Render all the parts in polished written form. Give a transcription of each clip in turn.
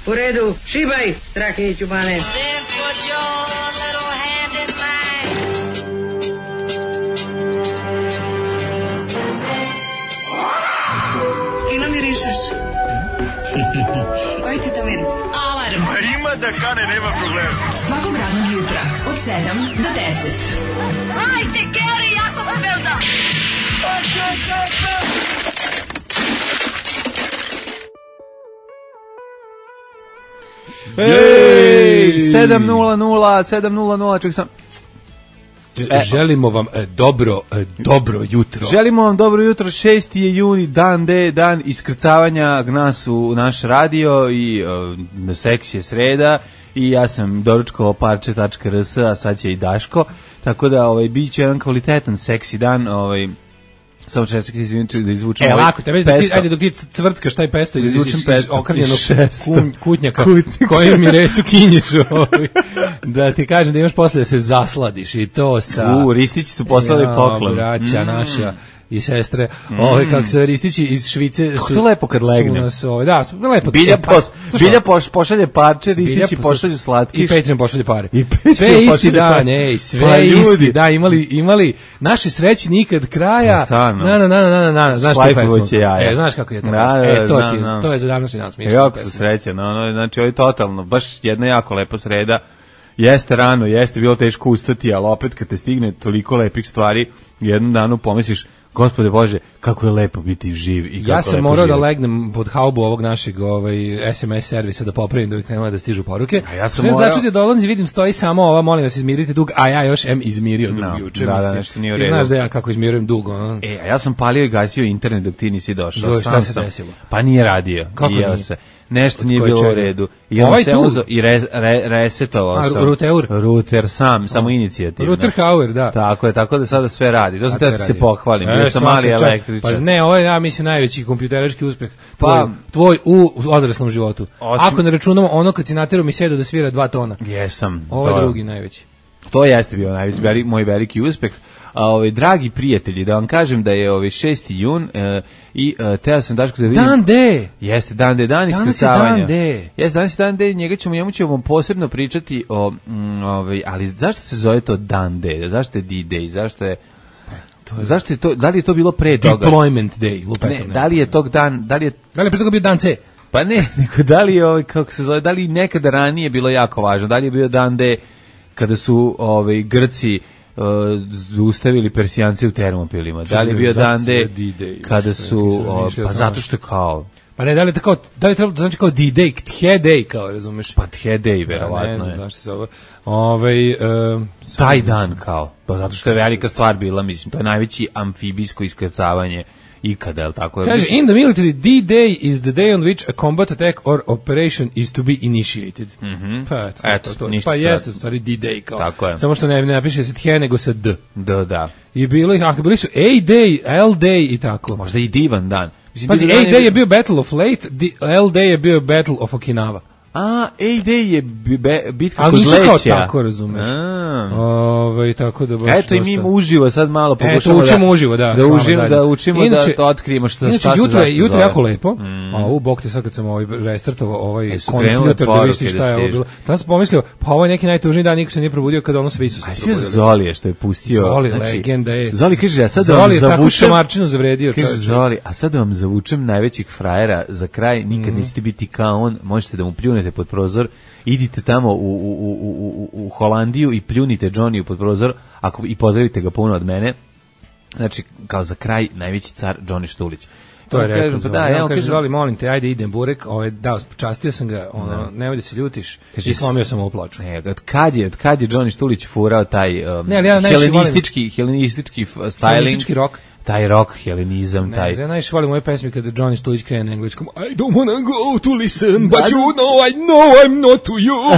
U redu, šibaj, Strahinjić u mane. Fino mirišeš. Koji ti to miris? Alarm. Ima da kane, nema problema. Svakog radnog jutra od 7 do 10. Hajde, Geri, jako se velda. Ej, 7:00, ček sam. Želimo vam dobro jutro. Želimo vam dobro jutro, 6. je juni, dan iskrcavanja nas u naš radio i seks je sreda i ja sam doručkovao parče.rs, a sad će i Daško, tako da bit će jedan kvalitetan seksi dan, samo češće da izvučem lako, ajde dok ti cvrtkaš taj pesto iz okrnjenog kutnjaka koji mi resu kinjiš da ti kažem da imaš posle da se zasladiš i to sa... Ristići su poslali poklon. Braća naša i sestre, kako se ristići iz Švice su... Kako to lepo kad legne. Da, lepo. Bilja pošalje parče, ristići pošalju slatkiš. I Patreon pošalje pare. Sve isti dan, sve isti. Da, imali naše sreće nikad kraja. Na, znaš tu pesmu? Znaš kako je to? To je za današnji dan smišljeno. Jako su sreće, znači ovo je totalno, baš jedna jako lepa sreda. Jeste rano, jeste bilo teško ustati, ali opet kad te stigne toliko lepih stvari, jednom danu pomisliš, Gospode Bože, kako je lepo biti živ i kako ja sam morao da legnem pod haubu ovog našeg SMS servisa da popravim da uvijek nema da stižu poruke. A ja sam morao... Začudio dolazim, vidim stoji samo ova, molim vas izmirite dug, a ja još izmirio dug juče. Da, nešto nije u redu. Znaš da ja kako izmirujem dug. A ja sam palio i gasio internet dok ti nisi došao. Šta se desilo? Pa nije radio. Kako nije? Nešto nije bilo u redu. I on se uzeo i resetovao sam. Router samo inicijativno. Router Hauer, da. Tako je, tako da sada sve radi. To sam da se pohvalim. Bio sam mali električar. Pa ne, ovo je, ja mislim, najveći kompjuteraški uspeh tvoj u odraslom životu. Ako ne računamo ono kad si naterao mi sedu da svira 2 tona. Jesam. Ovo je drugi najveći. To jeste bio moj veliki uspeh. Dragi prijatelji, da vam kažem da je 6. jun i teo sam Daško da vidim... Dan D! Jeste, dan D, dan iskrcavanja. Danas je dan D. Jeste, danas je dan D, njemu ćemo posebno pričati ali zašto se zove to dan D? Zašto je D-Day? Zašto je to, da li je to bilo pre toga? Deployment Day, lupetom. Ne, da li je tog dan, da li je pre toga bio dan C? Pa ne, da li je kako se zove, da li nekada ranije bilo jako važno, da li je bio dan D kada su Grci zaustavili Persijance u Termopilima. Da li je bio dan D kada su pa zato što kao pa ne, da li treba da znači kao D-Day, T-Day kao, razumeš? Pa T-Day, verovatno je. Ne znam zašto se ovo... taj dan kao, zato što je velika stvar bila, mislim, to je najveći amfibijsko iskrcavanje ikada, je li tako? Kaže, in the military, D-Day is the day on which a combat attack or operation is to be initiated. Pa jeste u stvari D-Day kao. Tako je. Samo što ne napiše se T, nego sa D. Da. I bili su A-Day, L-Day i tako. Možda i divan dan. Pazi, A-Day je bio Battle of Leyte, L-Day je bio Battle of Okinawa. A-Day je bitka kod Leća. Ali nisu kao tako, razumeš. Tako da baš eto i mi uživo sad malo pokušamo učimo uživo, da učimo da to otkrijemo šta se zašto zove. Jutro je jako lepo, a bog te sad kad sam restartovao konfilter da vidiš šta je ovo bilo. Tamo sam pomislio, pa ovo je neki najtužniji dan, niko se nije probudio kada ono sve Isus se probudio. Zoli je što je pustio. Zoli, legenda je. Zoli kaže, a sad da vam zavučem. Zoli je tako šamarčinu zavredio. Kaže Zoli, a sad da vam zavučem najvećih frajera za kraj, nikad niste biti kao on, možete da mu pljunete pod prozor, idite tamo u Holandiju i pljunite Johnny pod prozor i pozdravite ga puno od mene. Znači, kao za kraj, najveći car Johnny Štulić. To je rekao, kaže, Zoli, molim te, ajde idem burek, počastio sam ga, nemoj da se ljutiš, i slomio sam ovu ploču. Od kad je Johnny Štulić furao taj helenistički styling? Helenistički rock. Taj rock, helenizam, taj... Ja najviše volim moje pesme kada Johnny Štulić krene na engleskom. I don't wanna go to listen, but you know I know I'm not to you.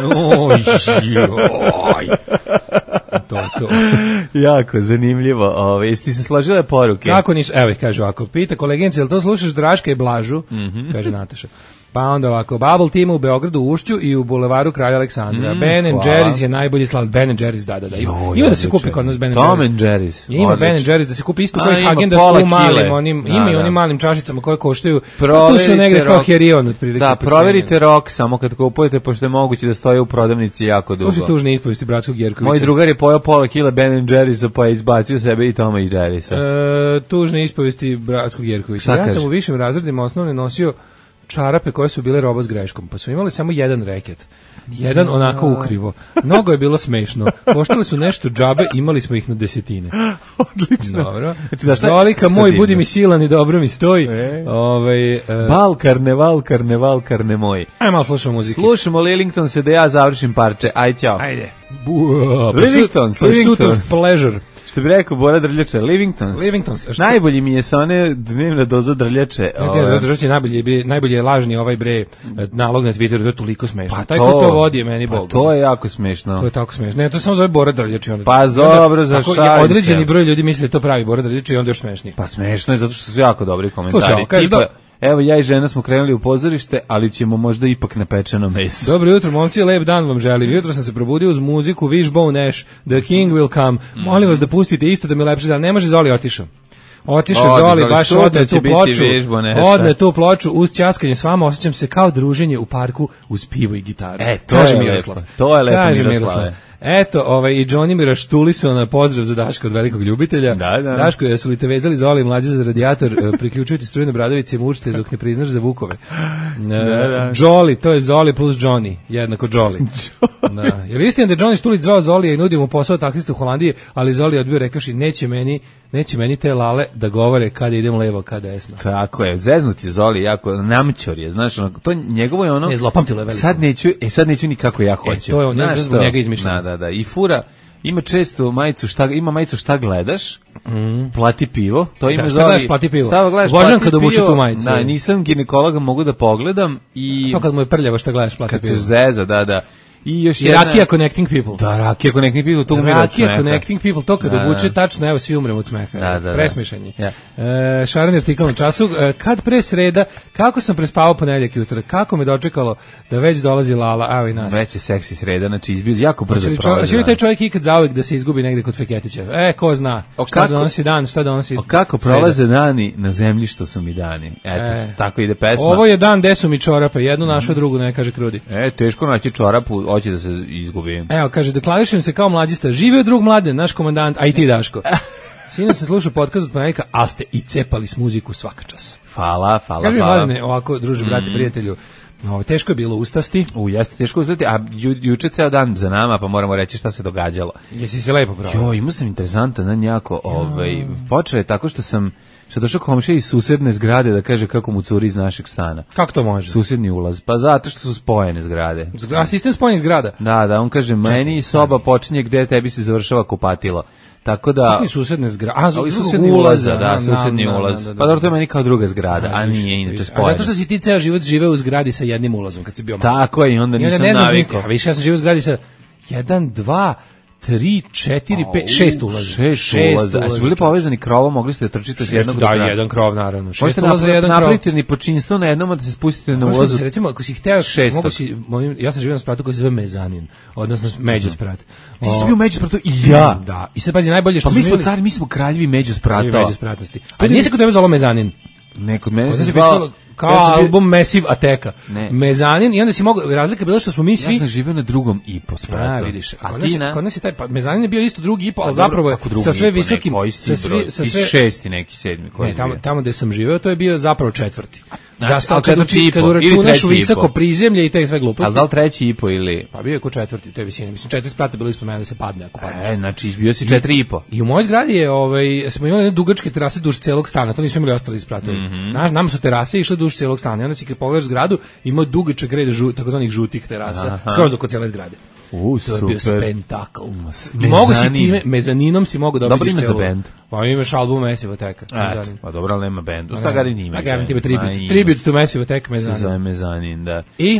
To. Jako zanimljivo. Jesi ti se složile poruke? Kako nisu? Evo ih kaže ovako. Pita koleginica, jel to slušaš Draška i Blažu? Kaže Nataša. Pa onda ovako, Bubble Team u Beogradu u Ušću i u Bulevaru Kralja Aleksandra. Ben & Jerry's je najbolji slat. Ben & Jerry's, da. Ima da se kupi kod nas Ben & Jerry's. Tom & Jerry's. Ima Ben & Jerry's da se kupi isto koji Agenda su malim, ima i onim malim čašicama koje koštaju. Tu su negde kao Herion otprilike. Da, proverite rok samo kad kupujete, pošto je moguće da stoje u prodavnici jako dugo. Slušaj tužne ispovesti bratskog Jerkovića. Moj drugar je pojao pola kila Ben & Jerry'sa pa je izbacio sebe i Toma & Jerry'sa. Tužne ispovesti bratskog Jerkovića. Ja sam u višim razredima osnovne nosio čarape koje su bile roba s greškom, pa su imali samo jedan reket. Jedan onako ukrivo. Mnogo je bilo smešno. Koštali su nešto džabe, imali smo ih na desetine. Odlično. Dobro. Zolika moj, budi mi silan i dobro mi stoji. Valkarne moj. Ajde malo slušamo muzike. Slušamo Lillington se da ja završim parče. Aj, ćao. Ajde. Livington. Pursuit of pleasure. Što bi rekao Bora Drljače, Livingtons. Najbolji mi je sa one dnevna doza drljače. Najbolji je lažni ovaj bre nalog na Twitteru, to je toliko smešno. Pa taj ko to vodi je meni bog. To je jako smešno. To je tako smešno. Ne, to samo zove Bora Drljače. Pa dobro, za šaljice. Određeni broj ljudi misle da to pravi Bora Drljače i onda još smešnije. Pa smešno je zato što su jako dobri komentari. Evo, ja i žena smo krenuli u pozorište, ali ćemo možda ipak na pečeno meso. Dobro jutro, momci, lep dan vam želim. Jutro sam se probudio uz muziku Wishbone Ash, The King Will Come. Molim vas da pustite isto da mi lepše dan. Ne može Zoli, otišao. Otišao Zoli, baš odne tu ploču uz ćaskanje s vama, osjećam se kao druženje u parku uz pivo i gitaru. To je lepo Miroslave. Eto, i Johnny Raštulison, pozdrav za Daška od velikog ljubitelja. Da. Daško, jesu li te vezali Zoli mlađe za radijator, priključujete strujne bradavice i mučite dok ne priznaš za vukove. Jolly, to je Zoli plus Johnny, jednako Jolly. Jer istina da je Johnny Štulić zvao Zolija i nudio mu posao taksista u Holandiji, ali Zoli odbio rekavši neće meni te lale da govore kada idem levo, kada desno. Tako je, zeznut je Zoli, jako namćor je, znaš, to njegovo je ono... Ne, zlopamtilo je veliko. Sad neću ni kako ja hoću. To je on, njega izmišljeno. Da, i fura, ima često majicu šta gledaš, plati pivo, to ima Zoli. Šta gledaš, plati pivo? Vožem kad obuče tu majicu. Da, nisam ginekologa, mogu da pogledam i... To kad mu je prljavo šta gledaš, plati pivo. Kad se zeza, da. I još Rakija Connecting People. Da, Rakija Connecting People, to umire od smeha. Rakija Connecting People, to kad obuče tačno, evo, svi umremo od smeha. Presmešanje. Šaran artikal na času. Kad pre sreda, kako sam prespavao ponedeljak jutro, kako me dočekalo da već dolazi Lala, evo i nas. Već je seksi sreda, znači izbio jako brzo prolazi. Će li taj čovjek ikad zauvek da se izgubi negde kod Feketića? Ko zna, šta donosi dan, šta donosi kako prolaze dani na zemlji što su mi dani. Eto, tako ide pesma. Ovo je dan gde su mi čorape, jednu našu, drugu ne, kaže Krudi. Teško naći čorapu, hoće da se izgubim. Evo, kaže, deklarišem se kao mlađista. Živeo drug Mladen, naš komandant, a i ti Daško. Sinoć se slušao podcast od ponedjeljka, ali ste i cepali s muziku svaka čas. Hvala. Kaže mi Mladene, ovako, druže, brate, prijatelju, teško je bilo ustasti. Jeste teško ustati, a juče ceo dan za nama, pa moramo reći šta se događalo. Jesi se lepo provao? Imao sam interesantan dan jako. Počeo je tako što došao komšija iz susedne zgrade da kaže kako mu curi iz našeg stana. Kako to može? Susedni ulaz. Pa zato što su spojene zgrade. Sistem spojenih zgrada? Da, on kaže, meni soba počinje gde tebi se završava kupatilo. Tako da... Kako je susedne zgrade? Susedni ulaza, susedni ulaz. Pa dobro, to je meni kao druga zgrada, a nije inače spojena. Zato što si ti ceo život živeo u zgradi sa jednim ulazom, kad si bio malo. Tako je, i onda nisam navikao. A više, ja sam živeo u zgradi sa 1, 2, 3, 4, 5, 6 ulaza. 6 ulaza. A su bili povezani krovom, mogli ste da trčite s jednog do drugog? Da, jedan krov, naravno. 6 ulaza, jedan krov. Napravite ni počinstvo na jednom, da se spustite na ulazu. Recimo, ako si hteo, ja sam živio na spratu koji se zove mezanin, odnosno međusprat. Ti si bio međuspratu i ja. Da, i sad pazi, najbolje što smo mi smo kraljevi međuspratnosti. A nije se kod tebe zvalo mezanin? Ne, kod mene se zvalo... Kao album Massive Attacka. Mezanin, i onda si mogao, razlika je bila što smo mi svi... Ja sam živio na drugom i po spratu. Vidiš, kod nas je taj, mezanin je bio isto drugi i po, ali zapravo je sa sve visokim... Sa sve šesti, neki sedmi. Tamo gde sam živeo, to je bio zapravo četvrti. Kad uračunaš visoko prizemlje i te sve gluposti. Ali da li treći i po ili... Pa bio je ko četvrti, to je visine. Mislim, 4 sprata bilo ispod mene da se padne ako padne. Znači, bio si 4,5. I u mojoj zgradi je, smo imali dugačke terase duž celog stana, to nisu imali ostali spratovi. Nama su terase išle duž celog stana. I onda si kad pogledaš zgradu, ima dugačak red takozvanih žutih terasa, skroz oko cele zgrade. To je bio spektakl. Mogu si time, mezaninom si mogu dobiti celu. Dobro ime za band. Pa imaš album Massive Attack. Pa dobro, ali nema bandu. Stagarin ima. Garanti ima tribute to Massive Attack, Mezanin. Se zove Mezanin, da. I?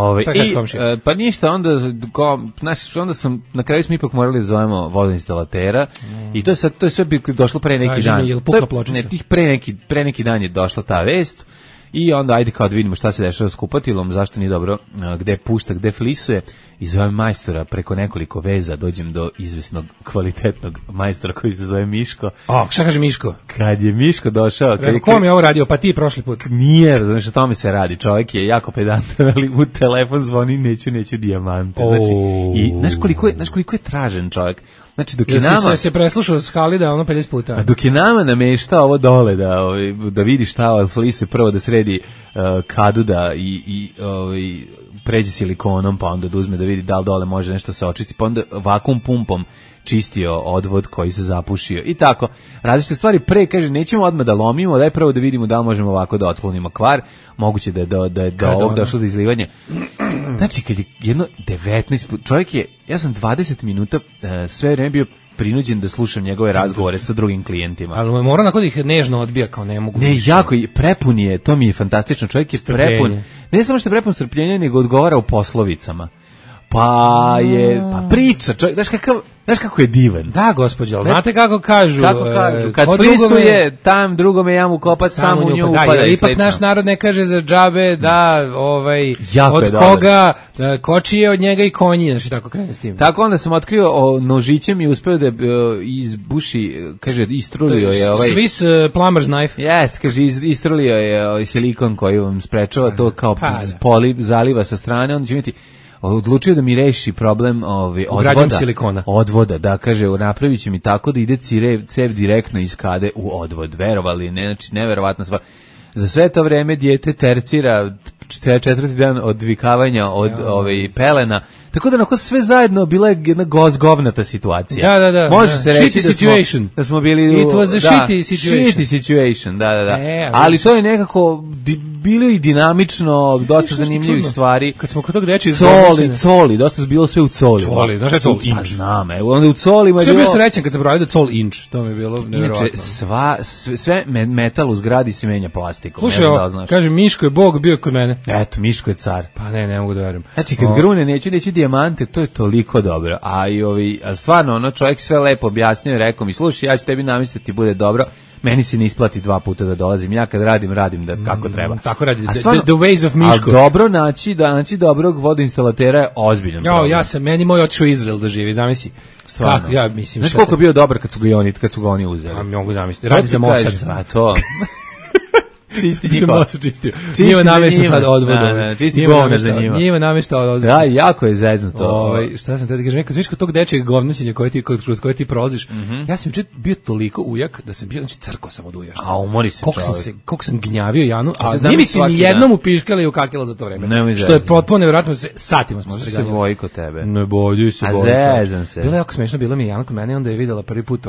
Pa ništa, onda sam, na kraju smo ipak morali da zovemo vodoinstalatera i to je sve došlo pre neki dan. Je li pukla pločica? Pre neki dan je došla ta vest. I onda ajde kao da vidimo šta se dešava s kupatilom, zašto nije dobro, gde pušta, gde flisuje. I zovem majstora preko nekoliko veza, dođem do izvesnog kvalitetnog majstora koji se zove Miško. Šta kaže Miško? Kad je Miško došao... Kom je ovo radio, pa ti prošli put? Nije, razumiješ, o tome se radi. Čovjek je jako pedantan, ali mu telefon zvoni, neću dijamante. Znači, i znaš koliko je tražen čovjek? Znači, dok je nama... se preslušao s Halida ono 50 puta. A dok je nama namešta ovo dole, da vidi šta flisuje, prvo da sredi kadu i pređe silikonom, pa onda da uzme da vidi da li dole može nešto se očisti, pa onda vakum pumpom čistio odvod koji se zapušio i tako. Različite stvari pre, kaže, nećemo odmah da lomimo, daj prvo da vidimo da li možemo ovako da otklonimo kvar, moguće da je do ovog došlo do izlivanja. Znači, kad je jedno 19, čovjek je, ja sam 20 minuta sve vreme bio prinuđen da slušam njegove razgovore sa drugim klijentima. Ali mora nakon da ih nežno odbija, kao ne mogu. Ne, jako prepun je, to mi je fantastično, čovjek je prepun. Ne samo što je prepun strpljenja, nego odgovara u poslovicama. Pa priča, čovjek, znaš kako je divan. Da, gospođo, ali znate kako kažu? Kad flisuje, tam drugome jamu kopat, sam u nju upada i ipak naš narod ne kaže za džabe da od koga kočije od njega i konji, znači tako krene s tim. Tako onda sam otkrio nožićem i uspeo da izbuši, kaže, istrulio je Swiss plumber's knife. Jeste, kaže, istrulio je silikon koji vam sprečava to kao zaliva sa strane, onda će imati odlučio da mi reši problem odvoda, da, kaže, napravit će mi tako da ide cev direktno iz kade u odvod, verovali, ne, znači, neverovatna stvar. Za sve to vreme dijete tercira 4. dan odvikavanja od pelena, tako da onako sve zajedno bila je jedna govnata situacija. Da. Može se reći da smo bili... It was a shitty situation, da. Ali to je nekako bilo i dinamično, dosta zanimljivih stvari. Kad smo kod tog dečja Coli, dosta bilo sve u Coli. Coli, znaš je Col inč? Pa znam, evo, onda u Colima je bilo... Sve bio srećan kad sam pravio da Col inč, to mi je bilo nevjerovatno. Inače, sve metal u zgradi se menja plastikom. Slušaj, kaže, Miško je bog bio kod mene. Eto, Miško je car. Pa ne mogu da verujem. Znači, kad grune neću dijamante, to je toliko dobro. A stvarno, ono, čovjek sve lepo objasnio i rekao mi, slušaj, ja ću tebi namestiti, ti bude dobro. Meni se ne isplati 2 puta da dolazim. Ja kad radim da kako treba. Tako radi. The ways of Miško. A dobro naći dobrog vodoinstalatera je ozbiljan problem. Meni moj otišao u Izrael da živi, zamisli. Stvarno. Ja mislim. Znaš koliko je bio dobar kad su ga oni uzeli? A mogu zamisliti. Radi za Mossad. A to... Čisti njihova. Njima namešta sad odvoda. Čisti govna za njima. Njima namešta odvoda. Da, jako je zeznuto. Šta sam te da kažem, nekako zviš kod tog dečeg govnaćenja kroz koje ti prolaziš, ja sam juče bio toliko ujak da sam bio, znači crko sam od ujašta. A umori se čovjek. Koliko sam gnjavio Janu, a nije mi se ni jednom upiškala i ukakila za to vreme. Što je potpuno nevjerojatno, satima smo se preganjali. Može se voji kod tebe. Ne bolji se. A zezam se. Bilo je jako smešno, bila mi je Jana kod mene, onda je videla prvi put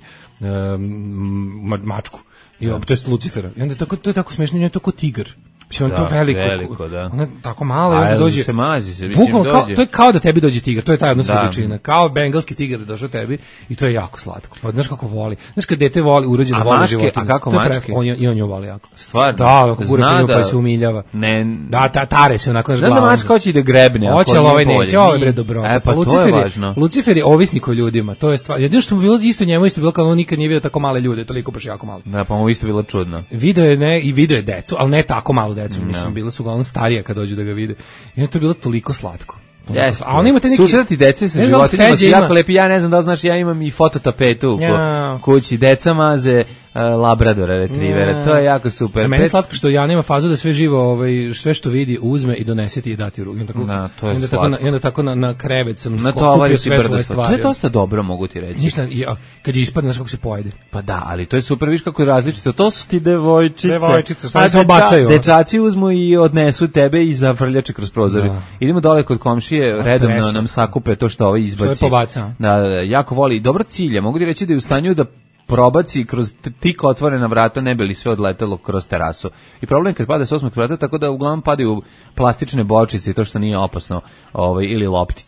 mačku. To je Lucifera. I onda to je tako smešno, je to kao tigar. Mislim, on to veliko, da. Ona tako malo, onda dođe. Se mazi se, to je kao da tebi dođe tigar, to je taj odnos veličina. Kao bengalski tigar je došao tebi i to je jako slatko. Pa znaš kako voli. Znaš kad dete voli, urođe da voli životinje. A kako mačke? On nju voli jako. Stvarno? Da, kako gura se nju pa se umiljava. Da, tare se onako naš glavom. Znam da mačka hoće da grebne. Hoće, ali ovaj neće, ovo je bre dobro. Pa to je važno. Lucifer je ovisnik o ljudima, to je stvar. Jedino što mu bilo isto njemu isto bilo kao on nikad nije vidio tako male ljude, toliko baš jako malo. Da, pa mu isto bilo čudno. Video je decu, ali ne tako malo decu, mislim, bilo su uglavnom starija kad dođu da ga vide. I onda to je bilo toliko slatko. Yes, a on ima te neki susreti dece sa životinjama su jako lepi. Ja ne znam da li znaš, ja imam i fototapetu u kući, deca maze labradora, retrivera, to je jako super. Meni je slatko što Jana ima fazu da sve živo, sve što vidi uzme i donese ti i dati u ruku. I onda tako na krevet sam kupio sve svoje stvari. To je dosta dobro, mogu ti reći. Ništa, kad je ispadne, znaš kako se pojede. Pa da, ali to je super, viš kako je različito. To su ti devojčice. Šta se bacaju? Dečaci uzmu i odnesu tebe i zafrljače kroz prozor. Idemo dole kod komšije, redovno nam sakupe to što ovaj izbaci. Što je pobaca. Da, jako voli. Dobro cilje, mogu ti reći da je u stanju da probaci kroz tik otvorena vrata, ne bi li sve odletelo kroz terasu. I problem je kad pada s 8. vrata, tako da uglavnom padaju plastične bočice i to što nije opasno, ili loptice.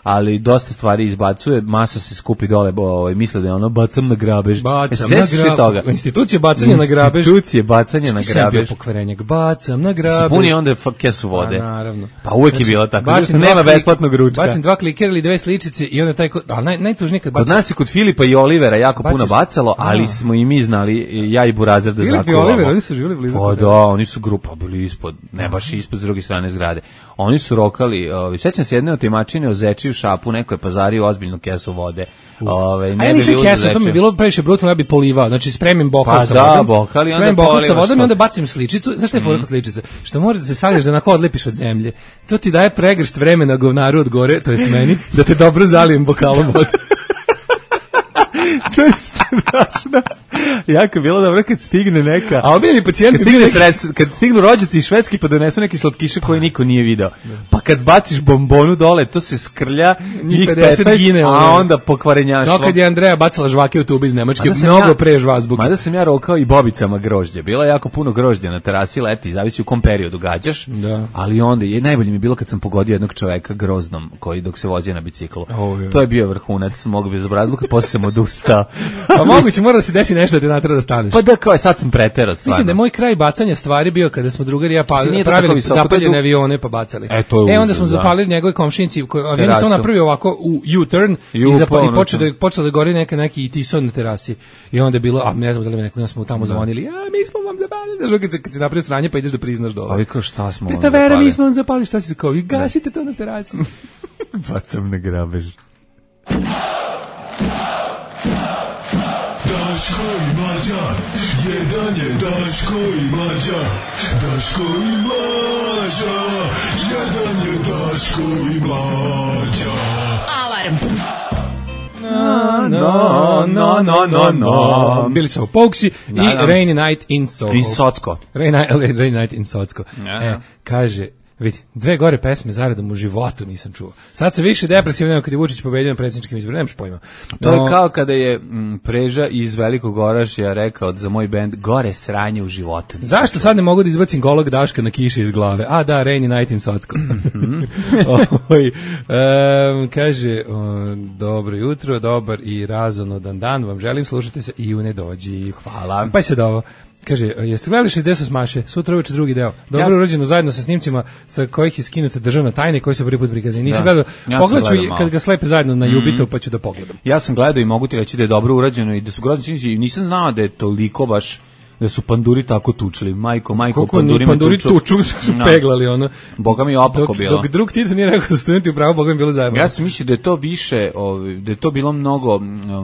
ali dosta stvari izbacuje, masa se skupi dole, misle da je ono bacam na grabež. Bacam na grabež. Institucije bacanja na grabež. Institucije bacanja na grabež. Pokvarenjak, bacam na grabež. Se puni onda kesu vode. Naravno. Pa uvek je bilo tako. Nema besplatnog ručka. Bacim 2 klikera ili 2 sličice i onda taj najtužnije kad bacim. Kod nas je kod Filipa i Olivera jako puno bacalo, ali smo i mi znali, ja i Burazer da zakuvamo. Filip i Oliver, oni su živjeli blizu. Pa da, oni su grupa bili ispod, ne baš ispod, s druge strane zgrade. Oni su rokali, sećam se jedne otimačine o zečiju šapu, neko je pazario ozbiljnu kesu vode. Ne nisam kesu, to mi je bilo previše brutalno, ja bi polivao, znači spremim bokal sa vodom. Pa da, bokal i onda polivaš. Spremim bokal sa vodom i onda bacim sličicu, znaš šta je fora kod sličice? Što možeš da se sagliš da onako odlepiš od zemlje. To ti daje pregršt vremena govnaru od gore, to jest meni, da te dobro zalijem bokalom vode. To je strašno. Jako je bilo dobro kad stigne neka... A obiljeni pacijenti... Kad stignu rođaci iz Švedske pa donesu neki slatkiše koje niko nije video. Pa kad baciš bombonu dole, to se skrlja, njih 15 gine, a onda pokvarenjaštvo. No kad je Andreja bacala žvake u tubi iz Nemačke, mnogo pre žvazbuke. Mada sam ja rokao i bobicama grožđe. Bila je jako puno grožđa na terasi leti, zavisi u kom periodu gađaš. Da. Ali onda, najbolje mi je bilo kad sam pogodio jednog čoveka groznom, koji dok se vozio na biciklu. To je bio vrhunac mog bezobrazluka, posle sam odustao. Pa moguće, mora da se desi nešto da te natera da staneš. Pa da, kao sad sam preterao stvarno. Mislim da je moj kraj bacanja stvari bio kada smo drugari ja pravili zapaljene avione pa bacali. Onda smo zapalili njegove komšinici, avion sam napravio ovako u U-turn i počeo da gori neki tison na terasi. I onda je bilo, a ne znam da li nekog smo tamo zvonili, mi smo vam zapalili. Kad si napravio sranje pa ideš da priznaš dole. Ali kao šta smo vam zapalili? Vera, mi smo vam zapalili, šta si kao, gasite to na terasi. Bacam na grabež. Daško i Mlađa, jedan je Daško i Mlađa, Daško i Mlađa, jedan je Daško i Mlađa. Alarm. No. Bili su Pouksi i Rainy Night in Socko. Rainy Night in Socko. Kaže, vidi, 2 gore pesme zaredom u životu nisam čuo. Sad se više depresivno nego kad je Vučić pobedio na predsjedničkim izborima, nemaš pojma. To je kao kada je Preža iz Velikog Orašja rekao za moj bend gore sranje u životu. Zašto sad ne mogu da izbacim golog Daška na kiši iz glave? A da, Rainy Night in Socko. Kaže, dobro jutro, dobar i razonodan dan vam želim, slušajte se i u ne dođi. Hvala. Pa se da ovo. Kaže, jeste gledali 60 maše, sutra uveče drugi deo. Dobro urađeno zajedno sa snimcima sa kojih je skinuta državna tajna i koji su prvi put prikazani. Nisam gledao, pogledat ću kad ga slepe zajedno na Jubito pa ću da pogledam. Ja sam gledao i mogu ti reći da je dobro urađeno i da su grozno činjenici i nisam znao da je toliko baš da su panduri tako tučili. Majko, panduri tuču su peglali ono. Boga mi opako bilo. Dok drug Tito nije rekao da studenti upravo, Boga mi bilo zajebano. Ja sam mislio da je to više, da je to bilo mnogo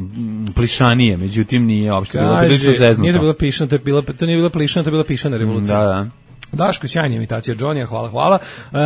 plišanije, međutim nije uopšte bilo prilično zeznuto. Nije da bilo plišano, to nije bilo plišano, to je bila pišana revolucija. Da. Daško, sjajna imitacija Johnny-a, hvala.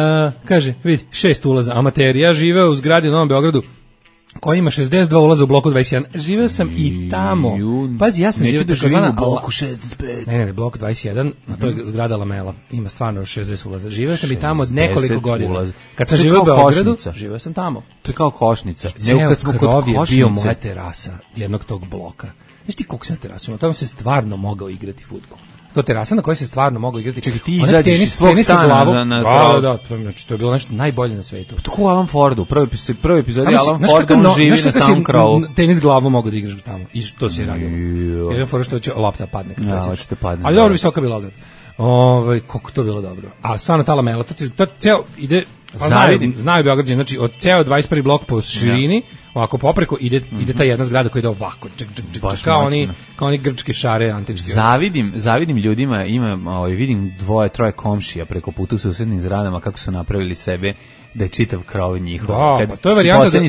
Kaže, vidi, 6 ulaza, amateri. Ja živeo u zgradi u Novom Beogradu koji ima 62 ulaza u bloku 21. Živeo sam i tamo. Pazi, ja sam živeo u bloku 65. Ne, blok 21, a to je zgrada Lamela. Ima stvarno 60 ulaza. Živeo sam i tamo od nekoliko godina. Kad sam živeo u Beogradu, živeo sam tamo. To je kao košnica. Ceo krov je bio moja terasa jednog tog bloka. Znaš ti koliko sam terasu? Na tome se stvarno mogao igrati fudbal. To terasa na kojoj se stvarno moglo igrati. Čekaj, ti izađeš iz svog stana da, to je bilo nešto najbolje na svetu. To kao Alan Fordu, prvi epizodi Alan Ford, on živi na samom krovu. Tenis glavom mogu da igraš tamo. I to se je radilo. Jedan fora što će lopta padne. Ali dobro, visoka bila odred. Koliko to bilo dobro. Ali stvarno ta Lamela, to ceo ide... Znaju Beograđani, znači od ceo 21. blok po širini, ovako popreko ide ta jedna zgrada koja ide ovako, kao oni grčki šare antički. Zavidim ljudima, vidim 2-3 komšija preko puta u susednim zgradama kako su napravili sebe da je čitav krov njihov. Da, to je varijanta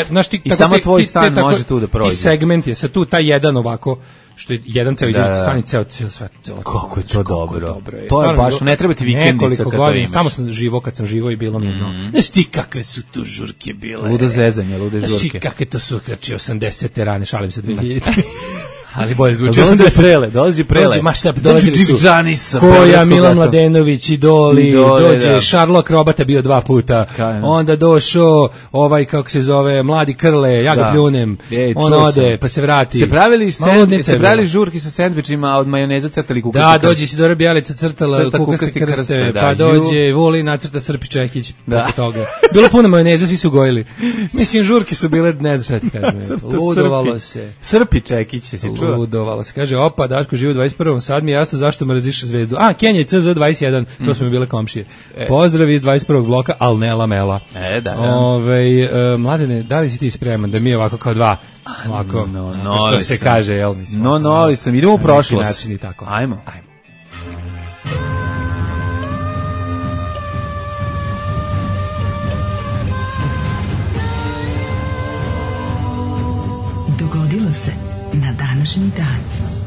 i samo tvoj stan može tu da prođe. I segment je, sad tu taj jedan ovako, što je jedan ceo izražiti stan i ceo sve. Kako je to dobro. To je baš, ne treba ti vikendica kad to imaš. Tamo sam živo, kad sam živo i bilo mi jedno. Znaš ti kakve su tu žurke bile. Lude zezanje, lude žurke. Znaš ti kakve to su, znači 80. rane, šalim se 2000. Ali bolje zvuči. Dolazi prele. Ma šta, dolazili su Džanisa, Koja, Milan Mladenović, Idoli, dođe Šarlo Krobata bio 2 puta, onda došao kako se zove, Mladi Krle, ja ga pljunem, on ode, pa se vrati. Ste pravili žurki sa sendvičima, od majoneza crtali kukaste krste. Da, dođe Isidora Bjelica crtala kukaste krste, pa dođe Voli nacrta Srpi Čekić preko toga. Bilo puno majoneza, svi su gojili. Mislim, žurke su bile, ne znam šta ti kažem, ludovalo se. Srpi Čekić, si čuo? Ludovalo se. Kaže, opa, Daško živi u 21. Sad mi je jasno zašto mrziš Zvezdu. Kenja i CZ21, to su mi bile komšije. Pozdrav iz 21. bloka, al ne lamela. Da. Mladene, da li si ti spreman da mi ovako kao dva, ovako, što se kaže, jel mislim? Ali sam, idemo u prošlost. Ajmo. Dogodilo se na današnji dan.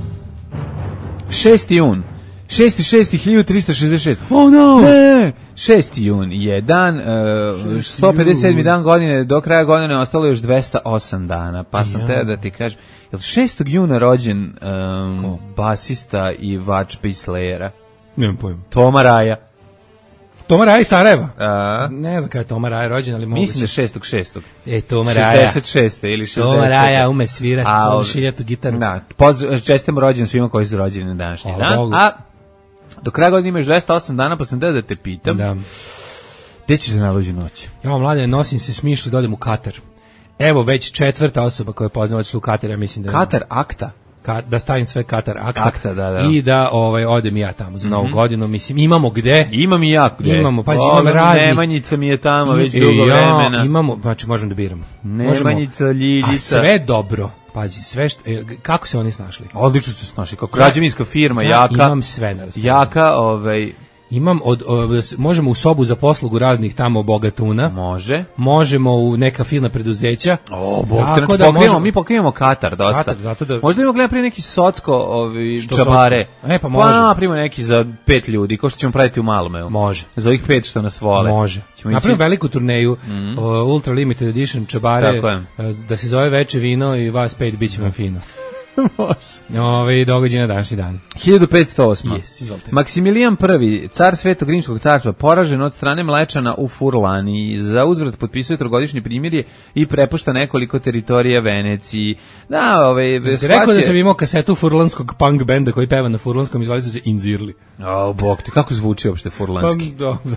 6. jun. 6.6.1366. Oh no! Ne! 6. jun je dan, 157. dan godine, do kraja godine ostalo još 208 dana, pa sam te da ti kažem, je li 6. juna rođen basista i vač Slayera? Nemam pojma. Toma Raja. Toma Raja iz Sarajeva? Ne znam kada je Toma Raja rođen, ali moguće. Mislim da 6.6. Toma Raja. 66. ili 60. Toma Raja ume svirati, šiljatu gitaru. Da, čestam rođen svima koji su rođeni na današnji dan. A do kraja godine imaš 208 dana, pa sam da te pitam. Da. Gde ćeš za najluđu noć? Ja, mlade, nosim se smišlju da odem u Katar. Evo, već 4. osoba koja je poznala u Katar, ja mislim da... Katar akta? Da stavim sve Katar akta da. I da odem i ja tamo za Novu godinu, mislim, imamo gde. Imam i ja gde. Imamo, pa imamo razni. Nemanjica mi je tamo već dugo vremena. Imamo, znači možemo da biramo. Nemanjica, Ljiljica. A sve dobro. Pazi, sve što, kako se oni snašli? Odlično su snašli, kao građevinska firma, jaka. Imam sve na raspolaganju. Jaka, Imam možemo u sobu za poslugu raznih tamo bogatuna. Možemo u neka firma preduzeća. Mi pokrivamo Katar dosta. Katar, zato da... Možda imamo gledati prije neki socko čabare. Pa može. Pa napravimo neki za 5 ljudi, kao što ćemo praviti u Malome. Može. Za ovih 5 što nas vole. Može. Napravimo veliku turneju, Ultra Limited Edition čabare, da se zove veče vino i vas 5 bit će vam fino. Događaj na današnji dan. 1508. Izvolite. Maksimilijan I, car Svetog Rimskog carstva, poražen od strane Mlečana u Furlani, za uzvrat potpisuje trogodišnje primirje i prepušta nekoliko teritorija Veneciji. Ste rekao da sam imao kasetu furlanskog punk benda koji peva na furlanskom, izvali su se Inzirli. Bog ti, kako zvuči uopšte furlanski?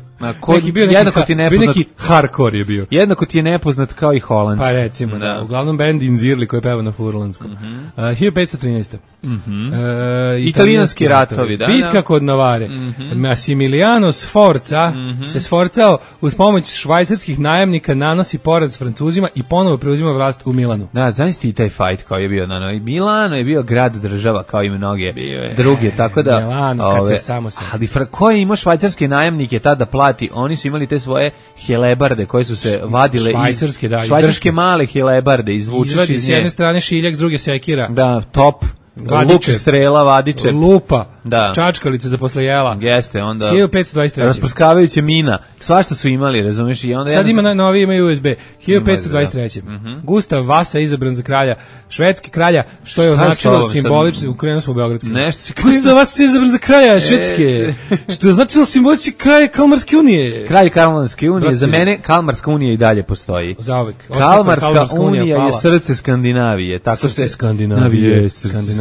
Neki hardcore je bio. Jednako ti je nepoznat kao i holandski. Pa recimo, uglavnom bend Inzirli koji peva na furlanskom. 1513. Italijanski ratovi, da. Bitka kod Novare. Massimiliano Sforza se sforcao uz pomoć švajcarskih najamnika, nanosi poraz Francuzima i ponovo preuzima vlast u Milanu. Da, znaš ti taj fight koji je bio Milano je bio grad država kao i mnoge druge, tako da Milano, kad se samo se. Ali ko je imao švajcarske najamnike tada plati, oni su imali te svoje helebarde koje su se vadile švajcarske male helebarde, izvučeš iz nje. S jedne strane šiljak, s druge sekira. Da, top. Luk, strela, vadičep. Lupa, čačkalice za posle jela. Jeste, onda 1523. Rasprskavajuće mina. Svašta su imali, razumiješ? I onda sad ima novi, ima USB. 1523. Gustav Vasa izabran za kralja švedski kralja, što je označilo simbolično, ukrenuo smo u Beogradski. Gustav Vasa izabran za kralja švedske, što je označilo simbolično kraj Kalmarske unije. Kralj Kalmarske unije, za mene Kalmarska unija i dalje postoji. Zauvek. Kalmarska unija je srce Skandinavije, tako se Skandinavije.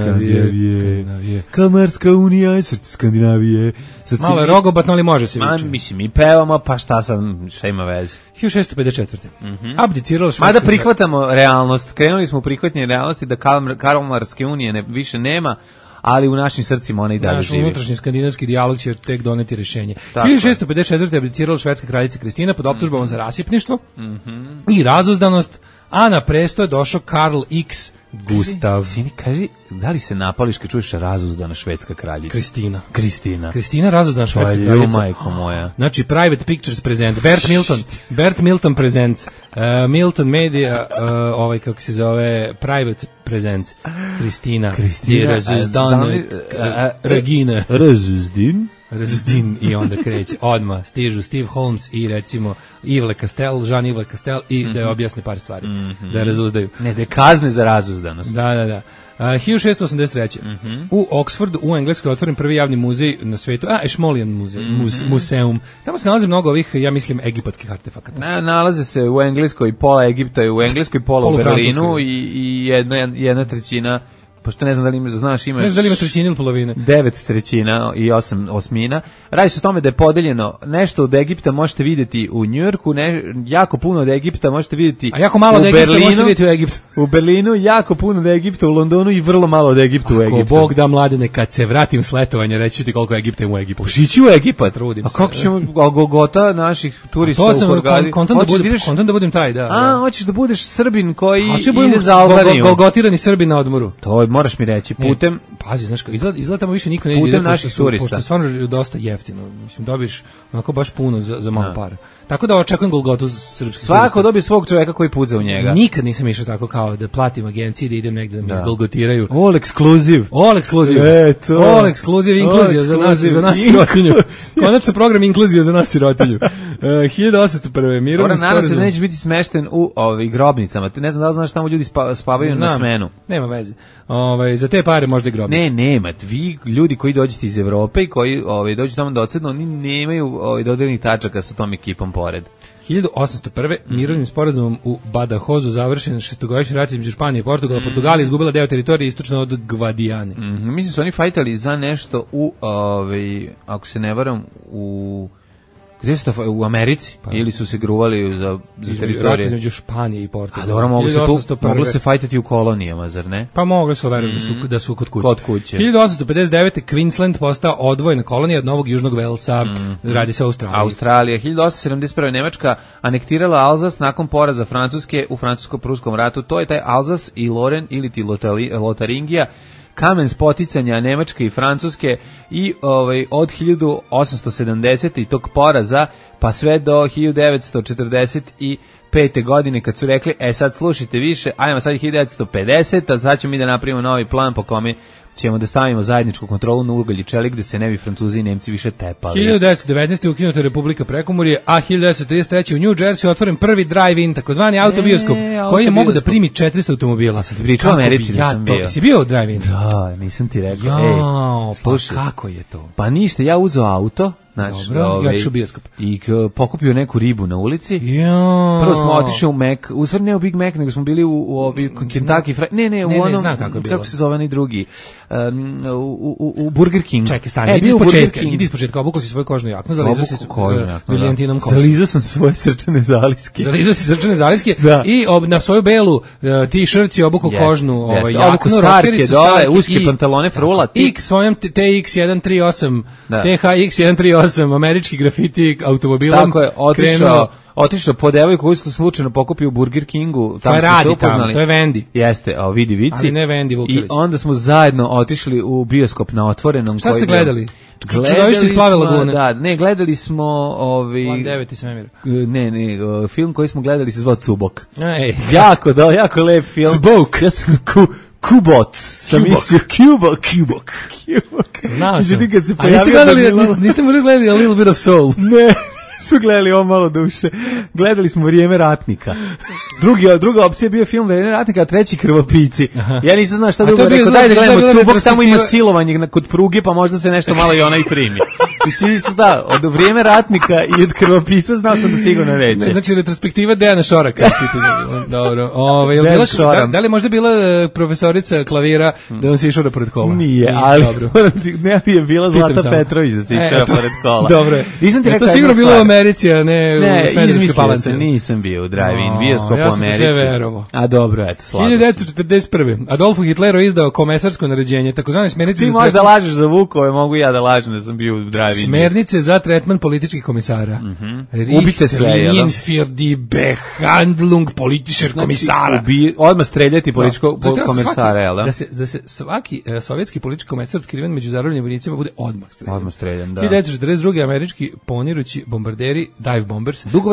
Kalmarska unija je srce Skandinavije. Malo je rogobatno, ali može se vići. Mislim, mi pevamo, pa šta ima veze. 1654. Abdicirala švedska. Mada prihvatamo realnost. Krenuli smo u prihvatnje realnosti da Kalmarske unije više nema, ali u našim srcima ona i dalje živi. Naš unutrašnji skandinavski dijalog će tek doneti rješenje. 1654. abdicirala švedska kraljica Kristina pod optužbom za rasipništvo i razuzdanost, a na presto je došao Karl X. Gustav. Sini, kaži, da li se napališ kad čuješ razuzdana švedska kraljica? Kristina razuzdana švedska kraljica. Majko moja. Znači, Private Pictures present. Bert Milton presents. Milton Media, kako se zove, Private presents. Kristina. Razuzdana. Regina. Razuzdin. Razuzdin i onda kreće. Odmah stižu Steve Holmes i recimo Jean-Yves Castel i da je objasne par stvari. Da je razuzdaju. Ne, da je kazne za razuzdanost. Da. 1683. U Oxfordu, u Engleskoj, otvoren prvi javni muzej na svetu, Ashmolean muzeum. Tamo se nalaze mnogo ovih, ja mislim, egipatskih artefakata. Nalaze se u Engleskoj, pola Egipta je u Engleskoj, pola u Berlinu i jedna trećina, pošto ne znam da li znaš, imaš... Ne znam da li ima trećina ili polovine. 9 trećina i 8 osmina. Radi se o tome da je podeljeno nešto od Egipta možete vidjeti u Njujorku, jako puno od Egipta možete vidjeti a jako malo od Egipta možete vidjeti u Egiptu. U Berlinu, jako puno od Egipta u Londonu i vrlo malo od Egipta u Egiptu. Ako Bog da, Mladene, kad se vratim s letovanja, reći ti koliko Egipta je u Egiptu. Pošići u Egipat. Trudim se. A kako ćemo Golgota naših turista u Hurgadi? Kontent da budem taj, da. Hoćeš da budeš Srbin koji ide za Albaniju. Golgotirani Srbin na odmoru. To moraš mi reći. Putem, pazi, znaš, izgleda tamo više niko ne ide naših turista. Pošto je stvarno dosta jeftino. Mislim, dobiš onako baš puno za malo para. Tako da očekujem Golgotu srpskih. Svako dobije svog čoveka koji pudza u njega. Nikad nisam išao tako kao da platim agenciji da idem negde da me izgolgotiraju. All exclusive. All exclusive, inkluzija za nas sirotinju. Konačno program inkluzija za nas sirotinju. 1801. mirovni sporazum. Nadam se da neće biti smešten u grobnicama. Ne znam da li znaš tamo ljudi spavaju na smenu. Nema veze. Za te pare možda i grobnice. Nema. Vi ljudi koji dođete iz Evrope i koji dođu tamo da odsednu, oni nemaju dodirnih tačaka sa tom ekipom pored. 1801. mirovnim sporazumom u Badajozu završen šestogodišnji rat između Španije i Portugala. Portugal izgubila deo teritorije istočno od Gvadijane. Mislim su oni fajtali za nešto u, ako se ne varam, gdje su to, u Americi? Ili su se gruvali za teritorije? Rat između Španije i Portugala. A dobro, mogli se fajtati u kolonijama, zar ne? Pa mogli su, verujem da su kod kuće. Kod kuće. 1859. Queensland postao odvojena kolonija od Novog Južnog Velsa. Radi se o Australiji. Australija. 1871. Nemačka anektirala Alzas nakon poraza Francuske u Francusko-Pruskom ratu. To je taj Alzas i Loren ili ti Lotaringija, kamen spoticanja Nemačke i Francuske i od 1870. i tog poraza pa sve do 1945. godine kad su rekli sad slušajte više, ajmo sad 1950, a sad ćemo mi da napravimo novi plan po kome ćemo da stavimo zajedničku kontrolu na ugalj i čelik gde se ne bi Francuzi i Nemci više tepali. 1919. ukinuta Republika Prekomorje, a 1933. u New Jersey otvoren prvi drive-in, takozvani autobioskop, koji je mogu da primi 400 automobila. Sam ti pričao u Americi, nisam bio. Si bio u drive-in? Da, nisam ti rekao. Pa kako je to? Pa ništa, ja uzeo auto, dobro, ja ću bioskop. I pokupio neku ribu na ulici. Prvo smo otišli u Mac, u stvari ne u Big Mac, nego smo bili u Kentucky Fried. Ne, u onom, kako se zove onaj drugi, u Burger King. Čekaj, stani, idi iz početka, obukao si svoju kožnu jaknu, zalizao si briljantinom kosu. Zalizao sam svoje srčane zaliske. Zalizao si srčane zaliske i na svoju belu t-shirt si obukao kožnu jaknu, rokericu, dole, uske pantalone, frula, i svojom TX138, THX138, američki grafiti automobilom. Tako je, otišao po devojku koju su slučajno pokupio u Burger Kingu. To je radi tamo, to je Vendi. Jeste, vidi vici. Ali ne Vendi Vukilić. I onda smo zajedno otišli u bioskop na otvorenom. Šta ste gledali? Čudovište iz Plave lagune. Gledali smo Plan 9 i svemir. Film koji smo gledali se zvao Cubok. Jako lep film. Cubok. Ja sam Kuboc. Sam mislio Kubok. Znao sam. Niste možda gledali A Little Bit of Soul? Ne. Su gledali ovo malo duše. Gledali smo Vrijeme ratnika. Druga opcija je bio film Vrijeme ratnika, a treći Krvopici. Ja nisam znao šta drugo rekao. Daj da gledamo Cubok, tamo ima silovanje kod pruge, pa možda se nešto malo i ona i primi. Od Vrijeme ratnika i od Krvopica znao sam da sigurno neće. Znači, retrospektiva Dejana Šoraka. Dobro. Da li možda bila profesorica klavira da on se išao pored kola? Nije, ali ne je bila Zlata Petrović da se išao pored kola. Dobro. To sigurno bilo u Americi, a ne u Smederevskoj Palanci. Nisam bio u drive-in bioskop u Americi. Ja sam sve verovo. A dobro, eto, slabo. 1941. Adolfo Hitler izdao komesarsko naređenje, takozvane smjernice. Ti možda lažeš za Vukove, mogu ja da lažem da sam bio u drive-in. Smjernice za tretman političkih komisara. Ubite sve, jel? Für die Behandlung politischer Kommissara. Odmah streljati političkog komisara, jel? Da se svaki sovjetski politički komisar otkriven među zarobljenim vojnicima bude odmah streljan. Odmah streljan, da. 1942. američki ponirući bombarderi, dive bombers, dugo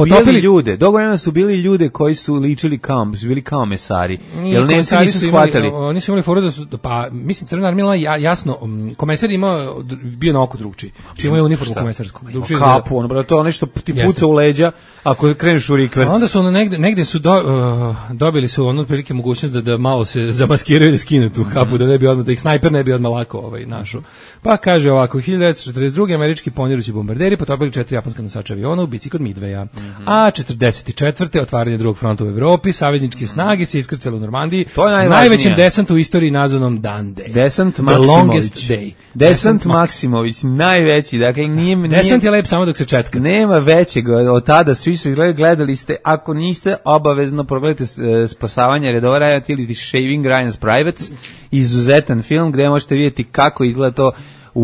vremena su bili ljude koji su ličili kao mesari. Jel Nemci nisu shvatali? Oni su imali foru da su, pa mislim Crvena armija jasno, komesar imao bio na oko drugčije. Vuči. Čima je uniformu komesarsku. Kapu, ono, to je nešto ti puca u leđa ako kreneš u rikverc. Onda su negde su dobili su ono otprilike mogućnost da malo se zamaskiraju da skinu tu kapu, da ne bi odmah, da ih snajper ne bi odmah lako našao. Pa kaže ovako, 1942. američki ponirujući bombarderi potopili 4 japanska nosača aviona u bici kod Midveja. A 44. otvaranje drugog fronta u Evropi, savezničke snage se iskrcale u Normandiji, najvećim desantu u istoriji nazvanom Dan D. Desant Maksimović. Desant Maksimović, najveći, dakle nije... Desant je lep samo dok se četka. Nema većeg, od tada svi su gledali ste, ako niste obavezno progledajte Spasavanje redova Rajat ili Shaving Ryan's Privates, izuzetan film gde možete vidjeti kako izgleda to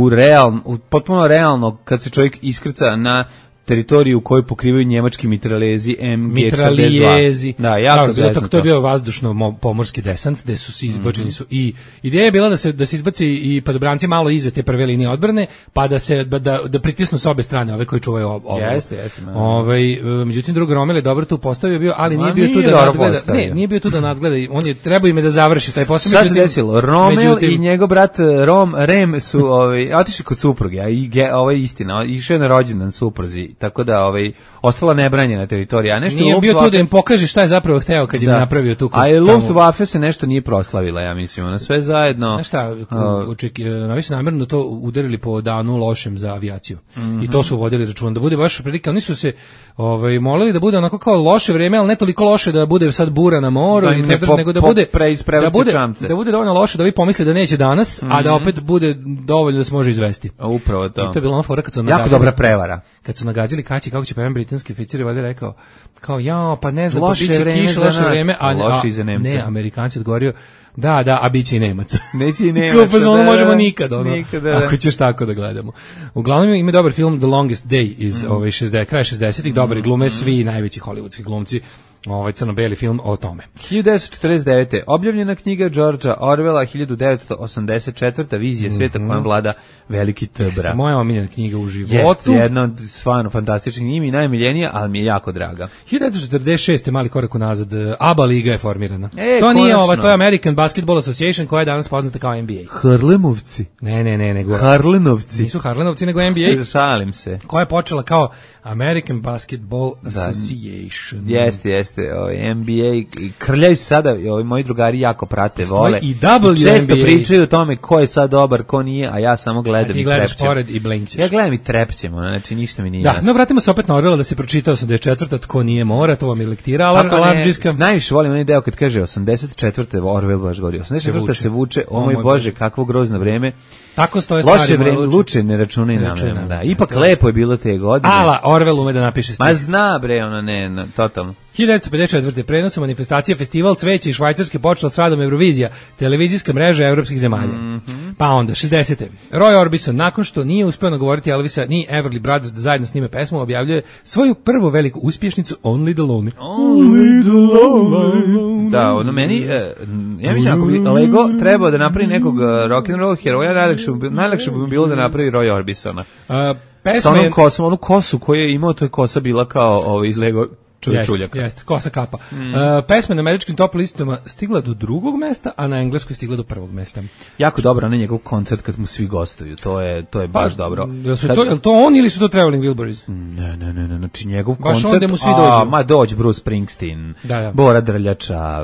potpuno realno kad se čovjek iskrca na teritoriju u kojoj pokrivaju njemački mitraljezi MG-42. Da, jako zeznuto. To je bio vazdušno-pomorski desant, gde su izbačeni su i ideja je bila da se izbaci i padobranci malo iza te prve linije odbrane, pa da pritisnu s obe strane ove koji čuvaju obalu. Jeste. Međutim, drug Romel je dobro tu postavio bio, ali nije bio tu da nadgleda. Ne, nije bio tu da nadgleda. On je trebao im da završi taj posao. Šta se desilo? Romel i njegov brat Rem su otišli kod supruge, a ovo je istina, išao je na rođendan supruzi. Tako da ostala nebranjena teritorija. A nešto nije bio tu da im pokaže šta je zapravo hteo kad im napravio tu. A je Luftwaffe se nešto nije proslavila, ja mislim, ona sve zajedno. Znaš šta, novi su namjerno to udarili po danu lošem za avijaciju. I to su vodili račun da bude baš prilika. Oni su se molili da bude onako kao loše vreme, ali ne toliko loše da bude sad bura na moru, nego da bude dovoljno loše da vi pomisle da neće danas, a da opet bude dovoljno da se može izvesti. Upravo to. I to je bilo ona fora kad su jako dobra prevara. Kad su nagađali kako će pa jedan britanski oficir valjda rekao kao pa ne znam, biće kiša, loše vreme, ne, Amerikanci odgovorio da, a biće i Nemac. Neće i Nemac. Ono možemo nikad, ako ćeš tako da gledamo. Uglavnom ima dobar film The Longest Day iz kraja 60-ih, dobri glume, svi najveći hollywoodski glumci. Crno-beli film o tome. 1949. Objavljena knjiga Georgea Orwella 1984. Vizija svijeta kojom vlada veliki tebra. Moja omiljena knjiga u životu. Jeste, jedna stvarno fantastična, nije mi najmiljenija, ali mi je jako draga. 1946. mali korak unazad, ABA liga je formirana. To nije to je American Basketball Association koja je danas poznata kao NBA. Harlemovci. Ne, nego Harlenovci. Nisu Harlenovci, nego NBA. Šalim se. Koja je počela kao American Basketball Association. Jeste, NBA i krljaju se sada, moji drugari jako prate, vole. I često pričaju o tome ko je sad dobar, ko nije, a ja samo gledam i trepćem. Ti gledaš pored i blinkćeš. Ja gledam i trepćem, znači ništa mi nije jasno. No vratimo se opet na Orwella da se pročita 84. Tko nije mora, to vam je lektira alarđiska. Najviše volim onaj deo kad kaže 84. Orwell baš govori. 84. se vuče, o moj Bože, kakvo grozno vreme. Tako stoje stvari. Loše vreme, luče ne računaj nam. Da, ipak lepo je bilo te godine. Ala, Orwell ume da napiše stih. Ma zna bre, totalno. 1954. prenosu manifestacija Festival cveća iz Švajcarske počela s radom Eurovizija, televizijska mreža evropskih zemalja. Pa onda, 60. Roy Orbison, nakon što nije uspeo nagovoriti Elvisa ni Everly Brothers da zajedno snime pesmu, objavljuje svoju prvu veliku uspješnicu Only the Lonely. Only the Lonely. Da, meni, ja mislim, ako bi Lego trebao da napravi nekog rock'n'roll heroja, najlakše bi bilo da napravi Roy Orbisona. Sa onom kosom, onu kosu koju je imao, to je kosa bila kao iz Lego čuljaka. Jeste, kosa kapa. Pesma na američkim top listama stigla do 2. mesta, a na engleskoj stigla do 1. mesta. Jako dobro, onaj njegov koncert kad mu svi gostuju, to je baš dobro. Je to on ili su to Traveling Wilburys? Ne, znači njegov baš koncert. Onda mu svi dođu. Dođe Bruce Springsteen, Bora Drljača,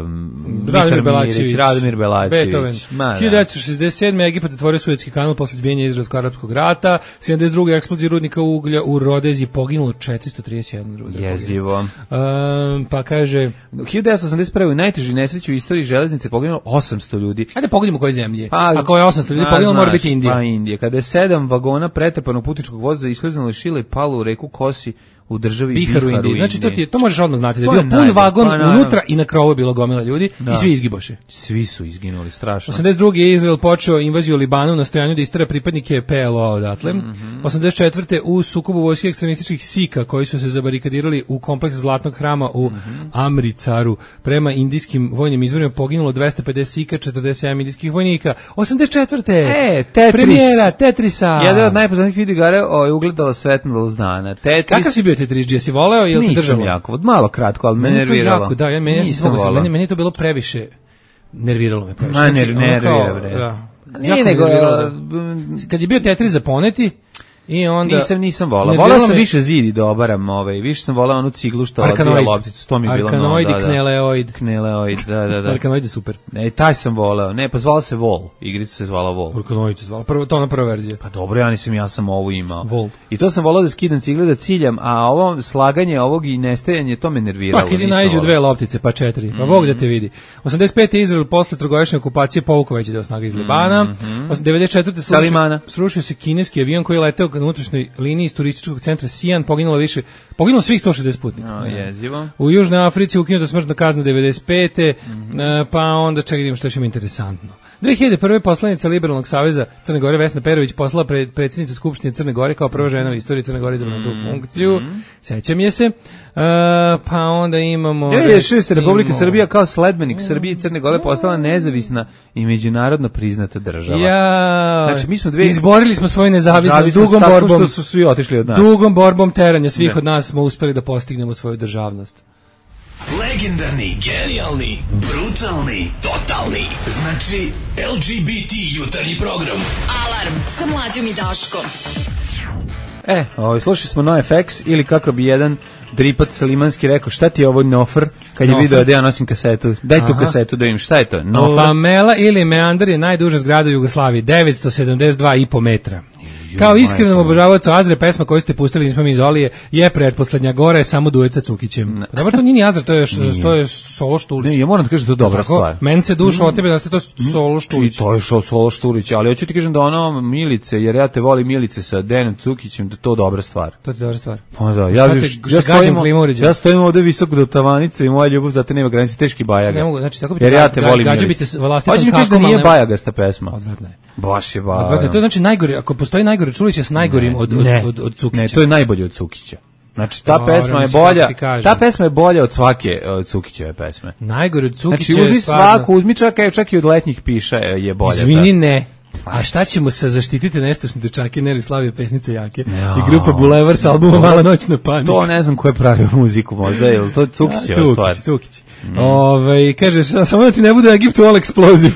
Radomir Belačević, Beethoven. 1967. Egipat zatvorio Suetski kanal posle izbijanja Izraelsko-arapskog rata, 72. eksplozija rudnika uglja u Rodezi poginulo 431 ljudi. Jezivo. Pa kaže 1981. u najtežoj nesreći u istoriji železnice poginulo 800 ljudi. Ajde pogledamo koje zemlje. Ako je 800 ljudi poginulo, mora biti Indija. Pa Indija. Kada je 7 vagona pretrpanog putničkog voza iskliznulo iz Šile i palo u reku Kosi u državi Biharu u Indiji. Znači to možeš odmah znati da je bio pun vagon unutra i na krovu je bilo gomila ljudi i svi izgiboše. Svi su izginuli, strašno. 82. je Izrael počeo invaziju u Libanu u nastojanju da istera pripadnike PLO odatle. 84. u sukobu vojske ekstremističkih Sika koji su se zabarikadirali u kompleks Zlatnog hrama u Amricaru. Prema indijskim vojnim izvorima poginulo 250 Sika, 47 indijskih vojnika. 84. Tetris. Premijera Tetrisa. Jedan od najpoznatijih videoigara je ugledala svetlo z dana. Tetris. Kakav si bio Tetris? Jesi voleo ili te držalo? Nisam jako, malo kratko, ali me nerviralo. Meni je to bilo previše, nerviralo me previše. Nervira, bre. Nije nego, kad je bio Tetris za poneti, I onda nisam volao. Volao sam više zidi da obaram, više sam volao onu ciglu što odbija lopticu, to mi je bilo novo. Arkanoid i kneleoid. Kneleoid, da. Arkanoid je super. Taj sam volao. Ne, pa zvala se Vol. Igrica se zvala Vol. Arkanoid se zvala. To ona prva verzija. Pa dobro, ja sam ovu imao. Vol. I to sam volao da skidam cigle da ciljam, a ovo slaganje ovog i nestajanje, to me nerviralo. Pa kad ti nađu 2 loptice, pa 4. Pa Bog da te vidi. 85. je Izrael posle trogodišnje okupacije povukao veći deo snaga iz Libana. 94. srušio se kineski avion koji je leteo na unutrašnjoj liniji iz turističkog centra Sijan, poginulo svih 160 putnika. Jezivo. U Južnoj Africi ukinuta smrtna kazna 95. Pa onda čekaj vidimo što je interesantno. 2001. poslanica Liberalnog saveza Crne Gore Vesna Perović poslala predsjednica Skupštine Crne Gore kao prva žena u istoriji Crne Gore izabrana tu funkciju. Sećam je se. Pa onda imamo 2006. Republika Srbija kao sledbenik Srbije i Crne Gore postala nezavisna i međunarodno priznata država. Znači mi smo izborili smo svoju nezavisnost dugom borbom, što su svi otišli od nas. Dugom borbom teranja svih od nas smo uspeli da postignemo svoju državnost. Legendarni, genijalni, brutalni, totalni. Znači LGBT jutarnji program. Alarm sa Mlađom i Daškom. Slušali smo NoFX ili kako bi jedan dripac limanski rekao, šta ti je ovo nofer, kad je video da ja nosim kasetu. Daj tu kasetu da vidim, šta je to? Lamela ili Meandar je najduža zgrada u Jugoslaviji, 972,5 metra. Kao iskrenom obožavaocu Azre, pesma koju ste pustili nismo mi iz Olije je pretposlednja, gore je samo duet sa Cukićem. Dobro, to nije ni Azra, to je Solo Štulić. Ne, ja moram da kažem da je to dobra stvar. Men se dušu od tebe da ste to Solo Štulić. I to je Solo Štulić, ali hoću ti kažem da ono Milice, jer ja te volim Milice sa Dejanom Cukićem, da je to dobra stvar. To ti dobra stvar. Pa da, ja stojim ovde visoko do tavanice i moja ljubav za te nema granice, teški bajaga. Ne mogu, znači tako bi jer ja te volim Milice. Hoće mi kažem da nije bajagasta pesma. Odvratna je. Baš je baš. Odvratna, to je znači najgore, ako postoji najgore Čulić je s najgorim od Cukića. Ne, to je najbolje od Cukića. Znači ta pesma je bolja. Ta pesma je bolja od svake od Cukićeve pesme. Najgore od Cukića. Znači uzmi svaku, uzmi čak i od letnjih piša je bolja. Izvini, ne. A šta ćemo sa zaštititi nestašni dečake Neri Slavije pesnice jake i grupa Bulevar sa albumom Mala noćna panika. To ne znam ko je pravio muziku možda, je li to Cukićeva stvar? Cukić. Kaže, samo da ti ne bude Egipt all explosive.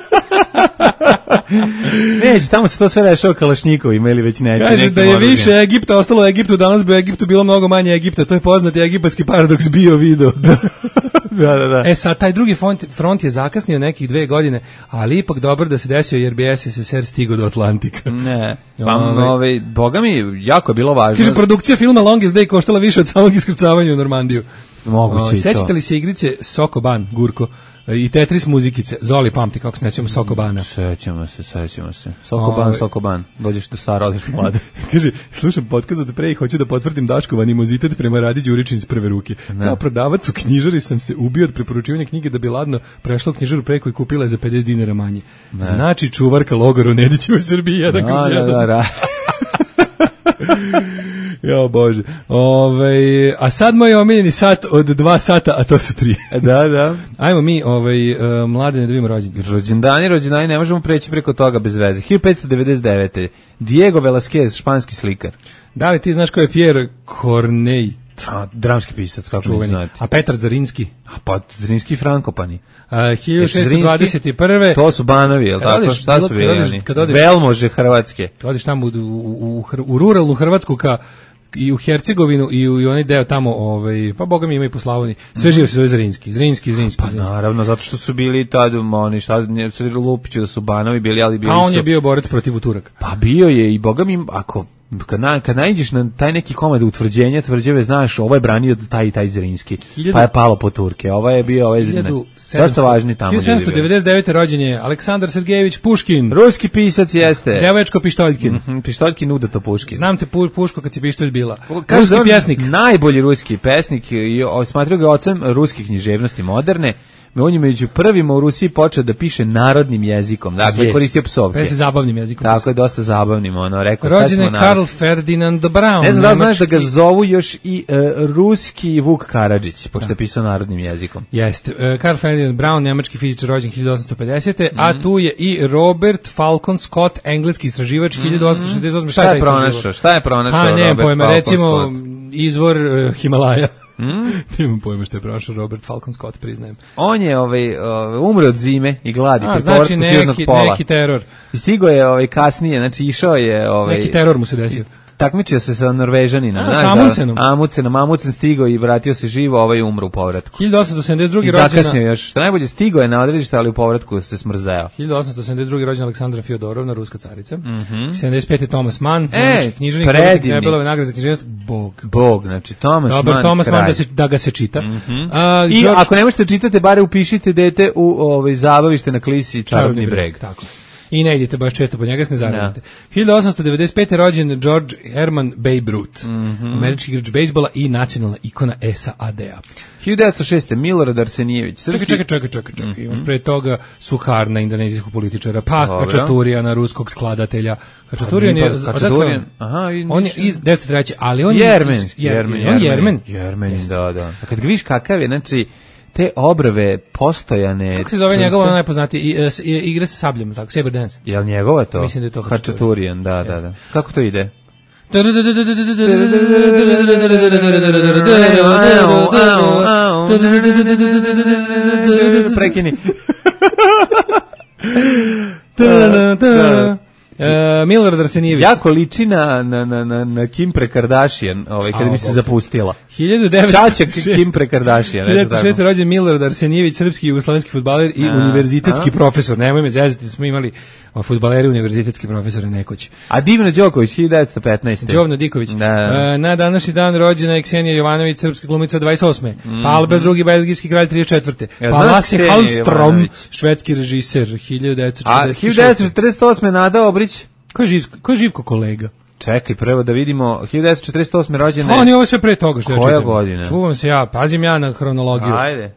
Neće, tamo se to sve rešao kalašnjikovima ili već neće. Kaže da je više Egipta ostalo u Egiptu, danas bi u Egiptu bilo mnogo manje Egipta, to je poznati egipatski paradoks bio video. Da. Sad, taj drugi front je zakasnio nekih 2 godine, ali ipak dobro da se desio jer bi SSSR stigao do Atlantika. Ne, boga mi, jako je bilo važno. Kaže, produkcija filma Longest Day koštala više od samog iskrcavanja u Normandiju. Moguće i to. Sećate li se igrice Sokoban, Gurko? I Tetris muzikice. Zoli pamti kako se nećemo Sokobana. Sećamo se. Sokoban. Dođeš do stara, odeš mlade. Kaže, slušam podcast od pre i hoću da potvrdim Daškov animozitet prema Radi Đuričin iz prve ruke. Kao prodavac u knjižari sam se ubio od preporučivanja knjige da bi ladno prešla u knjižaru preko i kupila je za 50 dinara manje. Znači čuvarka logora u Nedićevoj Srbiji 1/1. Da. Jo Bože. A sad moj omiljeni sat od 2 sata, a to su 3. Da. Ajmo mi, mlade ne dvijemo rođendani, ne možemo preći preko toga bez veze. 1599. Diego Velázquez, španski slikar. Da li ti znaš ko je Pierre Corneille? Dramski pisac, kako ne znate. A Petar Zrinski? Pa Zrinski i Frankopani. 1621. To su banovi, je li tako? Šta su bili oni? Velmože Hrvatske. Kad odeš tamo u ruralnu Hrvatsku i u Hercegovinu i u onaj deo tamo, pa boga mi ima i po Slavoniji. Sve živo se zove Zrinski. Pa naravno, zato što su bili tad, oni lupiću da su banovi bili, ali bili su... A on je bio borac protiv Turaka. Pa bio je i boga mi, kad naiđeš na taj neki komad utvrđenja tvrđave, znaš, ovo je branio taj Zrinski, pa je palo po Turke, ovo je bio dosta važni tamo. 1799. rođen je Aleksandar Sergejević Puškin. Ruski pisac jeste. Devoječko Pištoljkin. Pištoljkin uda to Puškin. Znam te Puško kad si Pištolj bila. Ruski pjesnik. Najbolji ruski pesnik i smatraju ga ocem ruske književnosti moderne. On je među prvima u Rusiji počeo da piše narodnim jezikom, dakle koristio psovke. Pese zabavnim jezikom. Tako je, dosta zabavnim, rekao. Rođen je Karl Ferdinand Braun. Ne znam da znaš da ga zovu još i ruski Vuk Karadžić, pošto je pisao narodnim jezikom. Jeste. Karl Ferdinand Braun, nemački fizičar, rođen 1850. A tu je i Robert Falcon Scott, engleski istraživač, 1868. Šta je pronašao Robert Falcon Scott? Recimo, izvor Himalaja. Nemam pojma što je prošao Robert Falcon Scott, priznajem. On je umre od zime i gladi. Znači neki teror. Stigo je kasnije, znači išao je... Neki teror mu se desio. takmičio se sa Norvežaninom. Sa Amundsenom. Amundsen stigao i vratio se živo, ovaj umro u povratku. 1872. rođena. I zakasnio još. Što najbolje, stigao je na odredište, ali u povratku se smrzeo. 1872. rođena Aleksandra Fjodorovna, ruska carica. 75. Thomas Mann, književnik, Nobelove nagrade za književnost. Bog, znači Thomas Mann. Dobar Thomas Mann da ga se čita. I ako ne možete čitati, bare upišite dete u zabavište na Klisi Čarobni breg. Tako. I ne idete baš često po njega, se ne zaradite. 1895. rođen George Herman Babe Ruth, američki igrač bejsbola i nacionalna ikona SAD-a. 1906. Milorad Arsenijević. Čekaj. Imaš pre toga Suharna, indonezijskog političara, pa Hačaturjana, ruskog skladatelja. Hačaturjan je... On je iz 1903. Ali on je... Jermen, da. A kad ga viš kakav je, znači... te obrve postojane... Kako se zove njegova najpoznatiji? Igre sa sabljem, tako, Saber Dance. Je li njegova to? Mislim da je to Hačaturijan, da. Kako to ide? Prekini. Milorad Arsenijević. Jako liči na Kim Kardashian, kada mi se zapustila. 1906. Čačak Kim Kardashian. 1906. rođen Milorad Arsenijević, srpski jugoslovenski fudbaler i univerzitetski profesor. Nemoj me zezati, smo imali fudbaleri univerzitetski profesore nekoć. A Divna Đoković, 1915. Đovno Diković. Na današnji dan rođena je Ksenija Jovanović, srpska glumica, 28. Pa Albert II, belgijski kralj, 34. Pa Lasse Hallström, švedski režiser, 1946. A 1948. Nada Obrić. Ko je Živko kolega? Čekaj, prvo da vidimo, 1948. rođene... On je ovo sve pre toga što ja čitam. Koja godina? Čuvam se ja, pazim ja na hronologiju. Ajde.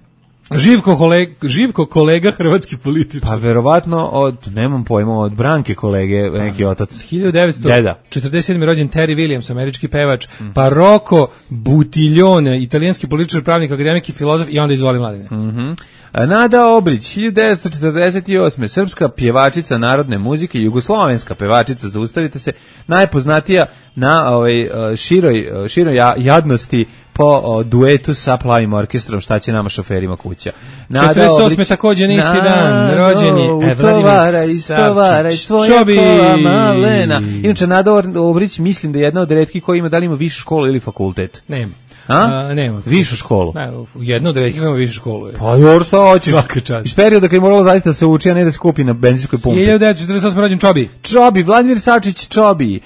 Živko kolega, hrvatski političar. Pa verovatno nemam pojma, od Branke kolege, neki otac. 1947. rođen Terry Williams, američki pevač, pa Rocco Buttiglione, italijanski političar, pravnik, akademik i filozof, i onda izvoli Mladine. Nada Obrić, 1948. srpska pjevačica narodne muzike, jugoslovenska pevačica, zaustavite se, najpoznatija na široj jadnosti po duetu sa Plavim orkestrom, Šta će nama šoferima kuća. 48. također na isti dan rođen je Vladimir Savčić. Čobi! Inače, Nada Obrić mislim da je jedna od retkih koji ima, da li ima višu školu ili fakultet. Nema. Nema. Višu školu. Jedno od retkih ima višu školu. Pa jor, šta hoćeš? Iz perioda kad je moralo zaista se uči, a ne da se kupi na benzinskoj pumpi. 1948. rođen Čobi, Vladimir Savčić Čobi.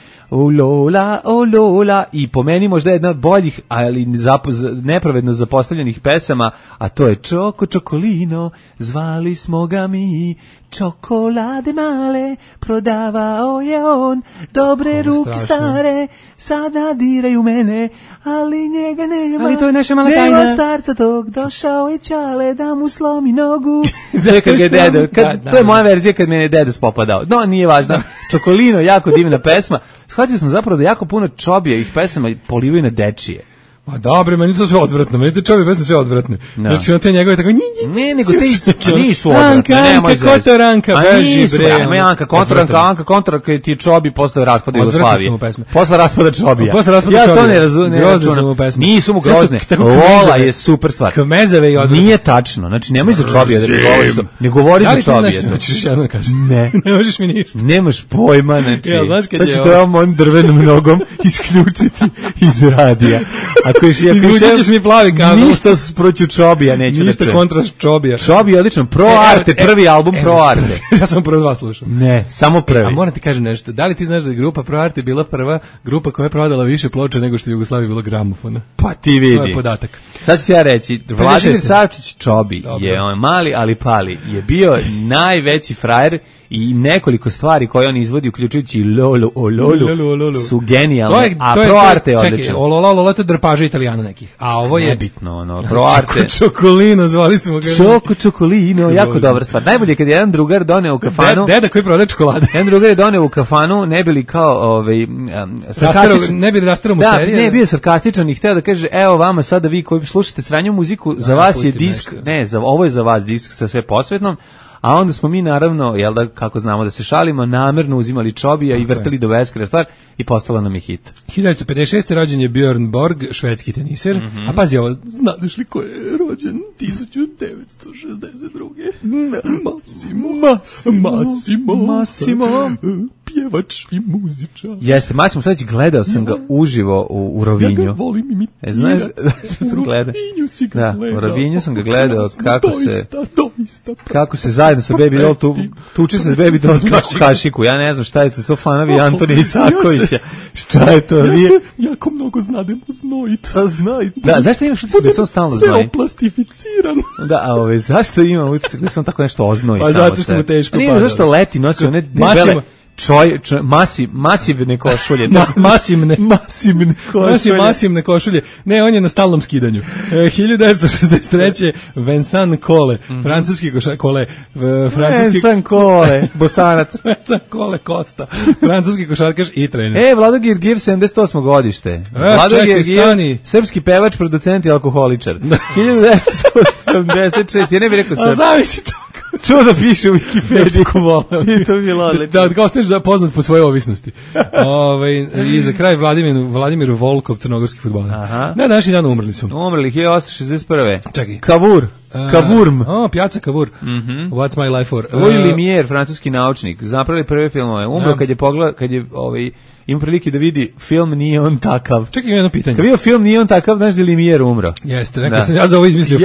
Lola, i po meni možda jedna od boljih, ali nepravedno zapostavljenih pesama, a to je Čokolino, zvali smo ga mi, čokolade male, prodavao je on, dobre ruke stare, sad nadiraju mene, ali njega nema, ali to je naša mala tajna. Nema starca tog, došao je Čale da mu slomi nogu. To je moja verzija kad me je deda spopadao. No, nije važno. Čokolino, jako divna pesma. Shvatio sam zapravo da jako puno Čobijevih pesama polivaju na dečije. Ma dobro, meni to sve odvratno, meni te Čobi pesme sve odvratne. Znači on te njegove tako ne, nego te nisu odvratne. Anka, Kotoranka, beži bre. Anka Kotoranka ti Čobi posle raspada Jugoslavije. Posle raspada Čobija. Ja to ne razumem. Nisu mu grozne. Lola je super stvar. Kmezeve i odvratne. Nije tačno, znači nemoj za Čobija da govoriš. Ne govori za Čobija. Hoćeš jedno kažem. Ne možeš mi ništa. Nemaš pojma, znači. Sad ću to mojim drvenom nogom isključiti iz radija. Izvučećeš mi plavi kabel. Ništa proću Čobija neću da čujem. Ništa kontra Čobija. Čobija, odlično. Pro Arte, prvi album Pro Arte. Ja sam prvo dva slušao. Ne, samo prvi. A moram ti kažem nešto. Da li ti znaš da je grupa Pro Arte bila prva grupa koja je prodala više ploča nego što je Jugoslaviji bilo gramofona? Pa ti vidi. To je podatak. Sad ću ti ja reći, Vladimir Savčić Čobi je mali ali pali. Je bio najveći frajer i nekoliko stvari koje on izvodi, uključujući Lolu, su genijalne, a Pro Arte je odličan. Čekaj, Lolo to je drpaža Italijana nekih, a ovo je... Nebitno, Pro Arte... Čokolino, zvali smo ga. Čokolino, jako dobra stvar. Najbolje je kad je jedan drugar doneo u kafanu... Deda koji prodaje čokolade. Jedan drugar je doneo u kafanu, ne bili kao... Ne bili rastarao mušterije. Da, ne, bio sarkastičan i hteo da kaže, evo vama sada vi koji slušate sranju muziku, za vas je disk... Ne, ovo je za vas disk sa sve posvetnom. A onda smo mi naravno, jel da, kako znamo da se šalimo, namerno uzimali Čobija i vrtali do beskraja stvar i postala nam je hit. 1956. rođen je Björn Borg, švedski teniser. A pazi ovo, znadeš li ko je rođen 1962. Massimo pjevač i muzičar. Jeste, Masimo Savić, gledao sam ga uživo u Rovinju. Ja ga volim imitirati. Znaš, sam gledao. U Rovinju sam ga gledao kako se zajedno sa Baby Doll tuče se s Baby Doll kašiku. Ja ne znam šta je to fanovi Antonija Isakovića. Šta je to? Ja se jako mnogo znadem o znojit. Da, zašto imaš utisak da se on stalno znoji? Ceo plastificiran. Da, a zašto ima utisak da se on tako nešto oznoji? Pa zato što mu teško pada. Nije, zašto leti, nosi one debele masivne košulje. Masivne košulje. Ne, on je na stalnom skidanju. 1963. Vincent Collet, francuski košarkaš, Vincent Collet, Bosanac. Vincent Collet Costa, francuski košarkaš i trener. Vlado Georgijev, 78. godište. Vlado Georgijev, srpski pevač, producent i alkoholičar. 1986. Ja ne bih rekao srpski. Zavisi to. Čuo da piše u Wikipediji. I to mi je odlično. Da, kao ste poznat po svojoj ovisnosti. I za kraj Vladimir Volkov, crnogorski fudbaler. Na današnji dan umrli su. Umrli 1861. Čekaj. Kavurm. Pjaca Kavur. What's my life for? Louis Lumière, francuski naučnik, zapravili prve filmove. Umro kad je ima prilike da vidi film Nije on takav. Čekaj, jedno pitanje. Kad vidio film Nije on takav, znaš da je Lumière umro? Jeste, rekao sam ja za ovo izmislio.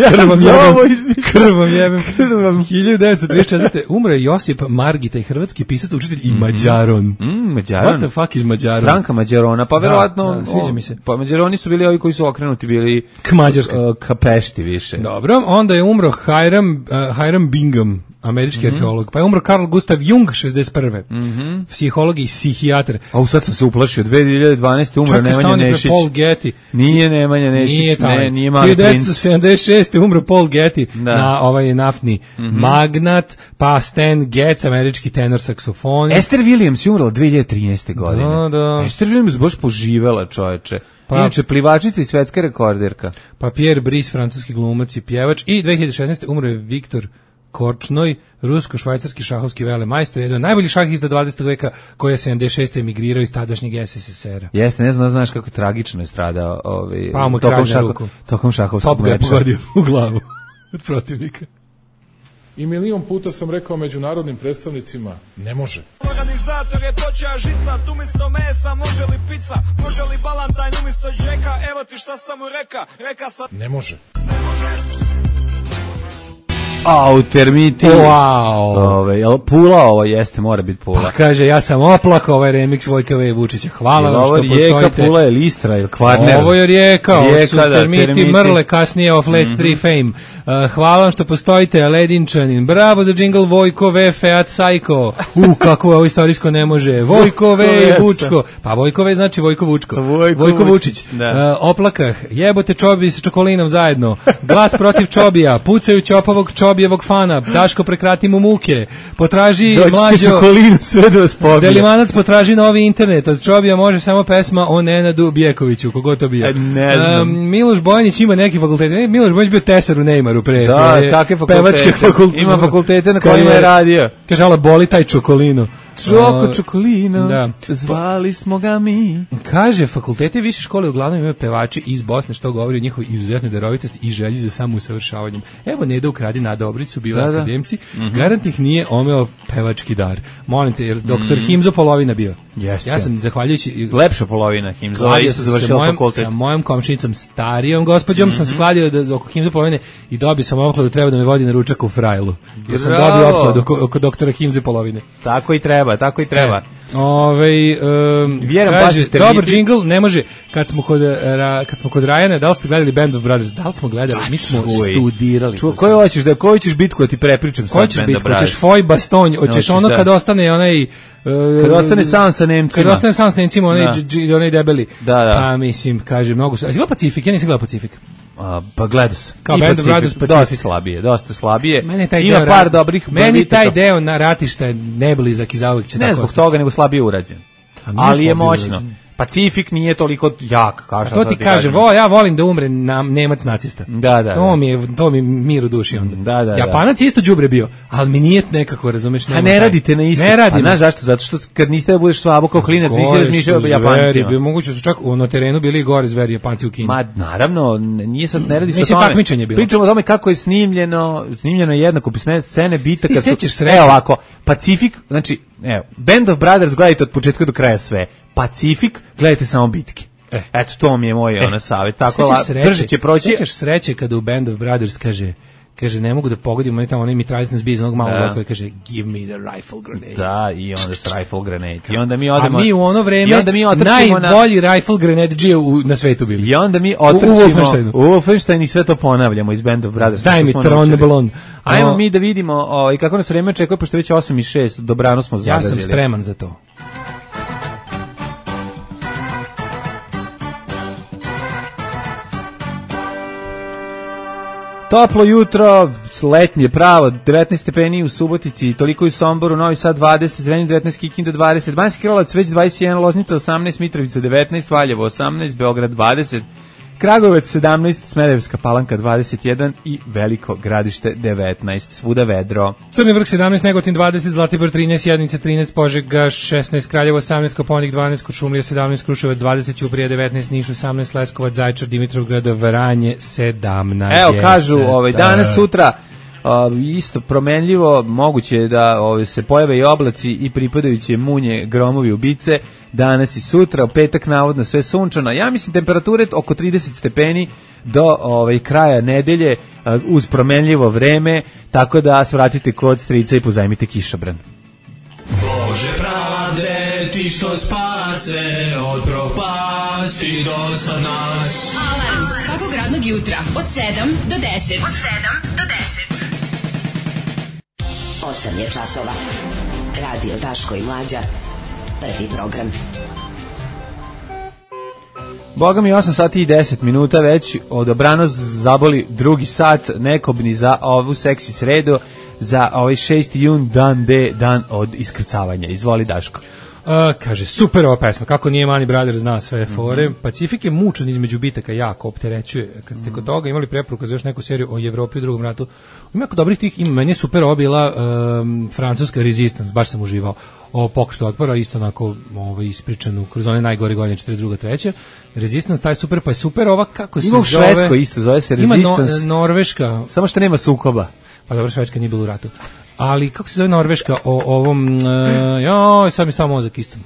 Krvom jebem. 1934. umro je Josip Margi, taj hrvatski pisac, učitelj i Mađaron. Mađaron? What the fuck is Mađaron? Stranka Mađarona, pa verovatno... Sviđa mi se. Pa Mađaroni su bili ovi koji su okrenuti, bili... K Mađarskoj. Ka Pešti više. Dobro, onda je umro Hiram Bingham, američki arheolog. Pa je umro Carl Gustav Jung, 61. Psiholog i psihijatar. A sad sam se uplašio, 2012. umro Nemanja Nešić. Paul Getty. Nije Nemanja Nešić, nije Mali Princ. 1976. umro Paul Getty, na ovaj naftni magnat, pa Stan Getz, američki tenor saksofonist. Esther Williams je umrla 2013. godine. Da. Esther Williams baš poživela, čoveče. Inače, plivačica i svetska rekorderka. Pa Pierre Brice, francuski glumac i pjevač. I 2016. umro je Viktor Korčnoj, rusko-švajcarski šahovski velemajstor, jedan od najboljih šahista 20. veka, koji je 76. emigrirao iz tadašnjeg SSSR-a. Jeste, ne znam, znaš kako tragično je stradao pa mu kralj na ruku. Tokom šahovskog meča. Top ga je pogodio u glavu od protivnika. I milion puta sam rekao međunarodnim predstavnicima, ne može. Organizator je točija žica, tu umjesto mesa, može li pizza, može li balantajn umjesto džeka, evo ti šta sam mu reka sam... Ne može. Termiti. Wow. Pula ovo jeste, mora biti Pula. Pa kaže, ja sam oplakao ovaj remix Vojka V. Vučića. Hvala vam što postojite. Ovo je Rijeka, Pula, ili Istra, ili Kvarner. Ovo je Rijeka, ovo su termiti Mrle, kasnije of Late 3 Fame. Hvala vam što postojite, Ledinčanin. Bravo za džingl Vojko V. Fiat Psycho. Kako je ovo istorijsko ne može. Vojko V. i Vučko. Pa Vojko V. znači Vojko Vučko. Vojko Vučić. Oplakah, jebote Čobi sa Čokolinom zajedno. Glas protiv Čobija, pucaju Ćopovog Čobijevog fana, Daško prekrati mu muke, potraži mlađo Čokolinu, sve da vas pobije. Delimanac potraži novi internet, od Čobija može samo pesma o Nenadu Bjekoviću, kogod to bio. Ne znam. Miloš Bojanić ima neki fakultet, Miloš Bojanić bio tesar u Neymaru pre svoje pevačke fakultete. Ima fakultete na kojima je radio. Kaže, ala boli taj Čokolino. Čokolino, zvali smo ga mi. Kaže, fakultete i više škole uglavnom imaju pevači iz Bosne, što govori o njihovoj izuzetnoj darovitosti i želji za samousavršavanjem. Evo, Neda ukradi na Dobricu, bila akademci, garant ih nije omeo pevački dar. Molim te, jer doktor Himzo polovina bio. Jeste. Ja sam, zahvaljujući... Lepša polovina Himzo. Kladio sam sa mojom komšinicom, starijom gospođom, sam se kladio oko Himzo polovine i dobio sam opkladu, treba da me vodi na ručak u Frajlu. Jer sam dobio opkladu oko doktora Himzo polovine. Tako i treba. Kaže, dobar džingl, ne može. Kad smo kod Rajana, da li ste gledali Band of Brothers? Da li smo gledali? Mi smo studirali. Koju ćeš bitku da ti prepričam sad Band of Brothers? Hoćeš Foj Bastonj, hoćeš ono kad ostane onaj... Kad ostane sam sa Nemcima. Kad ostane sam sa Nemcima, onaj debeli. Da. Pa mislim, kaže, mnogo su... A si gledao Pacifik? Ja nisam gledao Pacifik. Pa gledao sam. Kao Band of Brothers Pacific. Dosta slabije. Ima par dobrih. Meni taj deo na ratišta je neblizak i zauvijek će tako. Ne zbog toga, nego slabije urađen. Ali je moćno. Pacifik nije toliko jak, kao što to ti kaže, ja volim da umre Nemac nacista. To mi mir u duši onda. Japanac je isto đubre bio, ali mi nije nekako, razumeš, ne radite na isto. Ne radimo. A znaš zašto? Zato što kad niste da budeš slabo kao klinac, nisi razmišljao o Japancima. Moguće su čak na terenu bili i gore zveri Japanci u Kini. Ma naravno, nije sad, ne radi se o tome. Takmičenje bilo. Pričamo o tome kako je snimljeno je jednako scene bitaka. Ti sećaš sreće? Evo ovako, Pacifik, znači, evo, Band of Brothers gledajte od početka do kraja sve. Pacifik, gledajte samo bitke. Eto, to mi je moj savjet. Tako, brže će proći. Sećaš sreće kada u Band of Brothers kaže ne mogu da pogodim, oni mitraljci nas bije iz onog malog otvora, kaže give me the rifle grenade. Da, i onda s rifle grenade. I onda mi odemo. A mi u ono vreme najbolji rifle grenade na svetu bili. I onda mi otrčimo u Wolfenstein i sve to ponavljamo iz Band of Brothers. Daj mi Tron. Ajmo mi da vidimo kako nas vreme očekuje, pošto već 8:06, dobrano smo zagazili. Ja sam spreman za to. Toplo jutro, letnje pravo, 19 stepeni u Subotici, toliko i u Somboru, Novi Sad 20, Zrenjanin 19, Kikinda 20, Banjski Karlovac već 21, Loznica 18, Mitrovica 19, Valjevo 18, Beograd 20, Kragujevac 17, Smederevska Palanka 21 i Veliko Gradište 19, svuda vedro. Crni Vrh 17, Negotin 20, Zlatibor 13, Sjednica 13, Požega 16, Kraljevo 18, Koponik 12, Kuršumlija 17, Kruševac 20, Ćuprija 19, Niš 18, Leskovac, Zaječar, Dimitrovgrad, Vranje 17. Evo kažu, danas, sutra isto promenljivo, moguće je da se pojave i oblaci i pripadajuće munje, gromovi, ubice, danas i sutra, u petak navodno sve sunčano. Ja mislim temperature oko 30 stepeni do kraja nedelje uz promenljivo vreme, tako da se vratite kod strica i pozajmite kišobran. Bože pravde, ti što spase od propasti do sad nas. Alarm svakog radnog jutra od 7 do 10. Od 7 do 10. 8 je časova. Radio Daško i Mlađa. Prvi program. Boga mi 8 sati i 10 minuta već odobrano zaboli drugi sat nekobni za ovu seksi sredu, za ovaj 6. jun, dan od iskrcavanja. Izvoli Daško. Kaže, super ova pesma, kako nije Mani Brother zna sve fore. Pacifik je mučan između bitaka, jako opterećuje. Kad ste kod toga imali preporuku za još neku seriju o Evropi u drugom ratu, ima jako dobrih tih, meni je super ova bila francuska Resistance, baš sam uživao, o pokretu otpora, isto onako ispričanu kroz one najgore godine 42. 3. Resistance, taj super, pa je super ova, kako se zove. Ima u Švedskoj isto, zove se Resistance. Ima Norveška. Samo što nema sukoba. Pa dobro, Švedska nije bila u ratu. Ali kako se zove Norveška o ovom sad mi stao mozak isto.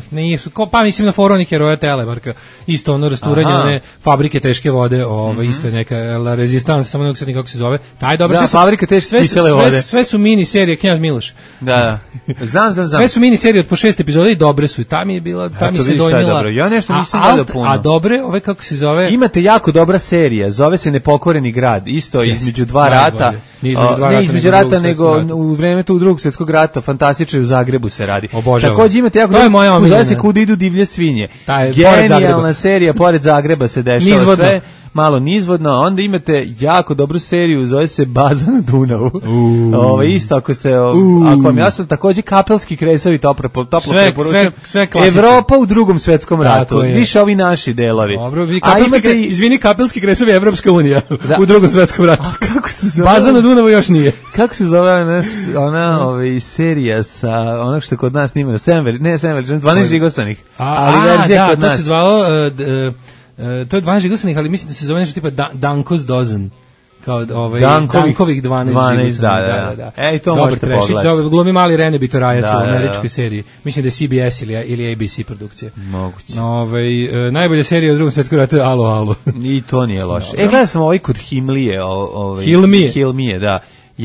Pa mislim na forunih heroja Telemarka, isto ono rasturanje one fabrike teške vode, isto je neka La Resistance, samo nego sad nikako se zove. Taj dobro, da, fabrika teške vode. Sve su mini serije Knjaz Miloš. Da. Znam. Sve su mini serije od po 6 epizoda i dobre su. Ta mi je bila, ta mi se dojmila. Ja nešto nisam gledao puno. A dobre, kako se zove? Imate jako dobra serija, zove se Nepokoreni grad, isto između dva rata. Ne između rata, nego u vreme tu drugog svjetskog rata, fantastično u Zagrebu se radi. Također imate jako dobro, zove se Kuda idu divlje svinje. Genijalna serija, pored Zagreba se dešava sve, malo nizvodno, onda imate jako dobru seriju, zove se Baza na Dunavu. Isto ako vam ja sam također Kapelski kresovi toplo preporučujem. Sve klasično. Evropa u drugom svjetskom ratu, više ovi naši delovi. Dobro, izvini, Kapelski kresovi Evropska unija u drugom svjetskom ratu. Kako se zove? Baza na Dunavu još nije. Kako se zove ona serija sa onog što kod nas snima, 12 žigosanih, ali verzija kod nas. To se zvalo, to je 12 žigosanih, ali mislim da se zove nešto tipa Danko's Dozen. Kao Dankovih 12 žigosanih. Da. Ej, to možete pogledati. Dobro, glumi mali Rene Bitorajac u američkoj seriji. Mislim da je CBS ili ABC produkcija. Moguće. Najbolja serija u drugom svjetskom ratu je Alo. I to nije loše. Gledao sam kod Himlije. Hilmije, da.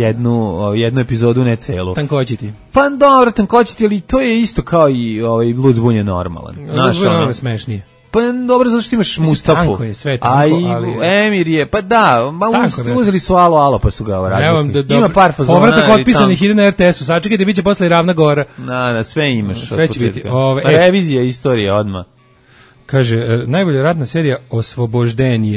Jednu epizodu, ne celu. Tankoćiti. Pa dobro, tankoćiti, ali to je isto kao i Lud zbunje normalan. Lud zbunje normalan smešnije. Pa dobro, zašto imaš Mustafu. Tanko je, sve tanko, ali... Emir je, pa da, uzeli su Alo, pa su ga radili. Ima par fazona. Povratak otpisanih ide na RTS-u, sačekajte, bit će posle i Ravna Gora. Da, sve imaš. Sve će biti. Revizija istorije odmah. Kaže, najbolja ratna serija Osvoboždenje.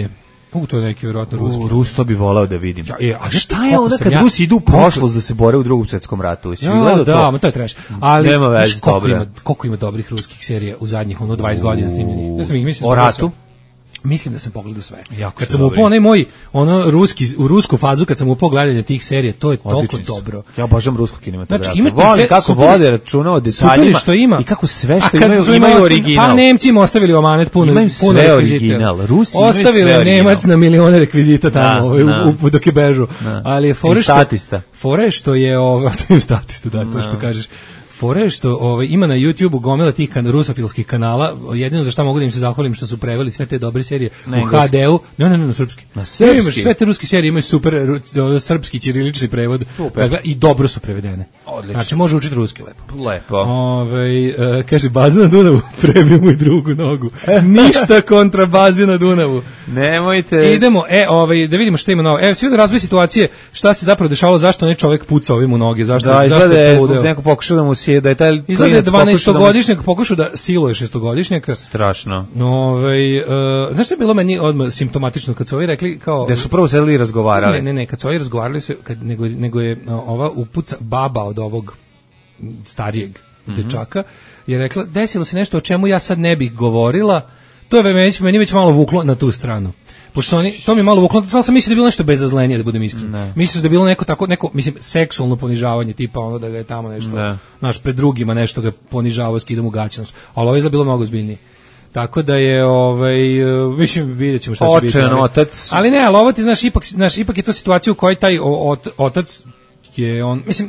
To je neki vjerojatno ruski. Rus, to bi voleo da vidim. A šta je onda kad Rusi idu u prošlost da se bore u Drugom svjetskom ratu? Da, to je trash. Ali koliko ima dobrih ruskih serija u zadnjih 20 godina snimljenih. Ja sam ih mislio o ratu. Mislim da sam pogledao sve. Kad sam upao onaj moj u rusku fazu, kad sam upao gledanje tih serija, to je toliko dobro. Ja obožavam rusku kinematografiju. Volim kako vode računa o detaljima i kako sve što imaju original. Pa Nemci im ostavili amanet puno sve original. Rusi imaju sve original. Ostavili Nemac na milione rekvizita tamo dok je bežu. Ali je fore što je statista, to što kažeš. Fore što ima na YouTubeu gomila tih rusofilskih kanala, jedino za šta mogu da im se zahvalim što su preveli sve te dobre serije u HD-u, na srpski. Sve te ruske serije imaju super srpski ćirilični prevod i dobro su prevedene. Odlično. Znači može učiti ruski lepo. Kaže baza na Dunavu, prebijemo i drugu nogu. Ništa kontra baze na Dunavu. Nemojte. Idemo, da vidimo šta ima novo. Svi da razvoj situacije, šta se zapravo dešavalo, zašto ne čovjek puca ovim u noge, zašto je to udeo. Neko pokušao da mu da je taj izgleda je 12-godišnjak pokušao da siluje 6-godišnjaka. Strašno. Znaš što je bilo meni odmah simptomatično kad su ovi rekli kao... Da su prvo sedeli i razgovarali. Ne, kad su ovi razgovarali su, nego je ova upuca baba od ovog starijeg dečaka je rekla, desilo se nešto o čemu ja sad ne bih govorila, to je meni već malo vuklo na tu stranu. Pošto to mi je malo vuklo, sam mislio da je bilo nešto bezazlenije, da budem iskren. Mislio da je bilo neko seksualno ponižavanje, tipa da ga je tamo nešto, pred drugima nešto ga ponižavao, skidam u gaće, ali ovo je bilo mnogo ozbiljnije. Tako da je, mislim, vidjet ćemo šta će biti. Očen, otac. Ali ne, ali ovo ti, ipak je to situacija u kojoj taj otac je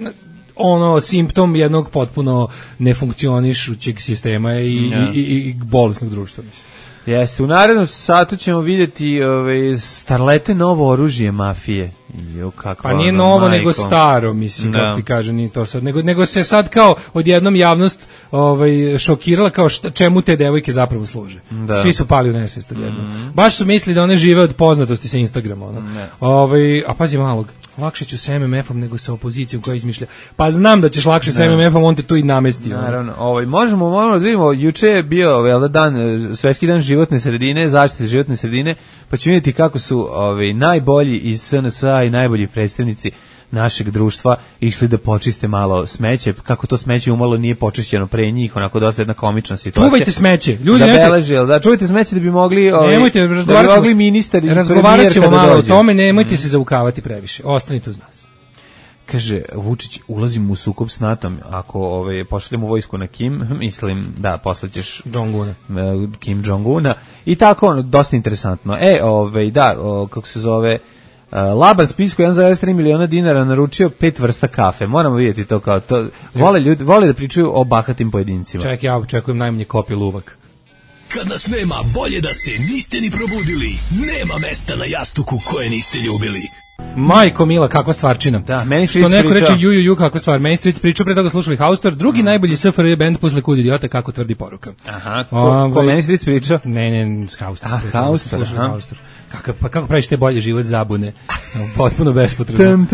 simptom jednog potpuno nefunkcionišućeg sistema i bolesnog društva, mislim. Jeste, u narednom satu ćemo vidjeti starlete novo oružje mafije. Pa nije novo, nego staro, mislim, kako ti kaže, nije to sad. Nego se sad kao odjednom javnost šokirala kao čemu te devojke zapravo služe. Svi su pali u nesvijest odjednom. Baš su mislili da one žive od poznatosti sa Instagrama. A pazi malog, lakše ću sa MMF-om nego sa opozicijom koja izmišlja. Pa znam da ćeš lakše sa MMF-om, on te tu i namesti. Naravno, možemo da vidimo, juče je bio svetski dan životne sredine, zaštite životne sredine, pa ćemo vidjeti kako su najbolji iz SNS-a i najbolji predstavnici našeg društva išli da počiste malo smeće, kako to smeće umalo nije počišćeno pre njih, onako dosta jedna komična situacija. Čuvajte smeće, ljudi, čuvajte smeće da bi mogli ministar i razgovarat ćemo malo o tome, nemojte se zaukavati previše, ostanite uz nas. Kaže, Vučić, ulazimo u sukob s NATO-om, ako pošaljemo vojsku na Kim, mislim, da, poslaćeš Kim Jong-una, i tako, dosta interesantno. Kako se zove, Laban spisku 1,3 miliona dinara naručio 5 vrsta kafe. Moramo vidjeti to kao to. Vole da pričaju o bahatim pojedincima. Ček, ja očekujem najmanje kopi luvak. Kad nas nema, bolje da se niste ni probudili. Nema mesta na jastuku koje niste ljubili. Majko mila, kakva stvarčina. Da, meni Stric pričao. Što neko reče ju, kakva stvar. Meni Stric pričao, pre toga slušali Haustor, drugi najbolji SFRJ band posle Kud idiota, kako tvrdi poruka. Aha, ko meni Stric pričao? Ne, Haustor. Haustor. Kako praviš te bolje život zabune? Potpuno bespotrebno.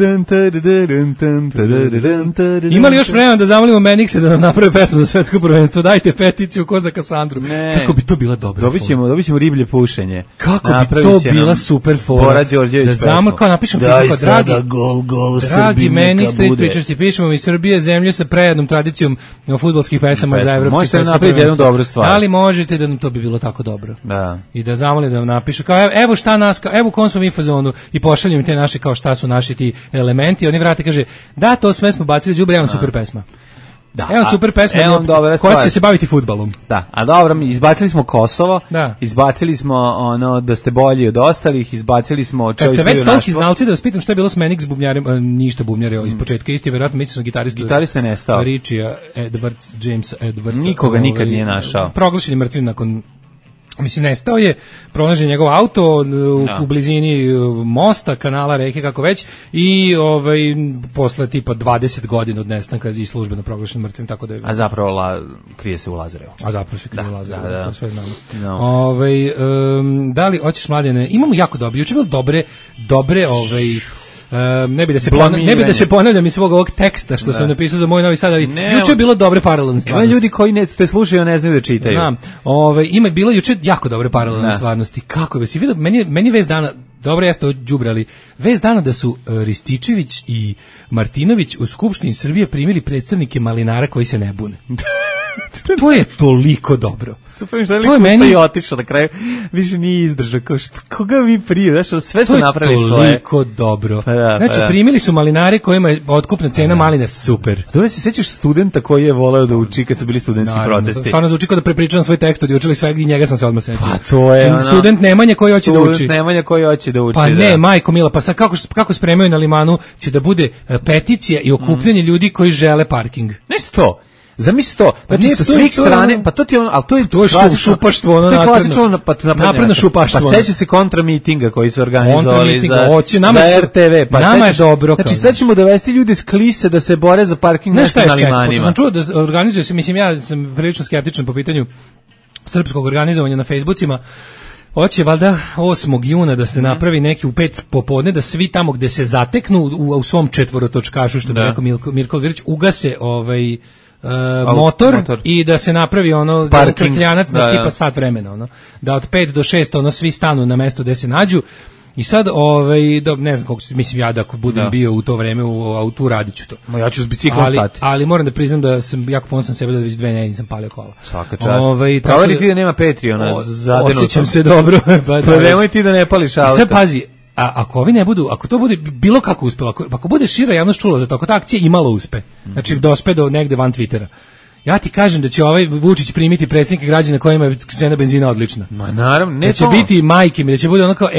Ima li još vremena da zamolimo Menixe da nam naprave pesmu za svetsko prvenstvo? Dajte peticiju ko za Kasandru. Kako bi to bila dobra fora. Dobit ćemo riblje pušenje. Kako bi to bila super fora. Bora Đorđević pesmu. Kao napišem pismo, dragi Menix, Street Preachers, pišemo iz Srbije, zemlje sa prejednom tradicijom fudbalskih pesama za evropski. Možete napraviti jednu dobru stvar. Ali možete da nam to bi bilo tako dobro. Da. I da zamolim da nam napišu kao evo šta nas, evo u kom smo mi fazonu i pošaljem te naše kao šta su naši ti elementi. Oni vrate kaže da to sve smo bacili đubre, evo super pesma. Da, evo super pesma koja će se baviti fudbalom. Da, a dobro, izbacili smo Kosovo, izbacili smo da ste bolji od ostalih, izbacili smo Kad ste već toliki znalci da vas pitam šta je bilo s Menix s bubnjarem, ništa bubnjare iz početka, isti verovatno misliš na gitaristu. Gitarista je nestao. Richie Edwards, James Edwards. Nikoga nikad nije našao. Proglašen je mrtvim nakon... Mislim, nestao je, pronađen njegov auto u blizini mosta, kanala, reke, kako već, i posle tipa 20 godina od nestanka i službeno proglašen mrtvim, tako da je... A zapravo krije se u Lazarevu. A zapravo se krije u Lazarevu, to sve znamo. Da li hoćeš, Mladene, imamo jako dobro, juče bilo dobre ne bi da se ponavljam iz svog ovog teksta što sam napisao za Moj Novi Sad, ali juče je bilo dobre paralelne stvarnosti. Ima ljudi koji te slušaju, ne znaju da čitaju. Znam. Ima bilo juče jako dobre paralelne stvarnosti. Kako bi si vidio, meni vez dana, dobro jeste đubre, ali vez dana da su Rističević i Martinović u Skupštini Srbije primili predstavnike malinara koji se ne bune. To je toliko dobro. Super, što je meni i otišao na kraju. Više nije izdržao. Koga vi prije, znaš, sve su napravili svoje. To je toliko dobro. Znači, primili su malinari kojima je otkupna cena maline super. Dobro se sećaš studenta koji je voleo da uči kad su bili studentski protesti. Stvarno zvuči kao da prepričam svoj tekst od učili sve i njega sam se odmah setio. Pa to je student Nemanja koji hoće da uči. Student Nemanja koji hoće da uči. Pa ne, majko mila, pa sad kako spremaju na limanu će da bude peticija i okupljanje ljudi koji žele parking. Nešto to. Zamisli to, znači sa svih strane, pa to ti on, al to je šupaštvo, ono napredno šupaštvo. Pa seća se kontra mitinga koji su organizovali za RTV, pa nama je dobro. Znači sad ćemo dovesti ljude s Klise da se bore za parking mesta na limanima. Sam čuo da organizuje se, mislim ja sam prilično skeptičan po pitanju srpskog organizovanja na Facebookima. Hoće valjda 8. juna da se napravi neki u 5 popodne, da svi tamo gde se zateknu u svom četvorotočkašu, što bi rekao Mirko Grčić, ugase motor i da se napravi ono krkljanac na tipa sat vremena, ono da od 5 do 6 ono svi stanu na mesto gde se nađu. I sad ne znam koliko, mislim ja da ako budem bio u to vreme u autu radiću to. Ja ću s biciklom stati. Ali moram da priznam da sam jako ponosan sebe da već 2 nedelje nisam palio kola. Svaka čast. Proveri ti da nema Patreona zadenuto. Osjećam se dobro. Nemoj ti da ne pališ auto. I sad pazi, ako ovi ne budu, ako to bude bilo kako uspelo, ako bude šira javnost čula za to, ako ta akcija imalo uspe, znači dospe do negde van Twittera, ja ti kažem da će ovaj Vučić primiti predsjednike građana kojima je cena benzina odlična. Ma naravno, ne da će biti majke mi, da će bude ono kao,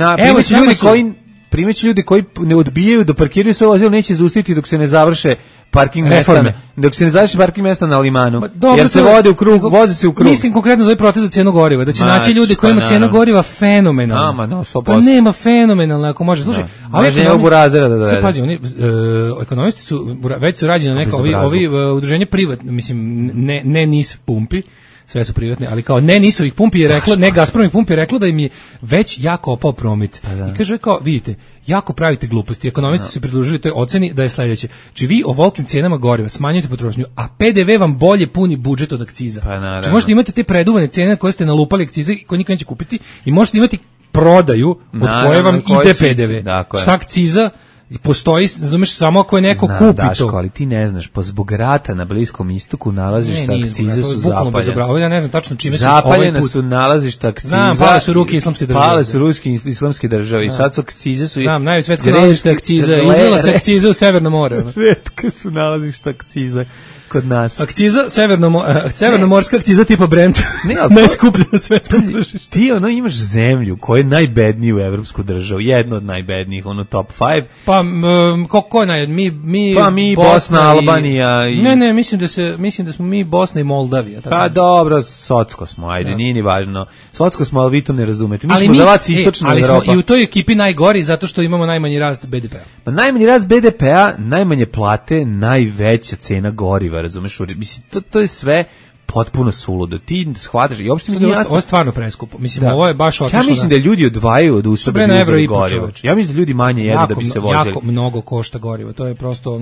primeći ljudi koji ne odbijaju da parkiraju svoje vozilo, neće zaustaviti dok se ne završe parking mesta, dok se ne završi parking mesta na limanu. Jer se vode u krug, voze se u krug. Mislim konkretno za ovaj protest za cenu goriva, da će naći ljudi koji ima cenu goriva fenomenalno. Pa nema fenomenalno ako može. Slušaj, ali sad pazi, oni ekonomisti su već su rađeni neka ovi udruženje privatno, mislim ne NIS pumpi, sve su privatne, ali kao nisu ih pumpi je reklo, Gazprom ih pumpi je reklo da im je već jako opao promet. I kaže kao, vidite, jako pravite gluposti. Ekonomisti su pridružili toj oceni da je sledeće. Či vi ovolikim cenama goriva smanjujete potrošnju, a PDV vam bolje puni budžet od akciza. Či možete imati te preduvane cene koje ste nalupali akcize i koje niko neće kupiti i možete imati prodaju od koje vam ide PDV. Šta akciza postoji, razumeš, samo ako je neko kupi Daško, to. Ali ti ne znaš, zbog rata na Bliskom istoku nalazišta akcize su zapaljene. Ja ne znam tačno čime su zapaljene su nalazišta akciza. Znam, pale su ruke islamske države. Pale su ruske islamske države i sad su akcize su... Znam, najsvetsko nalazište akciza. Iznela se akciza u Severno more. Retke su nalazišta akciza kod nas. Akciza, severnomorska akciza tipa Brent. Najskuplja na svetskom tržištu. Ti imaš zemlju koja je najbednija u evropsku državu, jedna od najbednijih, top 5. Pa ko je najbedniji? Mi Bosna, Albanija i... Ne, mislim da smo mi Bosna i Moldavija. Pa dobro, socko smo, ajde, nije ni važno. Socko smo, ali vi to ne razumete. Mi smo zavaci istočna Evropa. Ali smo i u toj ekipi najgori zato što imamo najmanji rast BDP-a. Najmanji rast BDP-a, najmanje plate, najveća cena goriva, razumeš? Mislim, to je sve potpuno suludo. Ti shvataš i uopšte mi nije jasno. Ovo je stvarno preskupo. Mislim, ovo je baš otišlo. Ja mislim da ljudi odvajaju od usobe da uzeli gorivo. Ja mislim da ljudi manje jedu da bi se vozili. Jako mnogo košta gorivo. To je prosto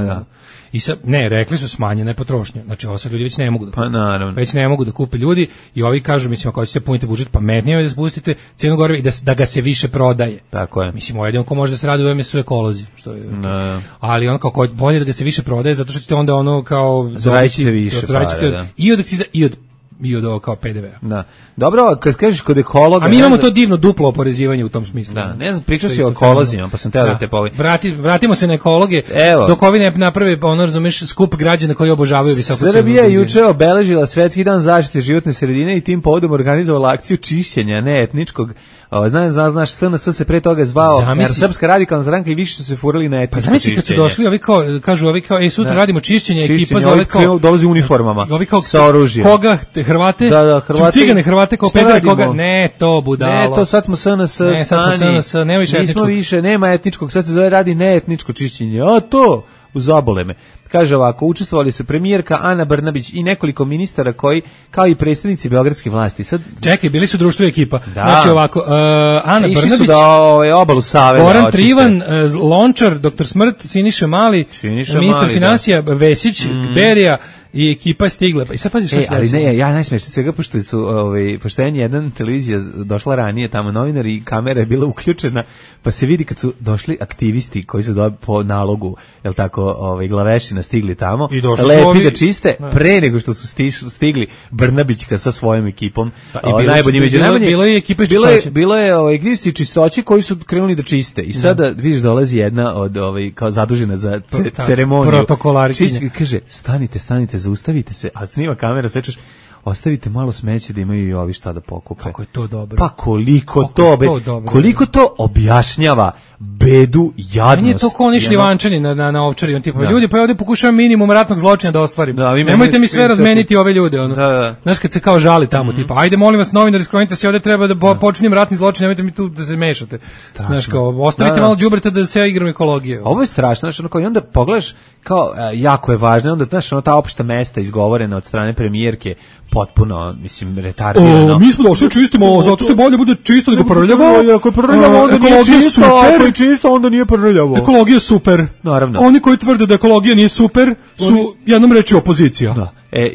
I sad, rekli su smanjena je potrošnja. Znači, ovo sad ljudi već ne mogu da kupe. Pa naravno. Već ne mogu da kupe ljudi i ovi kažu, mislim, ako ćete puniti budžet, pametnije je da spustite cenu goriva i da ga se više prodaje. Tako je. Mislim, jedino ko može da se radi u MSU ekolozi. Što je, ali ono kao bolje da ga se više prodaje, zato što ćete onda ono kao... Zarađite više pare, da. I od akciza, i od ovo kao PDV-a. Da. Dobro, kad kažeš kod ekologa... A mi imamo to divno duplo oporezivanje u tom smislu. Da, ne znam, pričao si o ekolozima, pa sam teo da te povim. Vratimo se na ekologe, dok ovi ne naprave, razumeš, skup građana koji obožavaju visoko cenu. Srbija je juče obeležila Svetski dan zaštite životne sredine i tim povodom organizovala akciju čišćenja, ne etničkog. Znaš, SNS se pre toga zvao Srpska radikalna stranka i više su se furali na etničko čišćenje. Pa zamisli kad su došli, kažu, sutra radimo čišćenje, ekipa zove kao... dolazi u uniformama, sa oružjem. Koga Hrvate, Hrvate, cigane Hrvate kao pedere koga, ne, to budalo. Ne, to sad smo SNS, nema više, nema etničkog, sad se zove radi neetničko čišćenje, a to zabole me. Kaže ovako, učestvovali su premijerka Ana Brnabić i nekoliko ministara koji, kao i predstavnici beogradske vlasti. Sad, čekaj, bili su društvo ekipa. Da. Znači ovako, Ana Brnabić, išli su da obalu Save. Goran Trivan, Lončar, Dr. Smrt, Siniša Mali, ministar finansija, Vesić, Berija, i ekipa je stigla. Pa i sad pazi šta se ali ne, ja najsmešnije svega pošto su pošto je jedna televizija došla ranije tamo novinar i kamera je bila uključena, pa se vidi kad su došli aktivisti koji su po nalogu, jel tako, glavešina stigli tamo. Lepi da čiste pre nego što su stigli Brnabićka sa svojom ekipom. Najbolji među najbolji. Bilo je ekipa čistoće. Bilo je aktivisti čistoće koji su krenuli da čiste. I sada vidiš dolazi jedna od kao zadužena za ceremoniju. Protokolarikinja. Kaže stanite, zaustavite se, a snima kamera, sve češ, ostavite malo smeće da imaju i ovi šta da pokupe. Kako je to dobro. Pa koliko to objašnjava bedu, jadnost. Meni je to ko oni šljivančani na Ovčari, on tipa, ljudi, pa ja ovdje pokušavam minimum ratnog zločina da ostvarim. Nemojte mi sve razmeniti ove ljude. Ono. Znaš, kad se kao žali tamo, tipa, ajde molim vas novinari, sklonite se, ovdje treba da počinjem ratni zločin, nemojte mi tu da se mešate. Znaš, kao, ostavite malo đubreta da se ja igram ekologije. Ovo je strašno, znaš, i onda pogledaš, kao, jako je važno, onda, znaš, ta opšta mesta izgovorena od strane premijerke, potpuno, mislim, retardirano. Mi smo došli čistimo, zato što bolje bude čisto nego prljavo. Ako je prljavo, onda nije čisto, ako je čisto, onda nije prljavo. Ekologija je super. Naravno. Oni koji tvrde da ekologija nije super, su jednom reći opozicija. Da.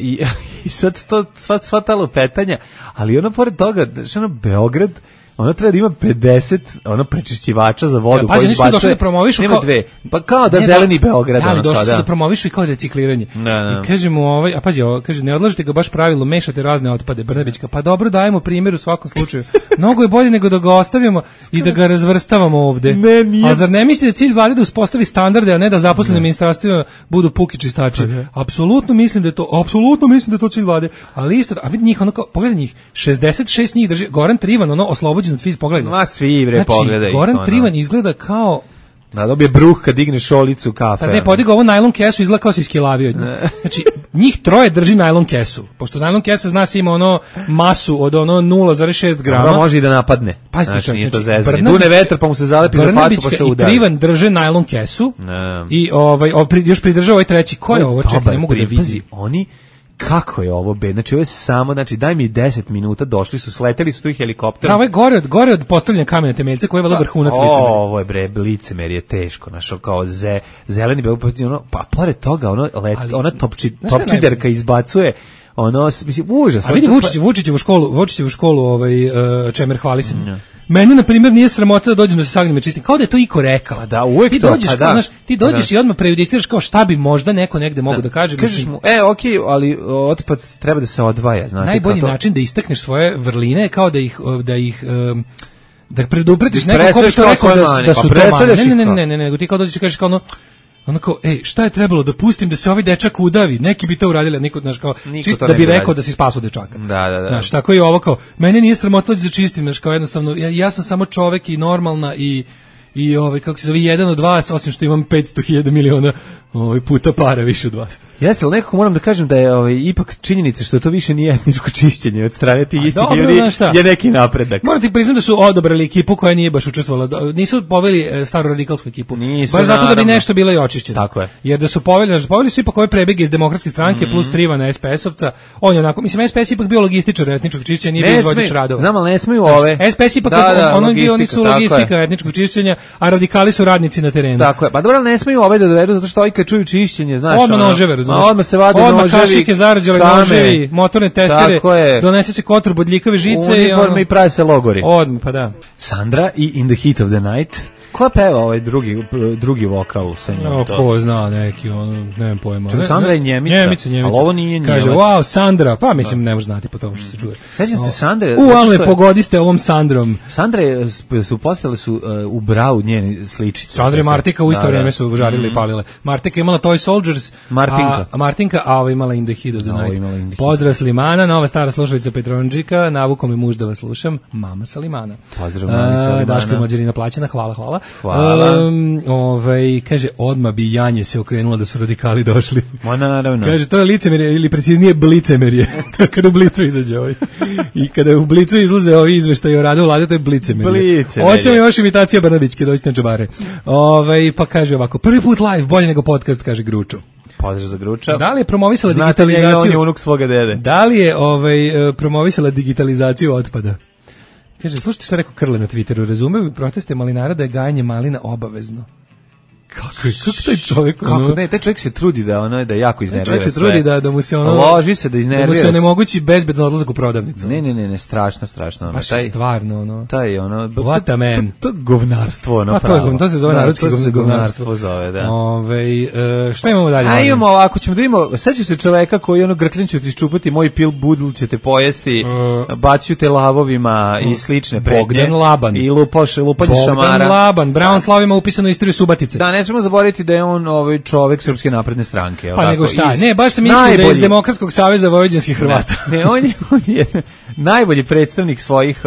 I sad to, sva ta lupetanja, ali ono pored toga, Beograd, ona treba da ima 50 prečišćivača za vodu koji izbacuje. Došli da promovišu kao dve. Pa kao da zeleni Beograd. Da, ali došli su da promovišu i kao recikliranje. I kažemo a pazi, kaže ne odlažite ga baš pravilno, mešate razne otpade, Brnabićka. Pa dobro, dajemo primjer u svakom slučaju. Mnogo je bolje nego da ga ostavimo i da ga razvrstavamo ovde. A zar ne mislite da cilj vlade da uspostavi standarde, a ne da zaposleni ministarstvima budu puki čistači? Apsolutno mislim da je to cilj vlade. Ali isto, a vidi njih ono kao, pogledaj njih, 66 njih drži, Goran Trivan, ono oslobođen od fiz, pogledaj. Ma svi bre, pogledaj. Goran Trivan izgleda kao da dobije bruh kad digne šolicu kafe. Pa ne, podigao ovo najlon kesu, izgleda kao se iskilavio od njih. Znači, njih troje drži najlon kesu. Pošto najlon kesa zna se ima ono masu od ono 0,6 grama. Ono može i da napadne. Pazite, znači, to zezanje. Dune vetar pa mu se zalepi za facu pa se udari. I Trivan drže najlon kesu i još pridržava ovaj treći. Ko je ovo? Čekaj, ne mogu da vidim. Oni kako je ovo bed? Znači ovo je samo, znači daj mi 10 minuta, došli su, sleteli su tu helikopterom. Ovo je gore od postavljanja kamena temeljca koji je vela vrhunac licemerja. Ovo je bre, licemer je teško, našo kao zeleni ono, pa pored toga ona topčiderka izbacuje ono, mislim, užas. A vidi Vučićevu školu Čemer hvali se. Mene, na primjer, nije sramota da dođem da se sagnem čistim. Kao da je to iko rekao. Pa da, uvek ti dođeš, to. Znaš, ti dođeš i odmah prejudiciraš kao šta bi možda neko negde mogu da kaže. Kažeš mu, okej, ali otpad treba da se odvaja. Znate, najbolji način da istakneš svoje vrline je kao da preduprediš neko ko bi to rekao da su to mane. Ne, nego ti kao dođeš i kažeš kao ono kao, šta je trebalo da pustim da se ovaj dečak udavi, neki bi to uradili, niko, znaš, kao, čisto da bi rekao da si spasao dečaka. Da. Znaš, tako je ovo kao, mene nije sramota da čistim, znaš, kao jednostavno, ja sam samo čovek i normalna i kako se zove, jedan od vas, osim što imam 500.000 miliona puta para više od vas. Jeste, ali nekako moram da kažem da je ipak činjenica što to više nije etničko čišćenje od strane tih istih ljudi je neki napredak. Moram ti priznam da su odabrali ekipu koja nije baš učestvovala. Nisu poveli staru radikalsku ekipu. Baš zato da bi nešto bilo i očišćeno. Tako je. Jer da su poveli su ipak ove prebege iz Demokratske stranke plus Trivana SPS-ovca. On je onako, mislim, SPS ipak bio logističar etničkog čišćenja, nije bio izvođač radova. Znam, ali ne smeju ove. SPS ipak oni su logistika etničkog čišćenja, a radikali su radnici na terenu. Tako je. Pa dobro, ne smeju ove da dovedu zato što oni kad čuju čišćenje, znaš, odmah noževe, razumiješ. Odmah se vade noževi, kašike, zarađale noževi, motorne testere, donese se kotor bodljikave žice uniforme i pravi se logori. Odmah, pa da. Sandra i In the Heat of the Night. Ko peva ovaj drugi vokal sa njom? Ko zna neki, nemam pojma. Čekaj, Sandra je Njemica. Ali ovo nije Njemac. Kaže, wow, Sandra, pa mislim ne može znati po tomu što se čuje. Sećam se Sandre. Ale pogodiste ovom Sandrom. Sandre su postale u brau njeni sličice. Sandra i Martika u isto vrijeme su žarili i palile. Apteka imala Toy Soldiers, Martinka, a ovo imala In the Heat of the Night. Pozdrav Slimana, nova stara slušalica Petronđika, navuko me muž da vas slušam, mama Salimana. Pozdrav mami Salimana. Daško i Mlađarina plaćena, hvala. Kaže, odmah bi Janje se okrenula da su radikali došli. Ma naravno. Kaže, to je licemerje, ili preciznije blicemerje. To je kada u Blicu izađe ovaj. I kada u Blicu izlaze ovi izveštaji o radu vlade, to je blicemerje. Hoćemo još imitacija Brnabićke, dođite na džabare. Pa kaže ovako, prvi put live, bolje nego podcast, kaže Gručo. Pozdrav za Gruča. Da li je promovisala digitalizaciju? On je unuk svoga dede. Da li je promovisala digitalizaciju otpada? Kaže, slušajte šta rekao Krle na Twitteru, razumeo bi proteste malinara da je gajanje malina obavezno. Kako taj čovjek? Taj čovjek se trudi da jako iznervira sve. Čovjek se trudi da mu se loži se da iznervira. Da mu se onemogući bezbedno odlazak u prodavnicu. Ne, strašno. Baš je stvarno, Taj what a man. To govnarstvo, pravo. To se zove narodski govnarstvo. Zove, da. Šta imamo dalje? Imamo ovako, ćemo da vidimo, seća se čoveka koji grklin će ti iščupati, moj pil budl će te pojesti, bacio te lavovima i slične pretnje. Bogdan Laban. I lupanje šamara. Bogdan Laban, Brown Slavima upisano istoriju Subatice. Da, ne smemo zaboraviti da je on čovek Srpske napredne stranke. Pa nego šta, baš sam mislio da je iz Demokratskog saveza vojvođanskih Hrvata. Ne, on je najbolji predstavnik svojih,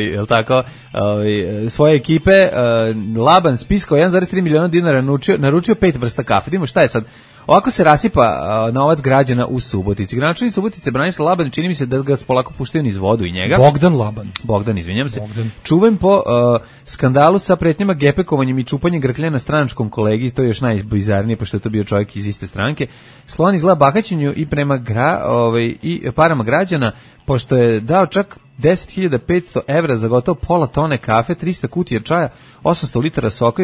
svoje ekipe. Laban spiskao 1,3 miliona dinara, naručio 5 vrsta kafe. Vidimo šta je sad. Ovako se rasipa novac građana u Subotici. Gradonačelnik Subotice Branislav Laban, čini mi se da ga polako puštaju niz vodu i njega. Bogdan, izvinjam se. Čuven po skandalu sa pretnjama gepekovanjem i čupanjem grklja na stranačkom kolegi, to je još najbizarnije, pošto je to bio čovjek iz iste stranke. Slon izgleda bahaćenju i prema i parama građana, pošto je dao čak 10.500 evra za gotovo pola tone kafe, 300 kutija čaja, 800 litara soka i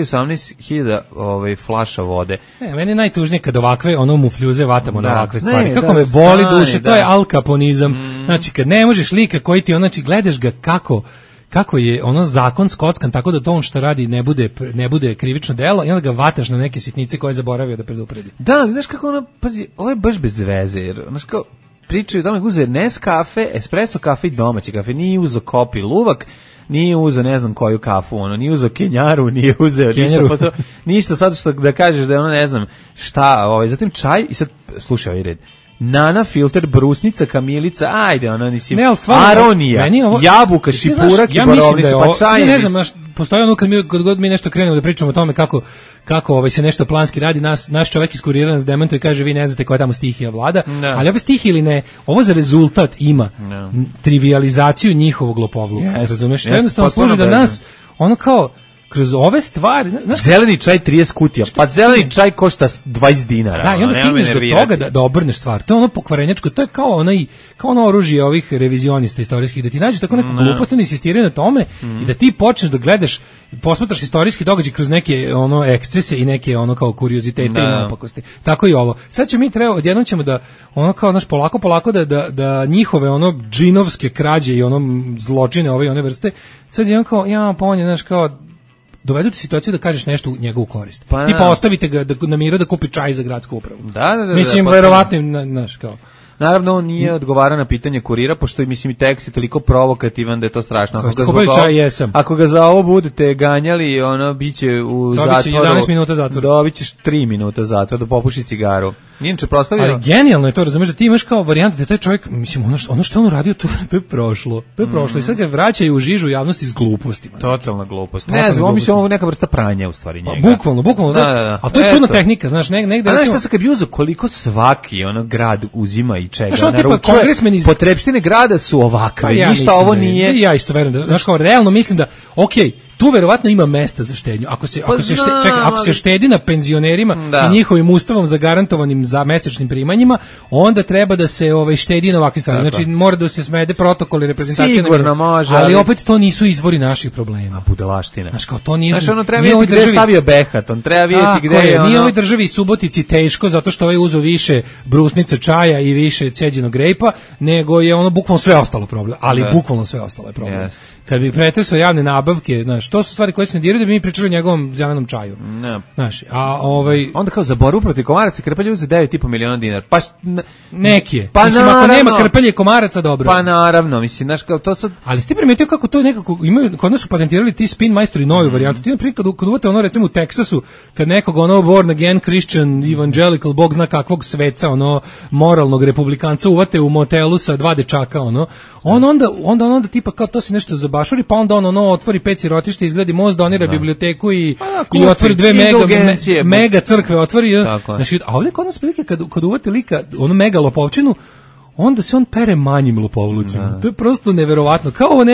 18.000 flaša vode. Meni je najtužnije kad ovakve mufljuze vatamo na ovakve stvari. Kako me boli duše, to je alkaponizam. Znači, kad ne možeš lika koji ti, gledaš ga kako je zakon skockan, tako da to on što radi ne bude krivično delo i onda ga vataš na neke sitnice koje je zaboravio da predupredi. Da, znaš kako pazi, ovo je baš bez veze, jer, znaš kao, pričaju da me uzeo Nescafe, espresso kafe i domaći kafe, nije uzo kopi luvak, nije uzeo ne znam koju kafu, nije uzeo kenjaru, nije uzeo ništa sad što da kažeš da je ne znam šta, zatim čaj i sad slušaj ovaj red. Nana, filter, brusnica, kamilica, ajde, aronija, jabuka, šipurak i borovnica, pa čaj. Ne znam, postoji kad god mi nešto krenemo da pričamo o tome kako se nešto planski radi, naš čovjek iz Kurira nas demantuje i kaže vi ne znate koja tamo stihija vlada, ali opet stihija ili ne, ovo za rezultat ima trivializaciju njihovog lopovluka, razumeš? To jednostavno služi da nas, kao, kroz ove stvari... Zeleni čaj 30 kutija, pa zeleni čaj košta 20 dinara. Da, i onda stigneš do toga da obrneš stvar. To je pokvarenjačko, to je kao ono oružje ovih revizionista istorijskih, da ti nađeš tako neku glupost, da insistiraju na tome i da ti počneš da gledaš, posmatraš istorijski događaj kroz neke ekscese i neke kao kuriozitete i naopakosti. Tako i ovo. Sad ćemo odjednom ćemo da polako da njihove džinovske krađe i zločine one vrste, sad je on kao dovedu ti situaciju da kažeš nešto u njegovu korist. Tipa ostavite ga na miru da kupi čaj za gradsku upravu. Mislim, verovatno, kao... Naravno, on nije odgovarao na pitanje Kurira, pošto i tekst je toliko provokativan da je to strašno. Ako ga za ovo budete ganjali, biće u zatvoru. Dobit će 11 minuta zatvora. Dobit ćeš 3 minuta zatvora da popuši cigaru. Inače, proslavio... Ali genijalno je to, razumeš, da ti imaš kao varijanta da taj čovjek, mislim, ono što on uradio, to je prošlo. To je prošlo i sad ga vraćaju u žižu javnosti s glupostima. Totalna glupost. Ne znam, mislim, ovo neka vrsta pranja u stvari njega. Bukvalno, da. Ali to je čudna tehnika, znaš, negde... A znaš šta se kad bi uzeo koliko svaki grad uzima i čega naručuje, potrebštine grada su ovakve, ništa ovo nije... Ja isto verujem, znaš, kao realno mislim da, okej, tu verovatno ima mesta za štednju. Ako se štedi na penzionerima i njihovim ustavom zagarantovanim za mesečnim primanjima, onda treba da se štedi na ovakvim stvarima. Znači mora da se smede protokol i reprezentacija. Sigurno može, ali opet to nisu izvori naših problema. Budalaština. Znači kao to nisu. Znači ono treba vidjeti gde je stavio behat, on treba vidjeti gde je ono. Nije ovoj državi Subotici teško zato što ovaj uzeo više brusnice čaja i više ceđenog rejpa, nego je ono bukvalno sve ostalo problem. Ali bukvalno sve ostalo je problem. Kad bi pretresao javne nabavke, znaš, Znaš, to su stvari koje se ne diraju da bi mi pričali o njegovom zelenom čaju. Ne. Znaš, a onda kao za borbu protiv komaraca krpelju za 9,5 miliona dinara. Pa neki je. Pa mislim, ako nema krpelje komaraca, dobro. Pa naravno, mislim, znaš, kao to sad... Ali ste primetio kako to nekako, imaju, kod nas su patentirali ti spin majstori novu varijantu. Ti naprijed kad uvate ono, recimo u Teksasu, kad nekog ono born again Christian, evangelical, bog zna kakvog sveca, ono, moralnog republikanca uvate u motelu sa 2 dečaka, ono, onda tipa kao to si nešto zabašuri, pa onda ono otvori 5 sirotišta, izgradi most, donira biblioteku i otvori 2 mega crkve, otvori, znači, a ovdje kod nas prilike kad uvate lika, ono mega lopovčinu, onda se on pere manjim lopovlucima. To je prosto neverovatno.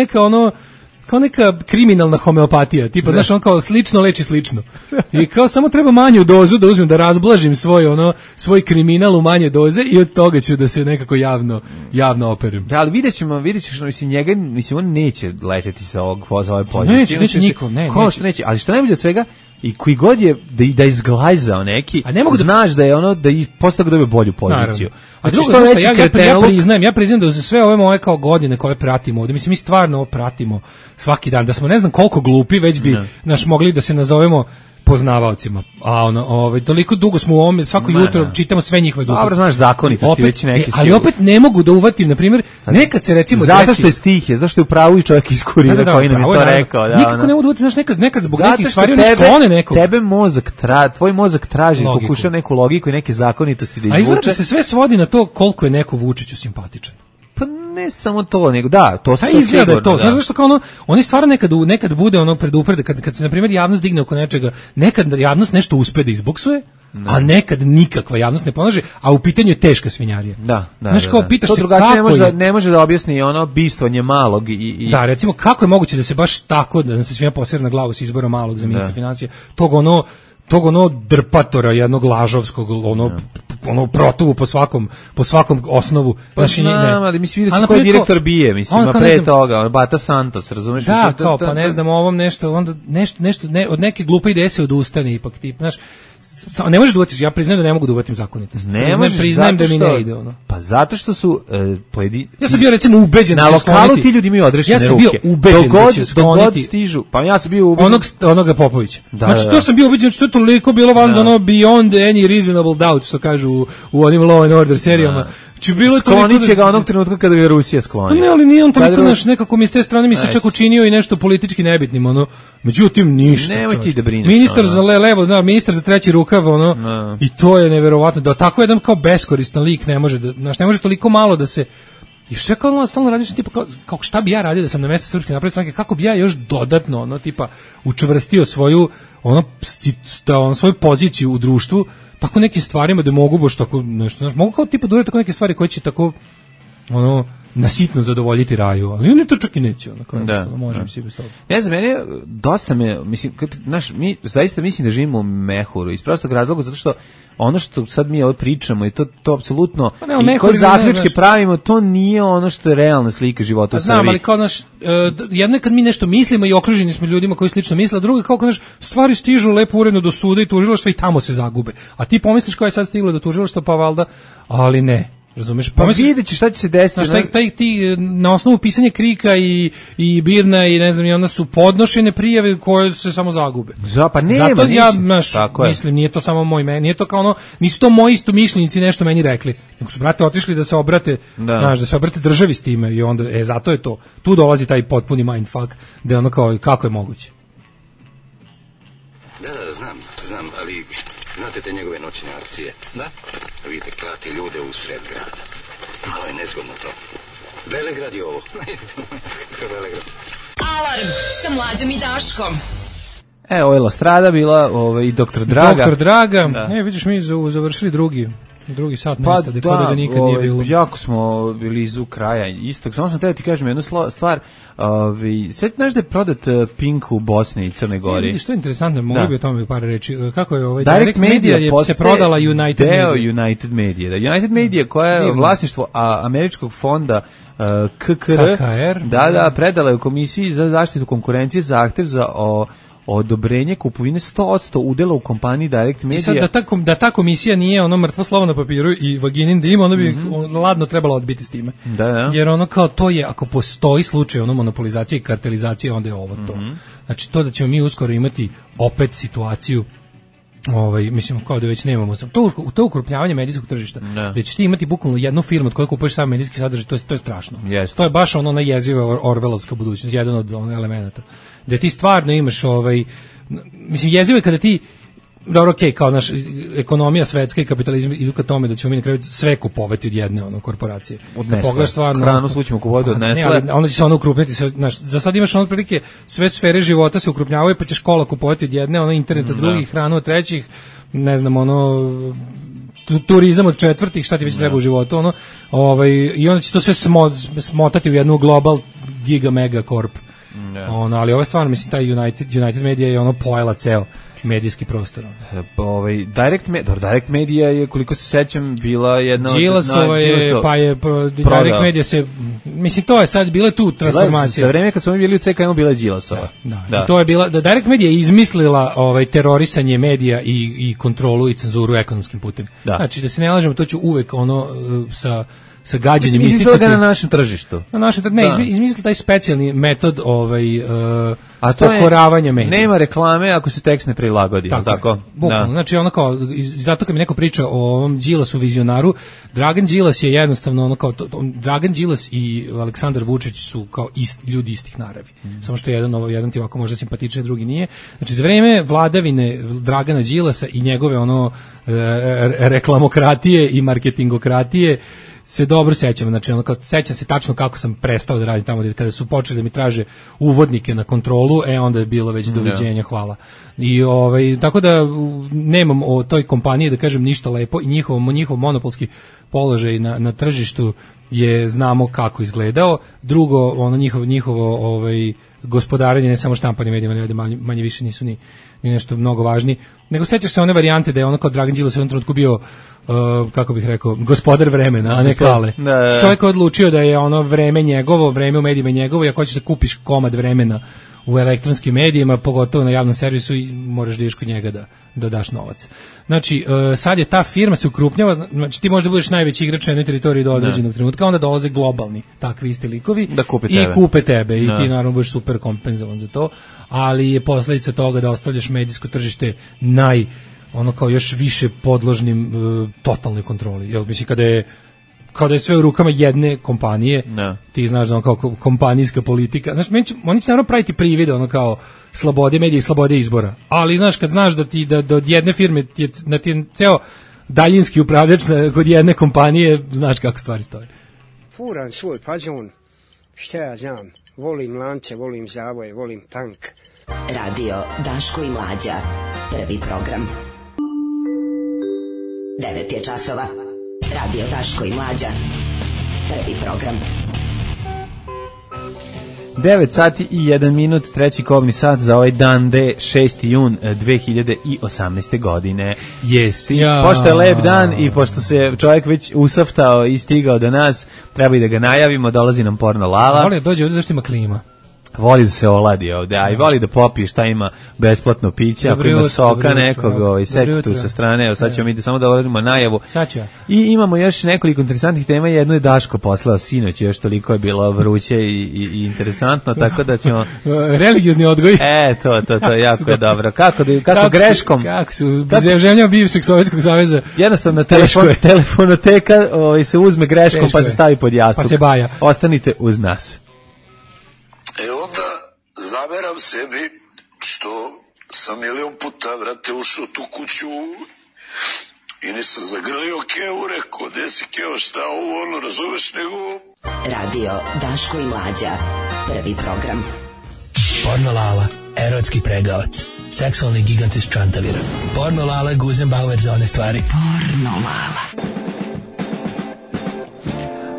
Kao neka kriminalna homeopatija. Tipa, znaš, on kao slično leči slično. I kao samo treba manju dozu da uzmem, da razblažim svoj kriminal u manje doze i od toga ću da se nekako javno operem. Da, ali vidjet ćeš, mislim, on neće leteti sa ove pozicije. Neće niko, neće. Ali što najbolje od svega, i koji god je da izglajzao neki, znaš da je ono, da i posle toga dobije bolju poziciju. A drugo, ja priznam da za sve ove moje kao godine koje pratimo ovdje, mislim, mi stvarno ovo pratimo svaki dan, da smo ne znam koliko glupi, već bi mogli da se nazovemo poznavaocima. A toliko dugo smo u ovome, svako jutro čitamo sve njihove gluposti. Dobro, znaš zakonitosti već neke su. Ali opet ne mogu da uvatim, na primjer, nekad se recimo zato što je stih, zato što je u pravu i čovjek iz Kurira koji nam je to rekao. Nikako ne mogu da uvatim, znaš, nekad zbog nekih stvari oni sklone nekog. Tvoj mozak traži, pokuša neku logiku i neke zakonitosti da izvuče. A izgleda da se sve svodi na to koliko je neko Vučiću simpatičan. Pa ne samo to, nego da, to se izgleda to. Znaš zašto kao oni stvarno nekad bude preduprede, kad se na primjer javnost digne oko nečega, nekad javnost nešto uspe da izbuksuje, a nekad nikakva javnost ne pomaže, a u pitanju je teška svinjarija. Da. Znaš, kao pitaš to se kako ne može da objasni ono bistvovanje malog i... Da, recimo, kako je moguće da se baš tako, da se svima posere na glavu s izborom malog za ministra financija, tog drpatora jednog lažovskog, protuvu po svakom osnovu. Pa ali mislim, vidio si ko je direktor BIE, mislim, a pre toga, Bata Santos, razumeš? Da, kao, pa ne znam, ovom nešto, onda nešto, od neke glupe ideje se odustane, ipak ti, znaš, ne možeš da uvatiš, ja priznajem da ne mogu da uvatim zakonitost. Priznajem da mi ne ide, ono. Pa zato što su ja sam bio recimo ubeđen na lokalu ti ljudi imaju odrešene ruke. Ja sam bio ubeđen da će skloniti stižu. Pa ja sam bio ubeđen onoga Popovića. Znači to sam bio ubeđen, što je toliko bilo beyond any reasonable doubt, što kažu u onim Law and Order serijama. Sklonit će ga onog trenutka kada ga Rusija skloni. Ne, ali nije on toliko nekako mi s te strane mi se čak učinio i nešto politički nebitnim, međutim ništa. Nemoj ti da brineš. Ministar za levo, ministar za treći rukav, i to je neverovatno, da tako jedan kao beskoristan lik ne može toliko malo da se. I što je kao stalno radiš, tipa kao šta bi ja radio da sam na mjestu Srpske napredne stranke, kako bi ja još dodatno tipa učvrstio svoju svoju poziciju u društvu, tako nekim stvarima da mogu baš tako nešto, znaš, mogu kao tipa da tako neke stvari koje će tako nasitno zadovoljiti raju, ali oni to čak i neće, možem si bez toga. Ne znam, mene dosta mislim, mi zaista mislim da živimo u mehuru, iz prostog razloga, zato što ono što sad mi ovdje pričamo i to apsolutno, i koje zaključke pravimo, to nije ono što je realna slika života u Srbiji. Znam, ali kao jedno je kad mi nešto mislimo i okruženi smo ljudima koji slično misle, a drugo je kao kad stvari stižu lepo uredno do suda i tužilaštva i tamo se zagube. A ti pomisliš kao je sad stiglo do tužilaštva, pa valjda, ali ne. Razumeš? Pa vidjet ćeš šta će se desiti. Ti na osnovu pisanja Krika i Birna i ne znam, i onda su podnošene prijave koje se samo zagube. Pa nema. Zato ja mislim, nije to samo moj meni, nije to kao nisu to moji istomišljenici nešto meni rekli, nego su brate otišli da se obrate, da se obrate državi s time i onda zato je to. Tu dolazi taj potpuni mindfuck da ono kao kako je moguće. Da, znam, ali znate te njegove noćne akcije? Da. Vidite, klati ljude u sred grada. Malo je nezgodno to. Velegrad je ovo. Velegrad. Alarm sa Mlađom i Daškom. Ovo je La Strada bila, i Doktor Draga. Doktor Draga, vidiš mi završili drugi sat mesta, da nikad nije bilo. Jako smo bili iz kraja istog. Samo sam teo ti kažem jednu stvar. Sve znaš da je prodat Pink u Bosni i Crnoj Gori? Vidiš, što je interesantno, mogu bi o tome par reći. Kako je Direct Media se prodala United Media. United Media. United Media koja je vlasništvo američkog fonda KKR. Da, predala je u Komisiji za zaštitu konkurencije zahtev za odobrenje kupovine 100% udela u kompaniji Direct Media. I sad da ta komisija nije ono mrtvo slovo na papiru i vaginin dim, ono bi ladno trebalo odbiti s time. Da. Jer ono kao to je, ako postoji slučaj ono monopolizacije i kartelizacije, onda je ovo to. Znači to da ćemo mi uskoro imati opet situaciju, mislim kao da već nemamo to ukrupnjavanje medijskog tržišta, da ćeš ti imati bukvalno jednu firmu od koje kupuješ sam medijski sadržaj, to je strašno. To je baš ono jeziva orvelovska budućnost, jedan od elemenata. Da ti stvarno imaš mislim jezivo je kada ti dobro, okej, kao naš ekonomija svetska i kapitalizam idu ka tome da ćemo mi na kraju sve kupovati od jedne korporacije. Od Nestle. Hranu slučajmo kupovati od Nestle. Onda će se ono ukrupniti. Za sad imaš ono prilike, sve sfere života se ukrupnjavaju, pa će škola kupovati od jedne, internet od drugih, hranu od trećih, ne znam, turizam od četvrtih, šta ti već treba u životu, i onda će to sve smotati u jednu global giga mega korp. Ali ovo je stvarno, mislim, taj United Media je pojela ceo medijski prostor. Direct Media je, koliko se sećam, bila jedna od... Đilasova je, pa je Direct Media se... Mislim, to je sad, bila tu transformacija. Za vreme kad smo bili u CKM-u, bila je Đilasova. Da. I to je bila... Direct Media je izmislila terorisanje medija i kontrolu i cenzuru ekonomskim putem. Znači, da se ne lažemo, to ću uvek sa gađenjem isticati. Izmislila ga na našem tržištu. Izmislila taj specijalni metod pokoravanja medija. Nema reklame ako se tekst ne prilagodi. Tako. Bukvalno. Znači, zato kad mi neko priča o ovom Đilasu vizionaru, Dragan Đilas je jednostavno Dragan Đilas i Aleksandar Vučić su kao ljudi istih naravi. Samo što jedan ti ovako možda simpatičan, drugi nije. Znači, za vreme vladavine Dragana Đilasa i njegove reklamokratije i marketingokratije se dobro sećam, znači sećam se tačno kako sam prestao da radim tamo, kada su počeli da mi traže uvodnike na kontrolu, onda je bilo već doviđenja, hvala. I tako da nemam o toj kompaniji da kažem ništa lepo i njihov monopolski položaj na tržištu je, znamo kako izgledao. Drugo, njihovo gospodarenje, ne samo štampanje medijima, manje više nisu ni nešto mnogo važni, nego sećaš se one varijante da je kao Dragan Đilas u jednom trenutku bio, kako bih rekao, gospodar vremena, a ne Kale. Čovjek je odlučio da je vreme njegovo, vreme u medijima njegovo, i ako hoćeš da kupiš komad vremena u elektronskim medijima, pogotovo na javnom servisu, i moraš da ideš kod njega da daš novac. Znači, sad je ta firma se ukrupnjava, znači ti možda budeš najveći igrač na jednoj teritoriji do određenog trenutka, onda dolaze globalni takvi isti likovi i kupe tebe i ti naravno budeš super kompenzovan za to, ali je posljedica toga da ostavljaš medijsko tržište kao još više podložnim totalnoj kontroli. Jel, mislim, kada je sve u rukama jedne kompanije, ti znaš da kao kompanijska politika, znaš, oni će naravno praviti privid kao slobode medija i slobode izbora, ali znaš, kad znaš da od jedne firme ti je ceo daljinski upravljač kod jedne kompanije, znaš kako stvari stoje. Furam svoj fazon, šta ja znam, volim lance, volim zavoje, volim tank. Radio Daško i Mlađa, prvi program. 9 je časova. Radio Daško i Mlađa, prvi program. 9 sati i 1 minut, treći kobni sat za ovaj dan D, 6. jun 2018. godine. Pošto je lep dan i pošto se čovjek već usaftao i stigao do nas, treba i da ga najavimo, dolazi nam Porno Lala. Voli da dođe ovdje, zašto ima klima? Voli da se oladi ovde, a i voli da popije šta ima besplatno piće, ako ima soka nekog, i seti tu sa strane, evo sad ćemo mi samo da uradimo najavu. I imamo još nekoliko interesantnih tema, jedno je Daško poslao sinoć, još toliko je bilo vruće i interesantno, tako da ćemo... Religiozni odgoj. To jako je dobro. Kako greškom... Kako su, zemlja bivšeg Sovjetskog saveza. Jednostavno, telefonoteka se uzme greškom pa se stavi pod jastuk. Pa se baja. Ostanite uz nas. Onda zameram sebi što sam milion puta, vrate, ušao tu kuću i nisam zagrlio Keo, rekao, gde si Keo, šta ovo, razumeš, nego... Radio Daško i Mlađa, prvi program. Porno Lala, erotski pregavac, seksualni gigant iz Čantavira. Porno Lala, Guzenbauer za one stvari. Porno Lala.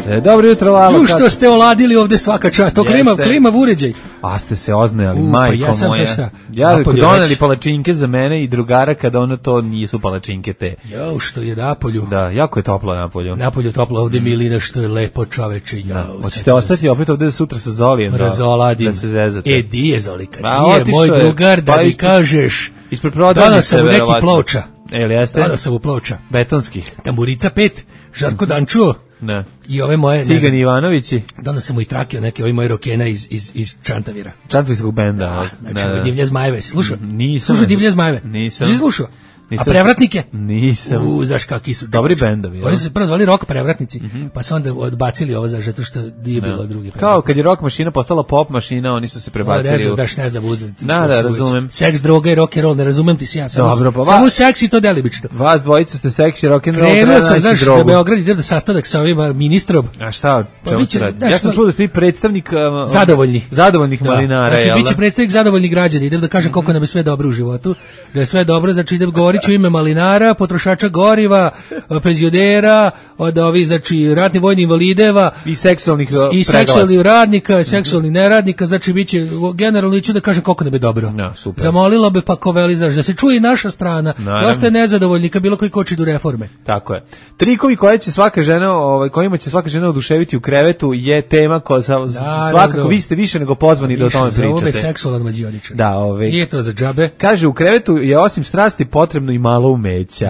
Dobro jutro, Lalo. Ju što ste oladili ovde svaka čast, to klima uređaj. A ste se oznajali, majko pa moja. Ja doneli palačinke za mene i drugara kada ono to nisu palačinke te. Jao, što je napolju. Da, jako je toplo napolju. Napolju toplo, ovde Milina, što je lepo čoveče. Hoćete ostati opet ovde sutra sa Zolijem? Razoladim. Da se zezate. Di je Zolika, nije moj drugar da mi kažeš. Ispred prodavnice, verovatno. Danas sam u neki Ploča. Jel jeste? Danas sam u Ploča. Betonskih. Tamburica 5, Žarko Dančuo. Ne. I ove moje Cigani Ivanovići. Danas sam mu i trakio neke ove moje rokena iz Čantavira. Čantavirskog benda. Znači, Divlje zmajeve. Si slušao? Nisam. Slušao Divlje zmajeve? Nisam. Nisi slušao? A Prevratnike? Nisam. Znaš kakvi su. Dobri bendovi. Oni su se prvo zvali Rock Prevratnici, pa su onda odbacili ovo zato što nije bilo drugi. Kao kad je rock mašina postala pop mašina, oni su se prebacili. Ne znam uzeti. Da, razumem. Seks, droga i rock and roll, ne razumem ti si ja. Samo seks i to delimično. Vas dvojica ste seks i rock and roll. Krenuo sam, znaš, za Beograd idem da sastanak sa ovim ministrom. A šta? Ja sam čuo da ste vi predstavnik zadovoljnih malinara. Znači, biće predstavnik zadovoljnih građana. Idem da kažem koliko nam je sve dobro u životu. Da je sve dobro, znači idem govorit ću ime malinara, potrošača goriva, penzionera, od ovih, znači, ratni vojni invalideva i seksualnih radnika, seksualnih neradnika, znači biće generalno ću da kažem koliko nam je dobro. Zamolilo bi pa ko veli, znači, da se čuje i naša strana. Dosta je nezadovoljnika bilo koji koči do reforme. Tako je. Trikovi kojima će svaka žena oduševiti u krevetu je tema svakako vi ste više nego pozvani da o tome pričate. Ovo je seksualan mađioničar. Da, nije to za džabe. Kaže, u krevetu je osim strasti potrebno i malo umeća.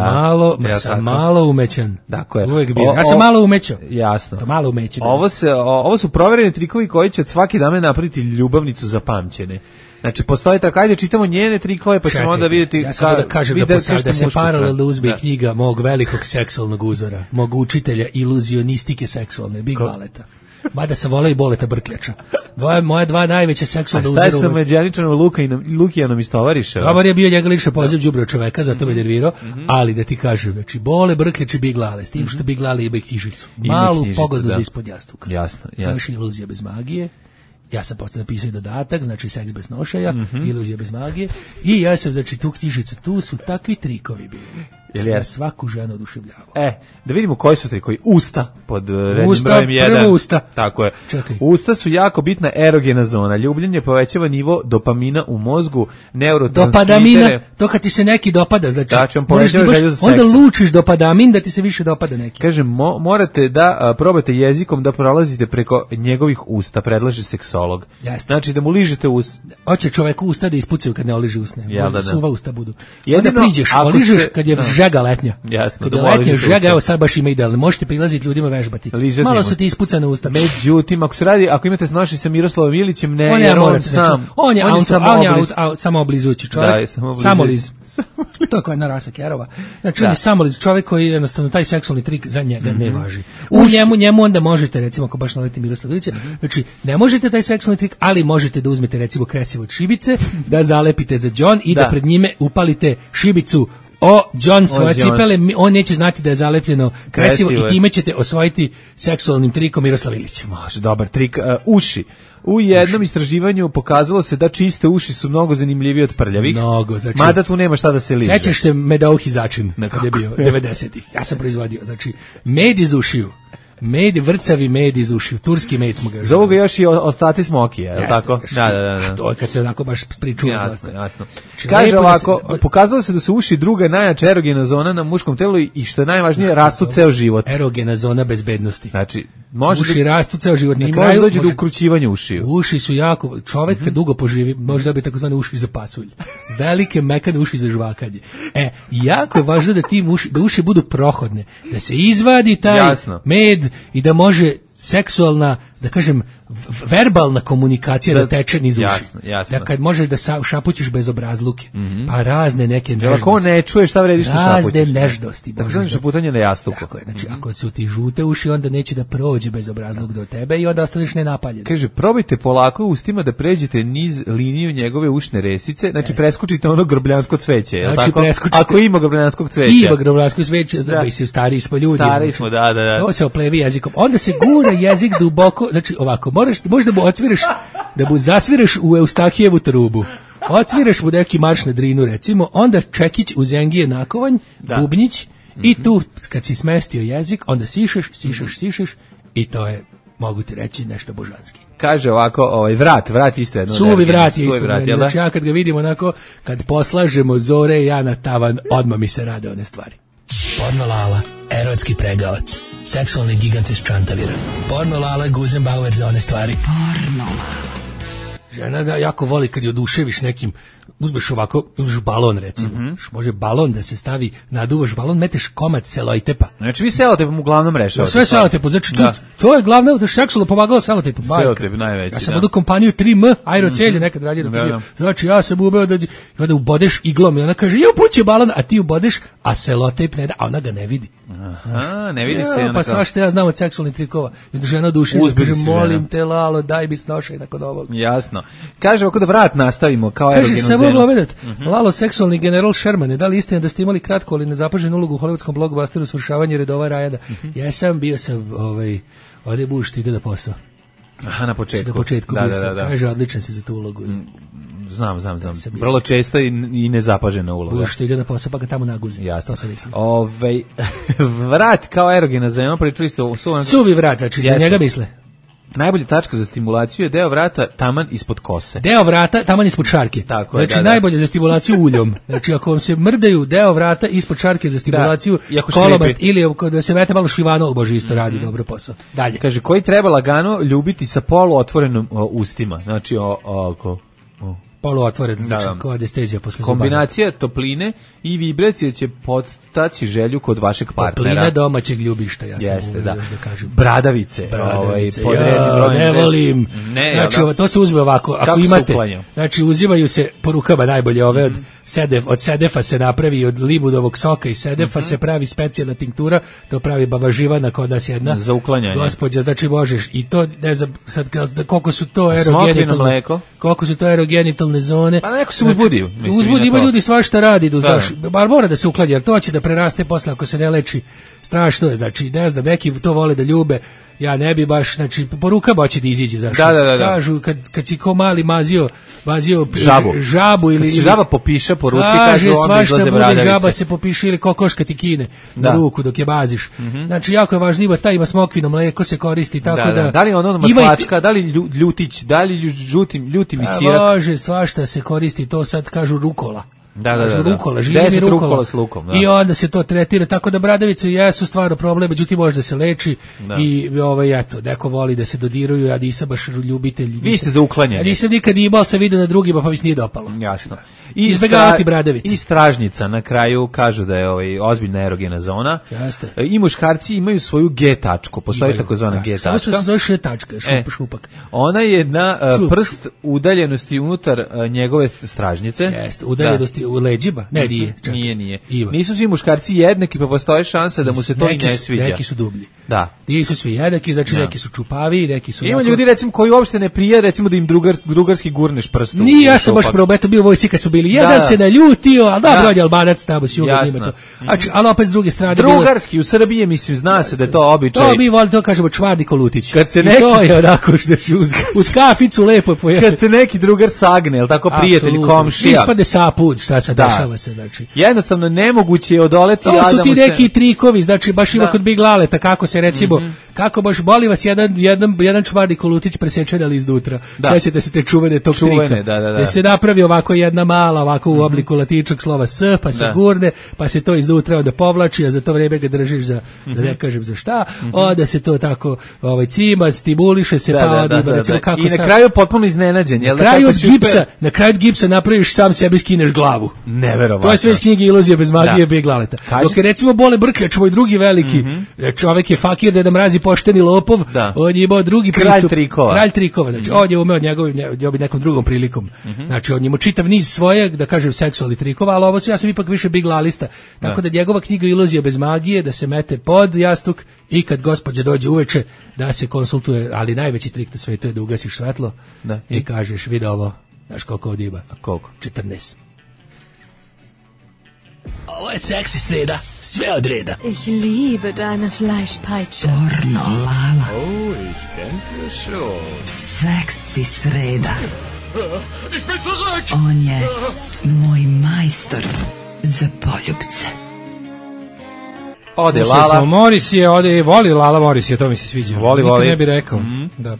Malo umećan. Dakle, ja sam malo umećao. Jasno. To malo umeće. Ovo su provereni trikovi koji će od svake dame napraviti ljubavnicu zapamćene. Znači, postoje tako, ajde čitamo njene trikove, pa ćemo onda vidjeti... Ja sam da kažem da se paralelno uzme knjiga mog velikog seksualnog uzora, mog učitelja iluzionistike seksualne, Big Baleta. Mada sam voleo i Boleta Brkljača. Moje dva najveće seksualne uzore... A šta je sa Međaničanom Lukijanom iz Tovariša? Dobar je bio njega lično poziv đubreo čoveka, zato me nervirao, ali da ti kažem, znači, Bole Brkljač i Big Lale, s tim što Big Lale ima i knjižicu. Malu pogledu za ispod jastuka. Jasno. Znaš, iluzija bez magije. Ja sam posle napisao i dodatak, znači seks bez nošaja, iluzija bez magije. I ja sam, znači, tu knjižicu, tu su takvi trikovi bili. Svaku ženu oduševljavao. Da vidimo koji su trikovi. Usta, pod rednim brojem 1. Prvo usta. Tako je. Čekaj. Usta su jako bitna erogena zona. Ljubljenje povećava nivo dopamina u mozgu, neurotransmitere. Dopadamina, to kad ti se neki dopada, znači, onda lučiš dopadamin da ti se više dopada neki. Kaže, morate da probate jezikom da prolazite preko njegovih usta, predlaže seksolog. Znači da mu ližete usta. Hoće čoveku usta da ispucaju kad ne oliže usne. Suva usta budu. Onda priđeš, oližeš kad je žega letnja. Jasno. Kada letnja žega, evo sad baš ima idealno. Možete prilaziti ljudima vežbati. Malo su ti ispucane usta. Međutim, ako imate snoši sa Miroslavom Ilićem, on je samo oblizujući čovjek. Samo liz. To je koja jedna rasa kerova. Znači, on je samo liz čovjek koji jednostavno taj seksualni trik za njega ne važi. U njemu onda možete, recimo, ako baš naleti Miroslav Ilića, znači, ne možete taj seksualni trik, ali možete da uzmete, recimo, kresivo od šibice, da zalepite za đon i da pred njime upalite šibicu John svoje cipele, on neće znati da je zalepljeno kresivo i time ćete osvojiti seksualnim trikom Miroslava Ilića. Može, dobar trik. Uši. U jednom istraživanju pokazalo se da čiste uši su mnogo zanimljiviji od prljavih. Znači, mada tu nema šta da se liže. Sećaš se Medauhi začin, kad je bio 90-ih. Ja sam proizvodio, znači, med iz ušiju. Med, vrcavi med iz ušiju, turski med smo ga. Zovu ga još i ostaci smokije, je li tako? Da. To je kad se onako baš pričuje. Jasno. Kaže ovako, pokazalo se da su uši druga najjača erogena zona na muškom telu i što je najvažnije, rastu ceo život. Erogena zona bezbednosti. Znači, uši rastu ceo život. Na kraju dođe do ukrućivanja ušiju. Uši su jako, čovjek kad dugo poživi, može dobiti takozvane uši za pasulj. Velike mekane uši za žvakanje. Jako je važno da uši budu prohodne, da se izvadi taj med i da može seksualna, da kažem, verbalna komunikacija da teče niz uši. Jasno. Da kad možeš da šapućiš bez obrazluke, pa razne neke nežnosti. Ako ne čuje šta vredi što šapućiš. Razne nežnosti. Tako znači šaputanje na jastuku. Tako je, znači ako su ti žute uši, onda neće da prođe bez obrazluk do tebe i onda ostaneš nenapaljen. Kaže, probajte polako ustima da pređete niz liniju njegove ušne resice, znači preskočite ono grbljansko cveće, je li tako? Ako ima grbljanskog cveća. Ima grbljansko cveće, znači se stariji smo ljudi. Stariji smo, da. To se oplevi jezikom. Onda se gura jezik duboko, znači ovako, možda mu odsviraš, da mu zasviraš u Eustahijevu trubu. Odsviraš mu neki marš na Drinu, recimo, onda čekić uz Engije nakovanj, bubnjić, i tu, kad si smestio jezik, onda sišeš i to je, mogu ti reći, nešto božanski. Kaže ovako, vrat isto jedno. Suvi vrat je isto. Znači ja kad ga vidim onako, kad poslažemo zore i ja na tavan, odmah mi se rade one stvari. Pornolala, erotski pregavac, seksualni gigant iz Čantavira. Pornolala, Guzenbauer za one stvari. Pornolala. Žena da jako voli kad je oduševiš nekim, uzmeš ovako, uzmeš balon recimo, može balon da se stavi, naduvaš balon, meteš komad selotejpa. Znači vi selotejpom uglavnom rešavate. Sve selotejpom, znači to je glavno, da seksualno pomagalo selotejpom. Selotejp najveći, ja sam od kompaniju 3M, Aerocelje nekad radio dok je bio. Znači ja sam ubeo da onda ubodeš iglom i ona kaže, ja upući balon, a ti ubodeš, a selotejp ne da, a ona ga ne vidi. Aha, ne vidi se. Pa svašta ja znam od seksualnih trikova. I da žena oduševljena, kaže, molim te Lalo, daj mi snošaj nakon ovog. Jasno. Kaže ovako da vrat nastavimo kao erogenu zenu. Kaže, samo povedat, Lalo, seksualni general Sherman, da li istina da ste imali kratko ali nezapaženu ulogu u hollywoodskom blockbusteru Svršavanje redova Rajada? Jesam, bio sam, ovdje buš ti ide da posao. Aha, na početku. Na početku bio sam, kaže, odličan si za tu ulogu. Znam. Vrlo česta i nezapažena uloga. Buš ti ide da posao, pa ga tamo naguzi. Jasno. Vrat kao erogena zena, pričali ste o suvi vrat, znači na njega misle. Najbolja tačka za stimulaciju je deo vrata taman ispod kose. Deo vrata taman ispod šarke. Tako je, znači najbolje za stimulaciju uljom. Znači ako vam se mrdaju deo vrata ispod šarke za stimulaciju kolobast ili da se mete malo šlivanol, bože isto radi dobro posao. Dalje. Kaže koji treba lagano ljubiti sa poluotvorenim ustima. Znači poluotvoren, znači kao anestezija posle zubara. Kombinacija topline i vibracije će podstaći želju kod vašeg partnera. Toplina domaćeg ljubišta, ja sam jeste, da kažem. Bradavice. Ne volim. Znači, to se uzme ovako. Ako imate, znači uzimaju se po rukama najbolje ove od sedefa se napravi, od libudovog soka i sedefa se pravi specijalna tinktura, to pravi baba Živana kod nas jedna. Za uklanjanje. Gospođa, znači možeš i to, ne znam, sad koliko su to erogenitalne. Koliko su to erogenitalne zone. Pa neko se uzbudio. Ima ljudi svašta radi, bar mora da se uklanja, jer to će da preraste posle ako se ne leči. Strašno je, znači, ne znam, neki to vole da ljube, ja ne bi baš, znači, po rukama će da iziđe, znači, kažu, kad si ko mali mazio žabu ili... Kad si žaba popiša po ruci, kažu, onda izlaze bradavice. Žaba se popiše ili kokoška ti kine na ruku dok je baziš. Znači, jako je važno, ima smokvino mleko se koristi, tako da... Da li ono maslačka, da li ljutić, da li ljuti mi sirak? Može, svašta se koristi, to sad kažu rukola. Rukola, živi mi rukola s lukom, i onda se to tretira, tako da bradavice jesu stvarno problem, međutim može da se leči i eto, neko voli da se dodiruju, ja nisam baš ljubitelj. Vi ste za uklanjanje. Ja nisam nikad imao, sam vidio na drugima, pa mi se nije dopalo. Jasno. Izbegavati bradavice. I stražnjica na kraju kažu da je ozbiljna erogena zona. Jeste. I muškarci imaju svoju G tačku, postoji takozvana G tačka. Samo što se zove Š tačka, šupak. Ona je na prst udaljenosti unutar njegove stražnjice. Jeste, udaljenosti u leđima? Ne, nije. Nisu svi muškarci jednaki, pa postoji šansa da mu se to i ne sviđa. Neki su dublji. Da. Nisu svi jednaki, znači neki su čupavi, neki su... Ima ljudi, recimo, koji uopšte ne prije, recimo da im drugarski gurneš prstom. Nije, ja sam baš probeto bio u vojsci kad su bili. Jedan se naljutio, ali dobro, on je Albanac tamo s juga njima to. Ali opet s druge strane... Drugarski, u Srbiji, mislim, zna se da je to običaj. To mi volimo, to kažemo čvarniko lutić. Kad se neki... To je onako što uz kaficu lepo pojede. Kad se neki drugar sagne, ili tako prijatelj, komšija. Ispade saput, šta se dešava se, znači. Jednostavno, nemoguće je odoleti... To su ti neki trikovi, znači, baš ima kod Big Laleta, kako se recimo, kako baš boli vas jedan čvarnik lutić presečenali izdutra. Sećate se te čuvene tog trika. Da se napravi ovako jedna mala, ovako u obliku latičnog slova S, pa se gurne, pa se to izdutra onda povlači, a za to vreme ga držiš za, da ne kažem za šta, onda se to tako cima, stimuliše se, pa onda recimo kako i na kraju potpuno iznenađen. Na kraju od gipsa napraviš sam sebi skineš glavu. Neverovatno. To je sve iz knjige Iluzija bez magije Big Laleta. Dok je recimo Bole Brkljač, moj drugi veliki, čovek je fakir, Deda Mraz pošteni lopov, on je imao drugi pristup. Kralj trikova. Znači, on je umeo njegovim nekom drugom prilikom. Znači, on je imao čitav niz svojeg, da kažem, seksualnih trikova, ali ja sam ipak više Big Lalista. Tako da njegova knjiga Iluzija bez magije, da se mete pod jastuk i kad gospođa dođe uveče, da se konsultuje, ali najveći trik na svetu je da ugasiš svetlo i kažeš, vidi ovo, znaš koliko ovdje ima? Koliko? 14. Ovo je seksi sreda, sve od reda. Ich liebe deine Fleischpeitsche. Pornolala. Oh, ich denke schon. Seksi sreda. Ich bin zurück! On je moj majstor za poljubce. Ode Lala. Morrissey voli Lala Morrissey, to mi se sviđa. Nikad ne bi rekao. Da.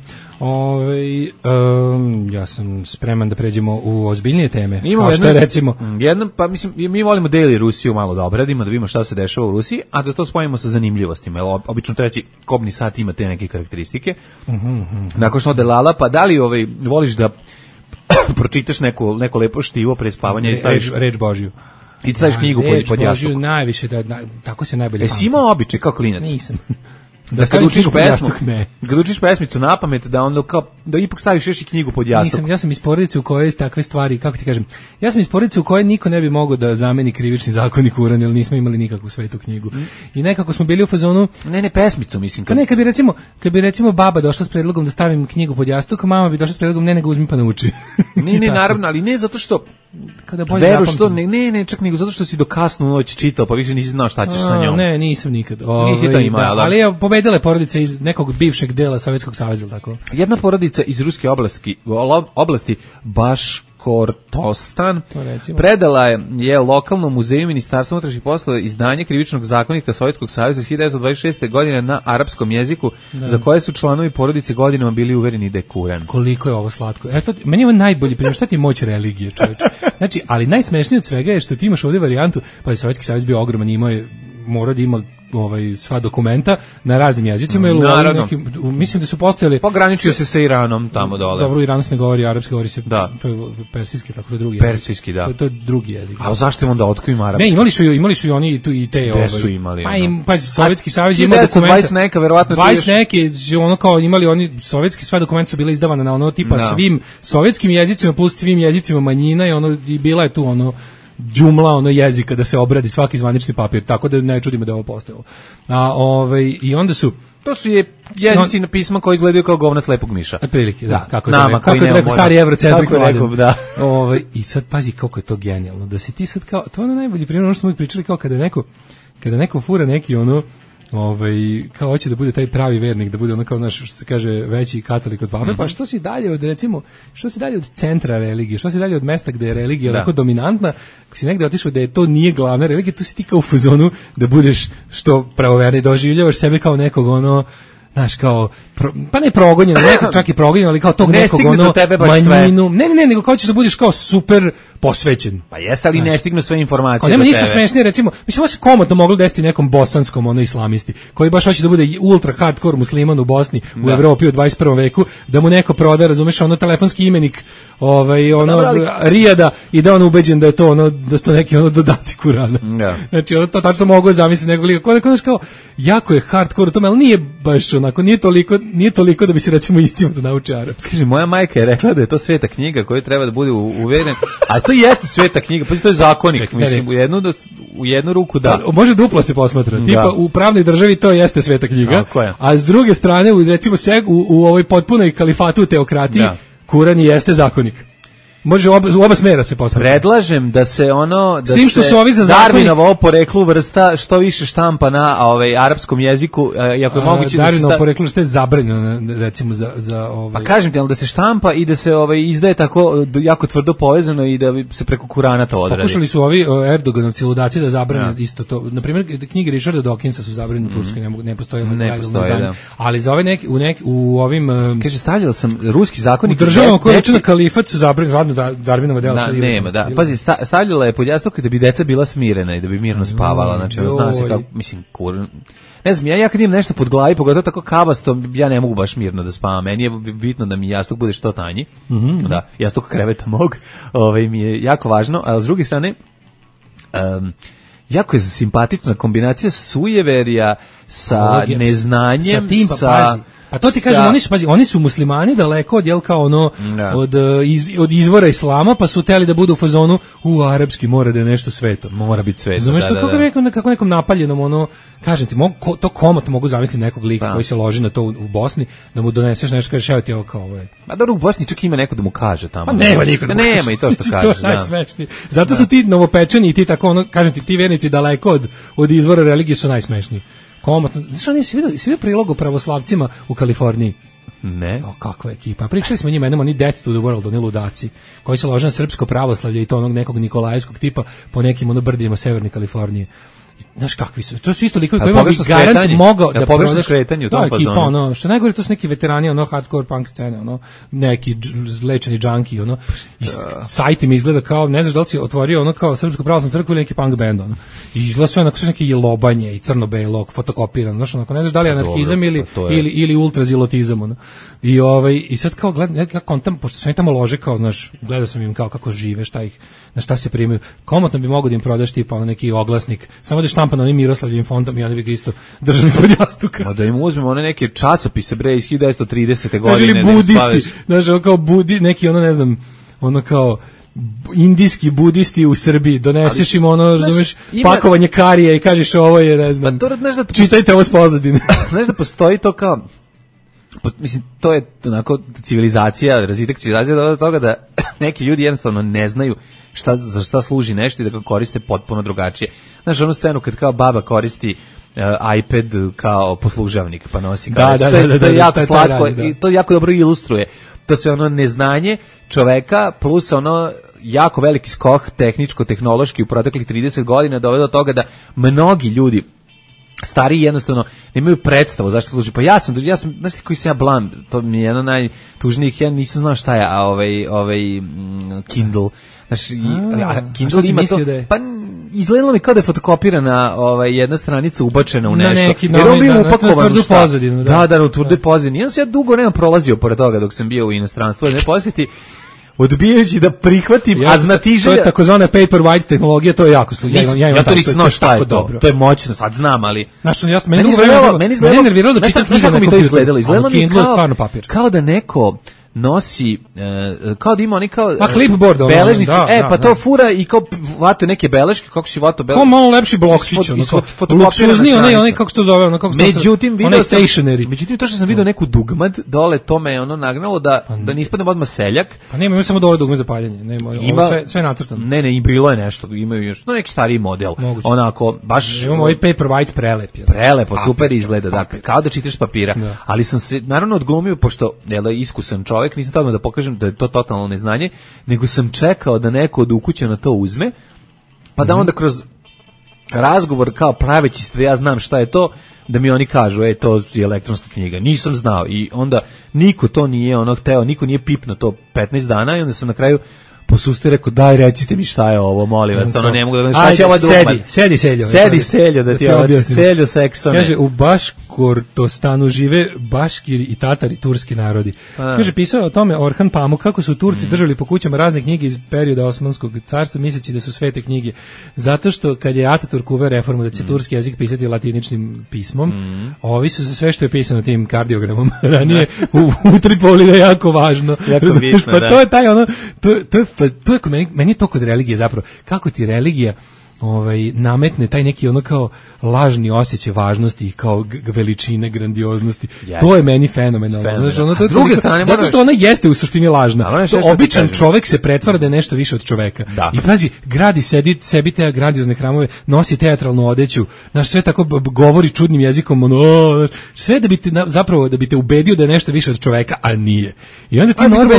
Ja sam spreman da pređemo u ozbiljnije teme. Kao što je recimo pa mislim mi volimo deli Rusiju malo da obradimo, da vidimo šta se dešava u Rusiji, a da to spojimo sa zanimljivostima. Jer obično treći kobni sat ima te neke karakteristike. Nakon što ode Lala, pa da li voliš da pročitaš neko lepo štivo pre spavanja i staviš reč Božju. I staviš knjigu pod jastuk. Najviše tako se najbolje pamti. Jesi imao običaj kao klinac? Nisam. Da kad učiš pesmu, kad učiš pesmicu na pamet, da onda kao da ipak staviš još i knjigu pod jastuk. Ja sam iz porodice u kojoj takve stvari, kako ti kažem, ja sam iz porodice u kojoj niko ne bi mogao da zameni krivični zakonik Kuran, jer nismo imali nikakvu svetu knjigu. I nekako smo bili u fazonu, ne pesmicu mislim. Kad bi recimo baba došla s predlogom da stavim knjigu pod jastuk, mama bi došla s predlogom nego uzmi pa nauči. Ne, naravno, ali ne zato što kada bolje zapamtim. Što ne, čak nego zato što si do kasnu noć čitao, pa više nisi znao šta ćeš sa njom. Ne, nisam nikad. Nisi to imao, ali je pobedila porodica iz nekog bivšeg dela Sovjetskog saveza, tako. Jedna porodica iz ruske oblasti Baškortostan predala je lokalnom muzeju Ministarstva unutrašnjih poslova izdanje krivičnog zakonika Sovjetskog saveza iz 1926. godine na arapskom jeziku, za koje su članovi porodice godinama bili uvereni da je Kuran. Koliko je ovo slatko. Eto, meni je ovo najbolji primjer. Šta ti je moć religije, čoveče? Znači, ali najsmešnije od svega je što ti imaš ovdje varijantu, pa je Sovjetski savez bio ogroman, mora da ima sva dokumenta na raznim jezicima, mislim da su postojali. Pograničio se sa Iranom tamo dole. Dobro, Iran se ne govori arapski, govori se to je persijski, tako da drugi. Persijski, da. To je drugi jezik. A zašto im onda otkrio arapski? Ne, imali su i oni i te Gde su imali? Pa Sovjetski savez ima dokumenta. 20 neka, verovatno. 20 neki, kao imali oni sovjetski sva dokumenta su bila izdavana na tipa svim sovjetskim jezicima plus svim jezicima manjina i bila je tu džumla jezika da se obradi svaki zvanični papir, tako da ne čudimo da je ovo postojalo. I onda su to su jezici na pisma koji izgledaju kao govna slepog miša. Otprilike, da. Kako je rekao stari Eurocentrik Mladen. I sad pazi kako je to genijalno. Da si ti sad kao, to je najbolji primjer, ono što smo uvijek pričali, kao kada neko fura neki kao hoće da bude taj pravi vernik, da bude kao naš, što se kaže, veći katolik od pape, pa što si dalje od centra religije, što si dalje od mesta gde je religija onako dominantna, ako si negde otišao da to nije glavna religija, tu si ti kao u fazonu da budeš što pravoverni, doživljavaš sebe kao nekog znaš, kao, pa ne progonjeno, čak i progonjeno, ali kao tog nekog manjinu. Ne, nego kao ćeš da budeš kao super posvećen. Pa jeste, ali ne stignu sve informacije do tebe. Nema ništa smešnije, recimo, mislim, ovo se komotno moglo desiti nekom bosanskom islamisti, koji baš hoće da bude ultra hardcore musliman u Bosni, u Evropi u 21. veku, da mu neko proda, razumeš, telefonski imenik Rijada i da on ubeđen da je to da su to neki dodaci Kurana. Znači, to tačno mogu zamisliti nekog lika. Kao, jako je hardcore u tome, ali nije baš onako, nije toliko da bi se recimo istimo da nauči arapski. Kaže, moja majka je rekla da je to sveta knjiga koja treba da bude uveden, a to jeste sveta knjiga, pa to je zakonik, mislim, u jednu ruku da. Može duplo se posmatra, tipa u pravnoj državi to jeste sveta knjiga, a s druge strane, recimo u ovoj potpunoj kalifatu teokratiji, Kuran jeste zakonik. Može u oba smjera se posmatra. Predlažem da se s tim što su ovi za Darwinovo poreklo vrsta što više štampa na arapskom jeziku, iako je moguće da Darwinovo poreklo što je zabranjeno recimo za Pa kažem ti, da se štampa i da se izdaje tako jako tvrdo povezano i da se preko Kurana to odradi. Pokušali su ovi Erdoganovci ludaci da zabrane isto to. Na primjer, knjige Richarda Dawkinsa su zabranjene u Turskoj, ne postoje legalno. Ali za ove u ovim kaže, stavljala sam ruski zakonik u državama koje liče na kalifat su zabranjene. Darwinova dela nema, da. Pazi, stavljala je pod jastuk da bi deca bila smirena i da bi mirno spavala, znači zna se kako, mislim, ne znam, ja kad imam nešto pod glavi, pogotovo tako kavasto, ja ne mogu baš mirno da spavam. Meni je bitno da mi jastuk bude što tanji, da, jastuk kreveta mog, mi je jako važno, a s druge strane, jako je simpatična kombinacija sujeverija sa neznanjem, a to ti kažem, oni su muslimani daleko od od izvora islama, pa su teli da budu u fazonu arapski mora da je nešto sveto. Mora biti sveto. Znaš, kako nekom napaljenom, kažem ti, to komotno mogu zamisliti nekog lika koji se loži na to u Bosni, da mu doneseš nešto, kažeš, evo ti ovo kao ovo je. Ma dobro, u Bosni čak ima neko da mu kaže tamo. Pa nema niko da mu kaže. Nema i to što kažeš. To je najsmešnije. Zato su ti novopečeni i ti tako, kažem ti vernici daleko od izvora religije su najsmešniji. Komotno. Znaš, oni si vidio prilog o pravoslavcima u Kaliforniji? Ne. Kakva ekipa. Pričali smo njima, oni Death to the World, oni ludaci, koji se lože na srpsko pravoslavlje i to nekog nikolajevskog tipa po nekim brdima severne Kalifornije. Znaš kakvi su? To su isto likovi koji bi garant mogao da prodaš skretanje u tom fazonu. Ekipa, ono, što najgore, to su neki veterani, ono, hardcore punk scene, ono, neki lečeni džanki, ono, i sajt im izgleda kao, ne znaš da li si otvorio, ono, kao Srpsku pravoslavnu crkvu ili neki punk band, ono, i izgleda sve onako, sve neke jelobanje i crno-belo, fotokopirano, znaš, onako, ne znaš da li je anarhizam ili ultrazilotizam, ono, i sad kao, gledam, ja kontam, pošto sam i tamo lože, kao, znaš, gledao sam im kao kako žive, na šta se primaju, komotno bi mogo da im prodaš tipa ono neki oglasnik, samo da je štampan onim Miroslavljevim fondom i oni bi ga isto držali ispod jastuka. A da im uzmemo one neke časopise bre iz 1930. godine. Znači budisti, znaš, kao neki ono ne znam, ono kao indijski budisti u Srbiji, doneseš im ono, razumeš, pakovanje karije i kažeš ovo je, ne znam, pa to, čitajte ovo s pozadine. Znaš da postoji to kao, mislim, to je onako civilizacija, razvitak civilizacije do toga da neki ljudi jednostavno ne znaju za šta služi nešto i da ga koriste potpuno drugačije. Znaš, onu scenu kad kao baba koristi iPad kao poslužavnik, pa nosi kao to je jako slatko i to jako dobro ilustruje. To sve ono neznanje čoveka plus ono jako veliki skok tehničko-tehnološki u proteklih 30 godina dovede do toga da mnogi ljudi stariji jednostavno nemaju predstavu zašto služi. Pa ja sam znaš ti koji sam ja blam, to mi je jedno najtužnijih, ja nisam znao šta je, Kindle. Znači, Kindle ima to, pa izgledalo mi kao da je fotokopirana jedna stranica ubačena u nešto. Jer on bio upakovan u pozadinu. Da, u tvrdu pozadinu. Ja sam ja dugo nemam prolazio pored toga dok sam bio u inostranstvu, ne posjeti, odbijajući da prihvatim, a znatiželja... To je takozvana paper white tehnologija, to je jako su. Ja to nisam znao šta je to. To je moćno, sad znam, ali... Meni nerviralo da čitam knjiga na kompjuteru. Izgledalo mi kao da neko nosi, kao da ima oni kao beležnicu, pa to fura i kao vatuje neke beleške, kako si vatao beleške. Kao malo lepši blokčić, luksuzni, onaj kako se to zove, ono kako se stationary. Međutim, to što sam vidio neku dugmad, dole to me ono nagnalo da ne ispadnem odmah seljak. Pa nema, ima samo dole dugme za paljenje, nema, sve nacrtano. Ne, i bilo je nešto, imaju još, neki stariji model, onako, baš... Imamo ovaj paper white prelepo, super izgleda, dakle, kao da čitaš papira, ali sam se, naravno, odglumio, pošto je iskusan čovjek, nisam tamo da pokažem da je to totalno neznanje, nego sam čekao da neko od ukućana to uzme, pa da onda kroz razgovor kao praveći se da ja znam šta je to, da mi oni kažu, to je elektronska knjiga. Nisam znao i onda niko to nije hteo, niko nije pipno to 15 dana i onda sam na kraju posustio i rekao, daj recite mi šta je ovo, molim vas, ne mogu da šta će ova dugman. Sedi seljo da ti objasnim. Seljo seksone. Kaže, u Baškortostanu žive baškiri i tatari, turski narodi. Kaže, pisao o tome Orhan Pamuk, kako su Turci držali po kućama razne knjige iz perioda Osmanskog carstva, misleći da su svete knjige. Zato što kad je Ataturk uveo reformu da će turski jezik pisati latiničnim pismom, ovi su se sve što je pisano tim kardiogramom ranije u Tripoli da je jako važno. Pa to je taj to je meni je to kod religije zapravo, kako ti religija nametne taj neki ono kao lažni osjećaj važnosti, kao veličine, grandioznosti. To je meni fenomenalno. S druge strane, zato što ona jeste u suštini lažna. Običan čovek se pretvara da je nešto više od čoveka. I pazi, gradi sebi te grandiozne hramove, nosi teatralnu odeću, sve tako govori čudnim jezikom, sve da bi te zapravo da bi te ubedio da je nešto više od čoveka, a nije. I onda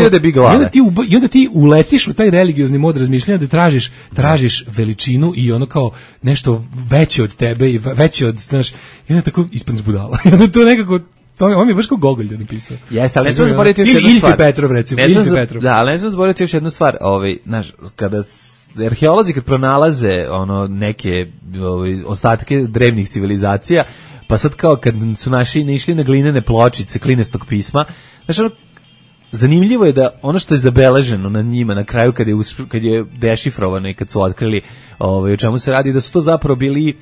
ti uletiš u taj religiozni mod razmišljanja da tražiš veličinu i ono kao nešto veće od tebe i veće od, znaš, i onda tako ispadneš budala. I onda to nekako, on mi je baš kao Gogolj da napisao. Jeste, ali ne smemo zaboraviti još jednu stvar. Ilfi Petrov, recimo. Da, ali ne smemo zaboraviti još jednu stvar. Znaš, kada arheolozi kad pronalaze neke ostatke drevnih civilizacija, pa sad kao kad su išli na glinene pločice klinestog pisma, znaš, zanimljivo je da ono što je zabeleženo na njima na kraju kad je dešifrovano i kad su otkrili o čemu se radi, da su to zapravo bile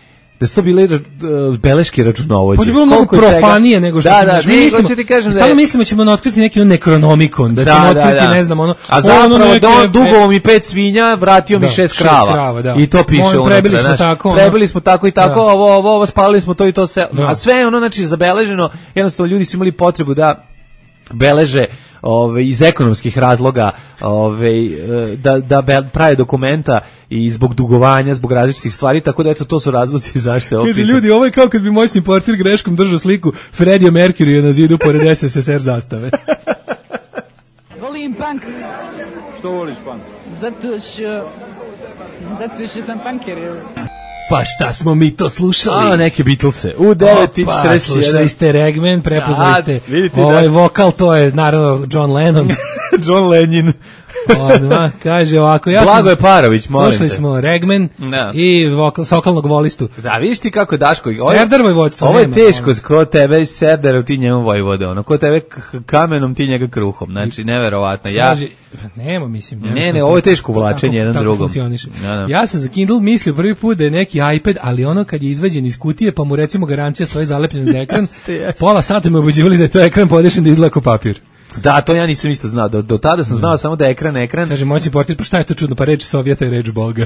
beleške računovođe. Pa je bilo mnogo profanije nego što stalno mislimo ćemo otkriti neki nekronomikon, da ćemo otkriti, ne znam, a zapravo dugovo mi 5 svinja, vratio mi 6 krava. I to piše prebili smo tako i tako, ovo spalili smo to i to se. A sve je znači zabeleženo, jednostavno ljudi su imali potrebu da beleže iz ekonomskih razloga da prave dokumenta i zbog dugovanja, zbog različitih stvari, tako da to su razlozi zašto je opisano. Ljudi, ovo je kao kad bi moćni portir greškom držao sliku Freddie Mercury na zidu pored SSSR zastave. Volim punk. Što voliš punk? Zato što sam punker. Pa šta smo mi to slušali? Neke Beatlese. U 9:41. Slušali ste Ragman, prepoznali ste ovaj vokal, to je naravno John Lennon. John Lenin. Odmah, kaže ovako. Blagoje Parović, molim te. Slušali smo Ragman i vokal Sokolnog volistu. Da, vidiš ti kako Daško... Serdar Vojvodstvo. Ovo je teško, ko tebe Serdar, ti njemu Vojvode, ko tebe kamenom, ti njega kruhom. Znači, neverovatno. Kaže, nema, mislim. Ne, ovo je teško uvlačenje jedan drugom. Ja sam za Kindle mislio prvi put da je neki iPad, ali ono kad je izvađen iz kutije, pa mu recimo garancija stoji zalepljena za ekran, pola sata me obuđivali da je to ekran podešen da izgleda kao papir. Da, to ja nisam isto znao. Do tada sam znao samo da je ekran. Kaže, moćni portir, pa šta je to čudno? Pa reč Sovjeta je reč Boga.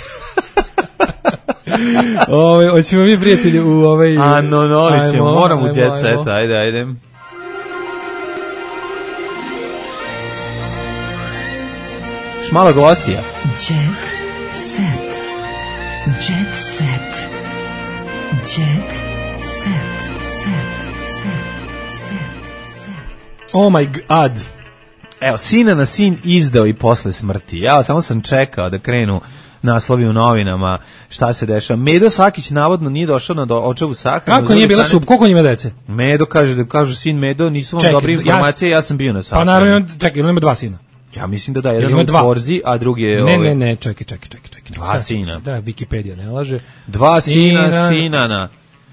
Hoćemo mi, prijatelji, u ovaj... Nolićemo, moram u jet set, ajde. Šmalo glosija. Jet set. Jet set. Jet set. Oh my god. Evo, sina na sin izdao i posle smrti. Ja samo sam čekao da krenu naslovi u novinama, šta se dešava. Medo Sakić navodno nije došao na očevu sahranu. Kako nije bila koliko njima dece? Medo kažu sin Medo, nisu vam dobre informacije, ja sam bio na sahranu. Pa naravno, čekaj, ima 2 sina. Ja mislim da jedan u Forzi, a drugi je... Ne, čekaj. 2 sina. Da, Wikipedia ne laže. 2 sina na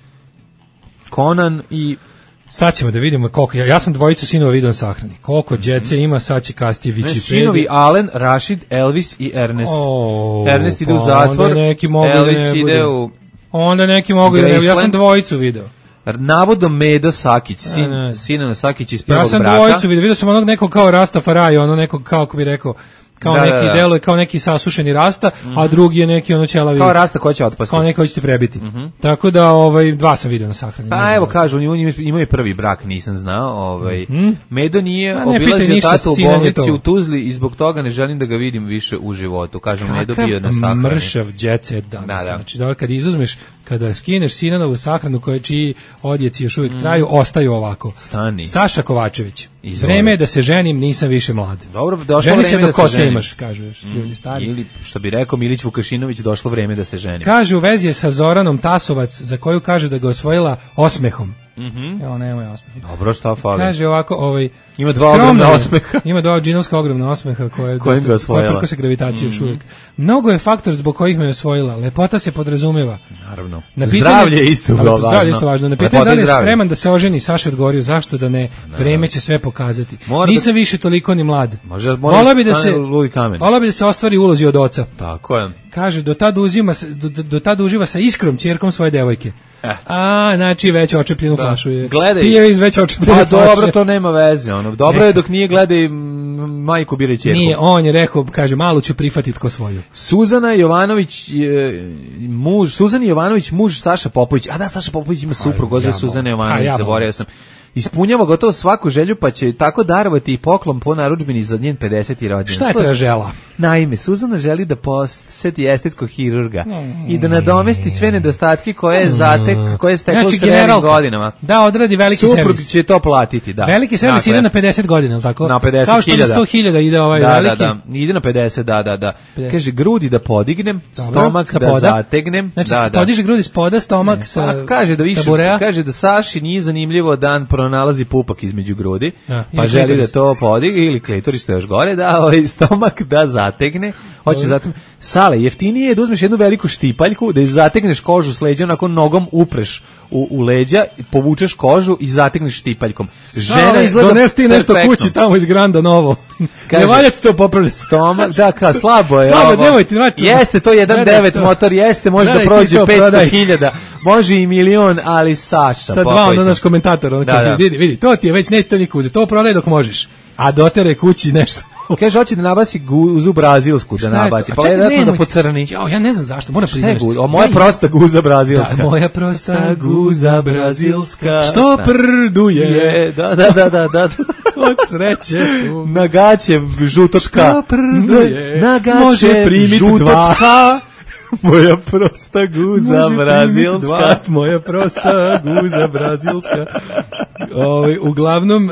Conan i... Sad ćemo da vidimo koliko, ja sam dvojicu sinova vidio na sahrani. Koliko djece ima, sad će kasti Wikipedia. Sinovi Alen, Rashid, Elvis i Ernest. Ernest ide u zatvor, Elvis ide u... Onda neki mogu da ne, ja sam dvojicu video. Navodno Medo Sakić, Sinan Sakić iz prvog braka. Ja sam dvojicu vidio sam onog nekog kao Rastafari, ono nekog, kako bi rekao, kao neki delo je kao neki sasušeni rasta, a drugi je neki ono ćelavi. Kao rasta ko će otpasti. Kao neki koji ćete prebiti. Tako da 2 sam video na sahrani. Pa evo kažu, imao je prvi brak, nisam znao. Medo nije obilazio tatu u bolnici u Tuzli i zbog toga ne želim da ga vidim više u životu. Kažem, Medo bio na sahrani. Mršav jet set danas. Znači, kad izuzmeš, kada skineš Sinanovu sahranu čiji odjeci još uvijek traju, ostaju ovako. Stani. Saša Kovačević. Vreme je da se ženim, nisam više mlad. Dobro, došlo ženi vreme da se ženim. Imaš, kažeš, ljudi stari. Ili, što bi rekao Milić Vukašinović, došlo vreme da se ženim. Kaže, u vezi je sa Zoranom Tasovac, za koju kaže da ga osvojila osmehom. Evo, nemoj osmehom. Dobro, šta fali? Kaže ovako, ima 2 ogromna osmeha. Ima 2 džinovska ogromna osmeha koja preko se gravitacije još uvijek. Mnogo je faktor zbog kojih me je osvojila. Lepota se podrazumeva. Naravno. Zdravlje je isto važno. Zdravlje je isto važno. Na pitanje da li je spreman da se oženi, Saša odgovorio zašto da ne, vreme će sve pokazati. Nisam više toliko ni mlad. Volao bi da se ostvari ulozi od oca. Tako je. Kaže, do tad uživa sa Iskrom, ćerkom svoje devojke. Znači već očepljenu flašu je. Pije iz već očepljenu flaše. Pa dobro, to nema veze. Dobro je dok nije gledaj majku bira ćerku. Nije, on je rekao, kaže, malu ću prihvatiti ko svoju. Suzana Jovanović, muž Saša Popović. A da, Saša Popović ima suprugu, zove Suzana Jovanović, zaboravio sam. Ispunjava gotovo svaku želju, pa će tako darovati i poklon po narudžbini za njen 50. rođendan. Šta je ta žela? Naime, Suzana želi da poseti estetskog hirurga i da nadomesti sve nedostatke koje je steklo u srednjim godinama. Da, odradi veliki servis. Suprug će to platiti, da. Veliki servis ide na 50 godina, ili tako? Na 50.000. Kao što na 100.000 ide ovaj veliki. Da, ide na 50, da. Kaže, grudi da podignem, stomak da zategnem. Znači, podiže grudi spoda, stomak sa taburea. Kaže da Saši nije zanimljivo dan pronalazi pupak između grudi, pa želi da to podigne, ili klitoris, što je još gore, da stomak da zategne. Hoće zatim, Sale, jeftinije je da uzmeš jednu veliku štipaljku, da zategneš kožu s leđa, onako nogom upreš u leđa, povučeš kožu i zategneš štipaljkom. Žena izgleda donesti nešto kući tamo iz Granda Novo. Ne valja ti to popraviti. Stomak, da, slabo je. Slabo, nemojte. Jeste to 1.9 motor, jeste, može da prođe 500.000, može i 1.000.000, ali Saša. Sad 2, naš komentator, on kaže, vidi, to ti je već neće to niko uzeti, to prodaj dok možeš, a dotere kući nešto. Kaže, hoće da nabaci guzu brazilsku, da nabaci, pa je da pocrni. Ja ne znam zašto, moram priznaš. Moja prosta guza brazilska. Da, moja prosta guza brazilska. Što prduje. Da. Od sreće. Na gaće žutočka. Što prduje. Na gaće žutočka. Moja prosta guza brazilska. Moja prosta guza brazilska. Uglavnom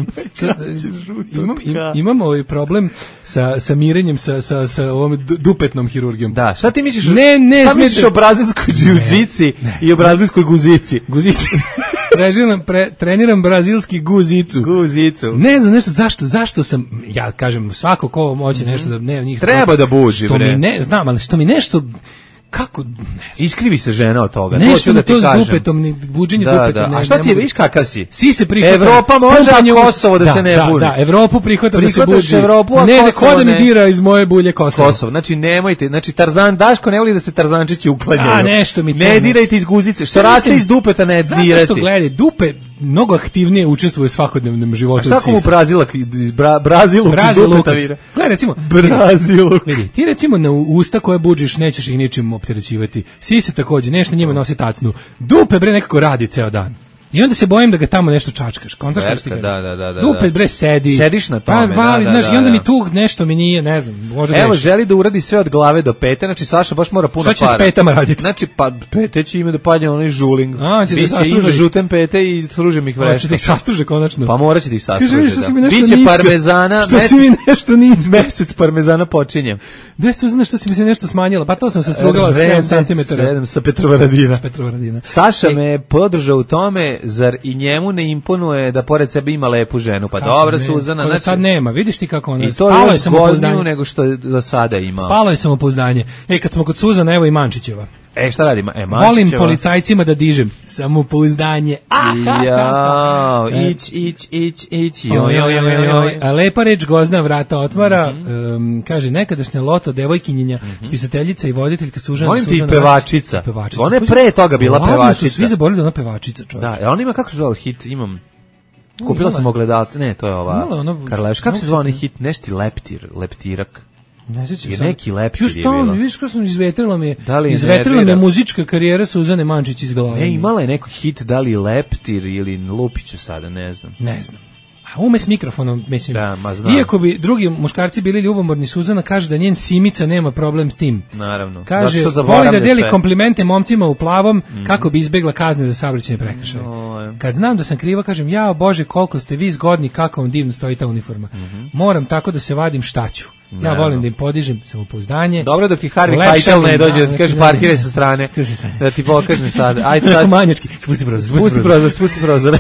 imamo ovaj problem sa mirenjem sa ovom dupetnom hirurgijom. Da, šta ti misliš? Šta misliš o brazilskoj džiu-džici i o brazilskoj guzici? Treniram brazilski guzicu. Ne znam nešto, zašto sam, ja kažem, svako ko hoće nešto da ne njih treba da buži, bre. Znam, ali što mi nešto kako iskrivi se žena od toga. Nešto da to s dupetom, buđenje dupetom. A šta ti je, viš kakav si? Si se prihvata. Evropa može, a Kosovo da se ne buži. Da, Evropu prihvata da se buži. Ne, ko da mi dira iz moje bulje Kosovo. Znači nemojte, znači Tarzan Daško ne voli da se Tarzančići uklanjaju. A nešto mi to. Ne dirajte iz guzice. Što raste iz dupeta ne dirati. Zato što gledaj, dupe mnogo aktivnije učestvuje u svakodnevnom životu. A šta komu Brazilu dupeta vira? Gledaj, recimo, vidi, ti recimo na usta koje buđiš nećeš ih ničim opterećivati. Sise takođe, nešto njima nosi tacnu. Dupe bre nekako radi ceo dan. I onda se bojim da ga tamo nešto čačkaš. Kontaš što ti da. Dupe bre sedi. Sediš na tome. I onda mi tu nešto mi nije, ne znam, može da. Evo želi da uradi sve od glave do pete, znači Saša baš mora puno para. Šta će s petama raditi? Znači pa pete će ime da padne onaj žuling. Biće ima žutem pete i stružem ih vreškom. Hoće da ih sastruže konačno. Pa moraće da ih sastruže. Biće parmezana. Što si mi nešto nisko. Mesec parmezana počinje. Gde se uzme što si mi se nešto smanjila? Pa to sam se strugala 7 cm. 7 sa Petrovaradina. Saša me podržao u tome, zar i njemu ne imponuje da pored sebe ima lepu ženu? Pa dobra Suzana. Znači, sad nema, vidiš ti kako ona. I to je još zgodniju nego što je do sada imao. Spalo je samopouzdanje. Kad smo kod Suzana, evo i Mančićeva. Šta radimo? Mančićeva. Volim policajcima da dižem samopouzdanje. Ić. Lepa reč Gozna vrata otvara. Kaže, nekadašnja Loto devojkinjenja, spisateljica i voditeljka Suzana. Volim ti pevačica. Ona je pre toga bila pevačica. Svi zaboravili da ona pevačica, čovječ. Da, ona ima, kako se zove hit, imam... Kupila sam ogledalce, ne, to je ova Karleš. Kako se zove onaj hit? Nešti leptirak. Ne sećam se. Neki leptir je bilo. Vidiš kako sam izvetrila me muzička karijera Suzane Mančić iz glave. Ne, imala je neko hit, da li leptir ili lupiću sada, ne znam. A ume s mikrofonom, mislim. Da, znam. Iako bi drugi muškarci bili ljubomorni, Suzana kaže da njen Simica nema problem s tim. Naravno. Kaže, voli da deli komplimente momcima u plavom kako bi izbegla kazne za saobraćajne prekršaje. Kad znam da sam kriva, kažem, jao Bože, koliko ste vi zgodni, kako vam divno stoji ta uniforma. Moram tako da se vadim, šta ću. Ja volim da im podižem samopouzdanje. Dobro, dok ti Harvey Keitel ne dođe, da ti kaže parkiraj sa strane, da ti pokažem sad. Ajde sad. Manjački, spusti prozor.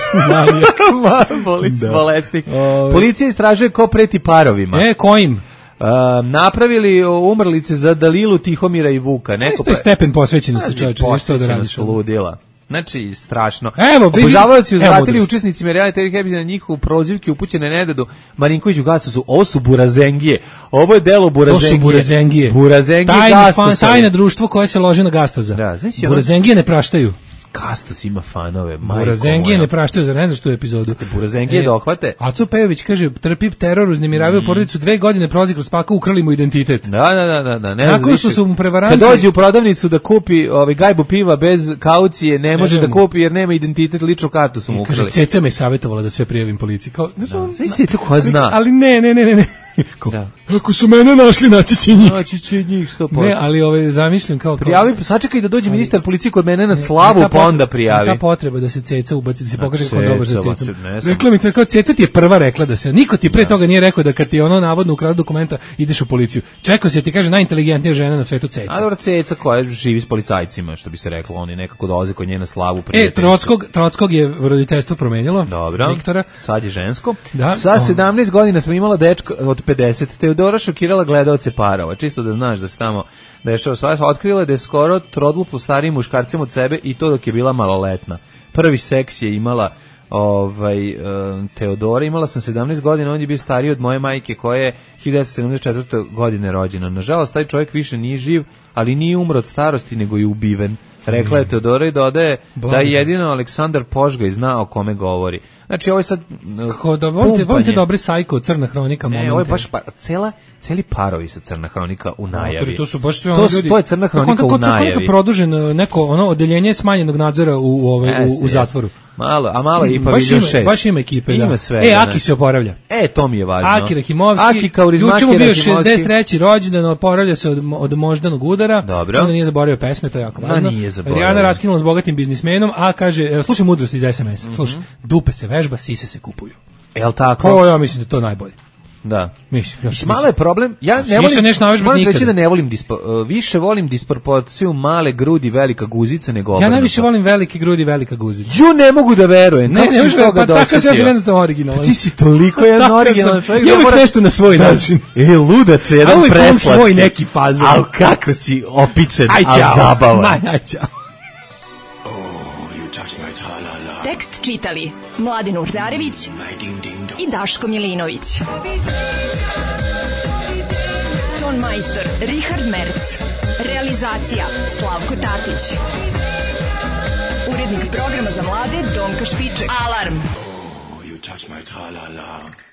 Bolesnik. Policija istražuje ko preti parovima. Kojim? Napravili umrlice za Dalilu, Tihomira i Vuka. Isto je stepen posvećenosti, čovječe. Posvećenost ludila. Znači, strašno. Obožavaoci uzvratili učesnicima reality TV na njihovu prozivke upućene Nedadu Marinkoviću Gastosu. Ovo su burazengije. Ovo je delo burazengije. To su burazengije. Burazengije Gastosa. Tajne društvo koje se loži na Gastoza. Burazengije ne praštaju. Gastos ima fanove. Burazengije ne praštaju, za ne znaš tu epizodu. Burazengije dohvate. Aco Pejović kaže, trpi teror, uznemiravaju porodicu, 2 godine prolazi kroz pakao, ukrali mu identitet. Da. Nakon što su mu prevaranti... Kad dođe u prodavnicu da kupi gajbu piva bez kaucije, ne može da kupi jer nema identitet, ličnu kartu su mu ukrali. Kaže, Ceca me savjetovala da sve prijavim policiji. Isti je to ko zna. Ali ne. Ako su mene našli, naći će njih. Naći će njih 100%. Ne, ali zamišljam kao... Prijavi, sačekaj da dođe ministar policije kod mene na slavu, pa onda prijavi. Ta potreba da se Ceca ubaci, da se pokaže kao dobar za Cecom. Rekla mi tako, Ceca ti je prva rekla da se... Niko ti pre toga nije rekao da kad ti ono navodno ukradu dokumenta, ideš u policiju. Čekao se, ti kaže, najinteligentnija žena na svetu Ceca. A dobro, Ceca koja živi s policajcima, što bi se reklo, oni nekako dolaze kod nje na slavu. Trockog je roditeljstvo promenilo. Dobro, Viktora. Sad je žensko. Sa 17 godina sam imala dečka od 50. Teodora šokirala gledaoce parova. Čisto da znaš da se tamo dešava sva. Otkrila da je skoro trodluplo starijim muškarcima od sebe i to dok je bila maloletna. Prvi seks je imala Teodora. Imala sam 17 godina, on je bio stariji od moje majke koja je 1974. godine rođena. Nažalost, taj čovjek više nije živ, ali nije umro od starosti, nego je ubiven. Rekla je Teodora i dodaje da jedino Aleksandar Požgaj zna o kome govori. Znači, ovo je sad volite dobri sajko, Crna hronika momente. Ne, ovo je baš celi parovi sa Crna hronika u najavi. To su baš sve ono ljudi. To je Crna hronika u najavi. Kako produžen neko odeljenje smanjenog nadzora u zatvoru. Malo je i paviljon 6. Baš ima ekipe, da. Ima sve. Aki se oporavlja. To mi je važno. Aki Rahimovski. Aki Kaurismäki Juče mu bio 63. rođendan, oporavlja se od moždanog udara. Dobro. Onda nije zaboravio pesme, to je jako važno. Nije zaboravio. Rijana raskinula s bogatim biznismenom, a kaže, slušaj mudrost iz SMS-a. Slušaj, dupe se vežba, sise se kupuju. Jel tako? Ja mislim da to najbolje. Da. Mislim, malo je problem. Ja ne volim reći da ne volim više volim disproporciju male grudi, velika guzica nego obrnuto. Ja najviše volim velike grudi, velika guzica. Ne mogu da verujem. Ne možeš toga da tako se jednostavno originalan. Ti si toliko jedan originalan čovjek. Ja uvijek nešto na svoj način. Ludače, jedan preslatki. Svoj neki fazon. Al kako si opičen, a zabavan. Aj, ćao. Tekst čitali Mladin Urdarević i Daško Milinović. Ton majstor Richard Merc. Realizacija Slavko Tatić. Urednik programa za mlade Donka Špiček. Alarm! Oh, you touch my tra-la-la.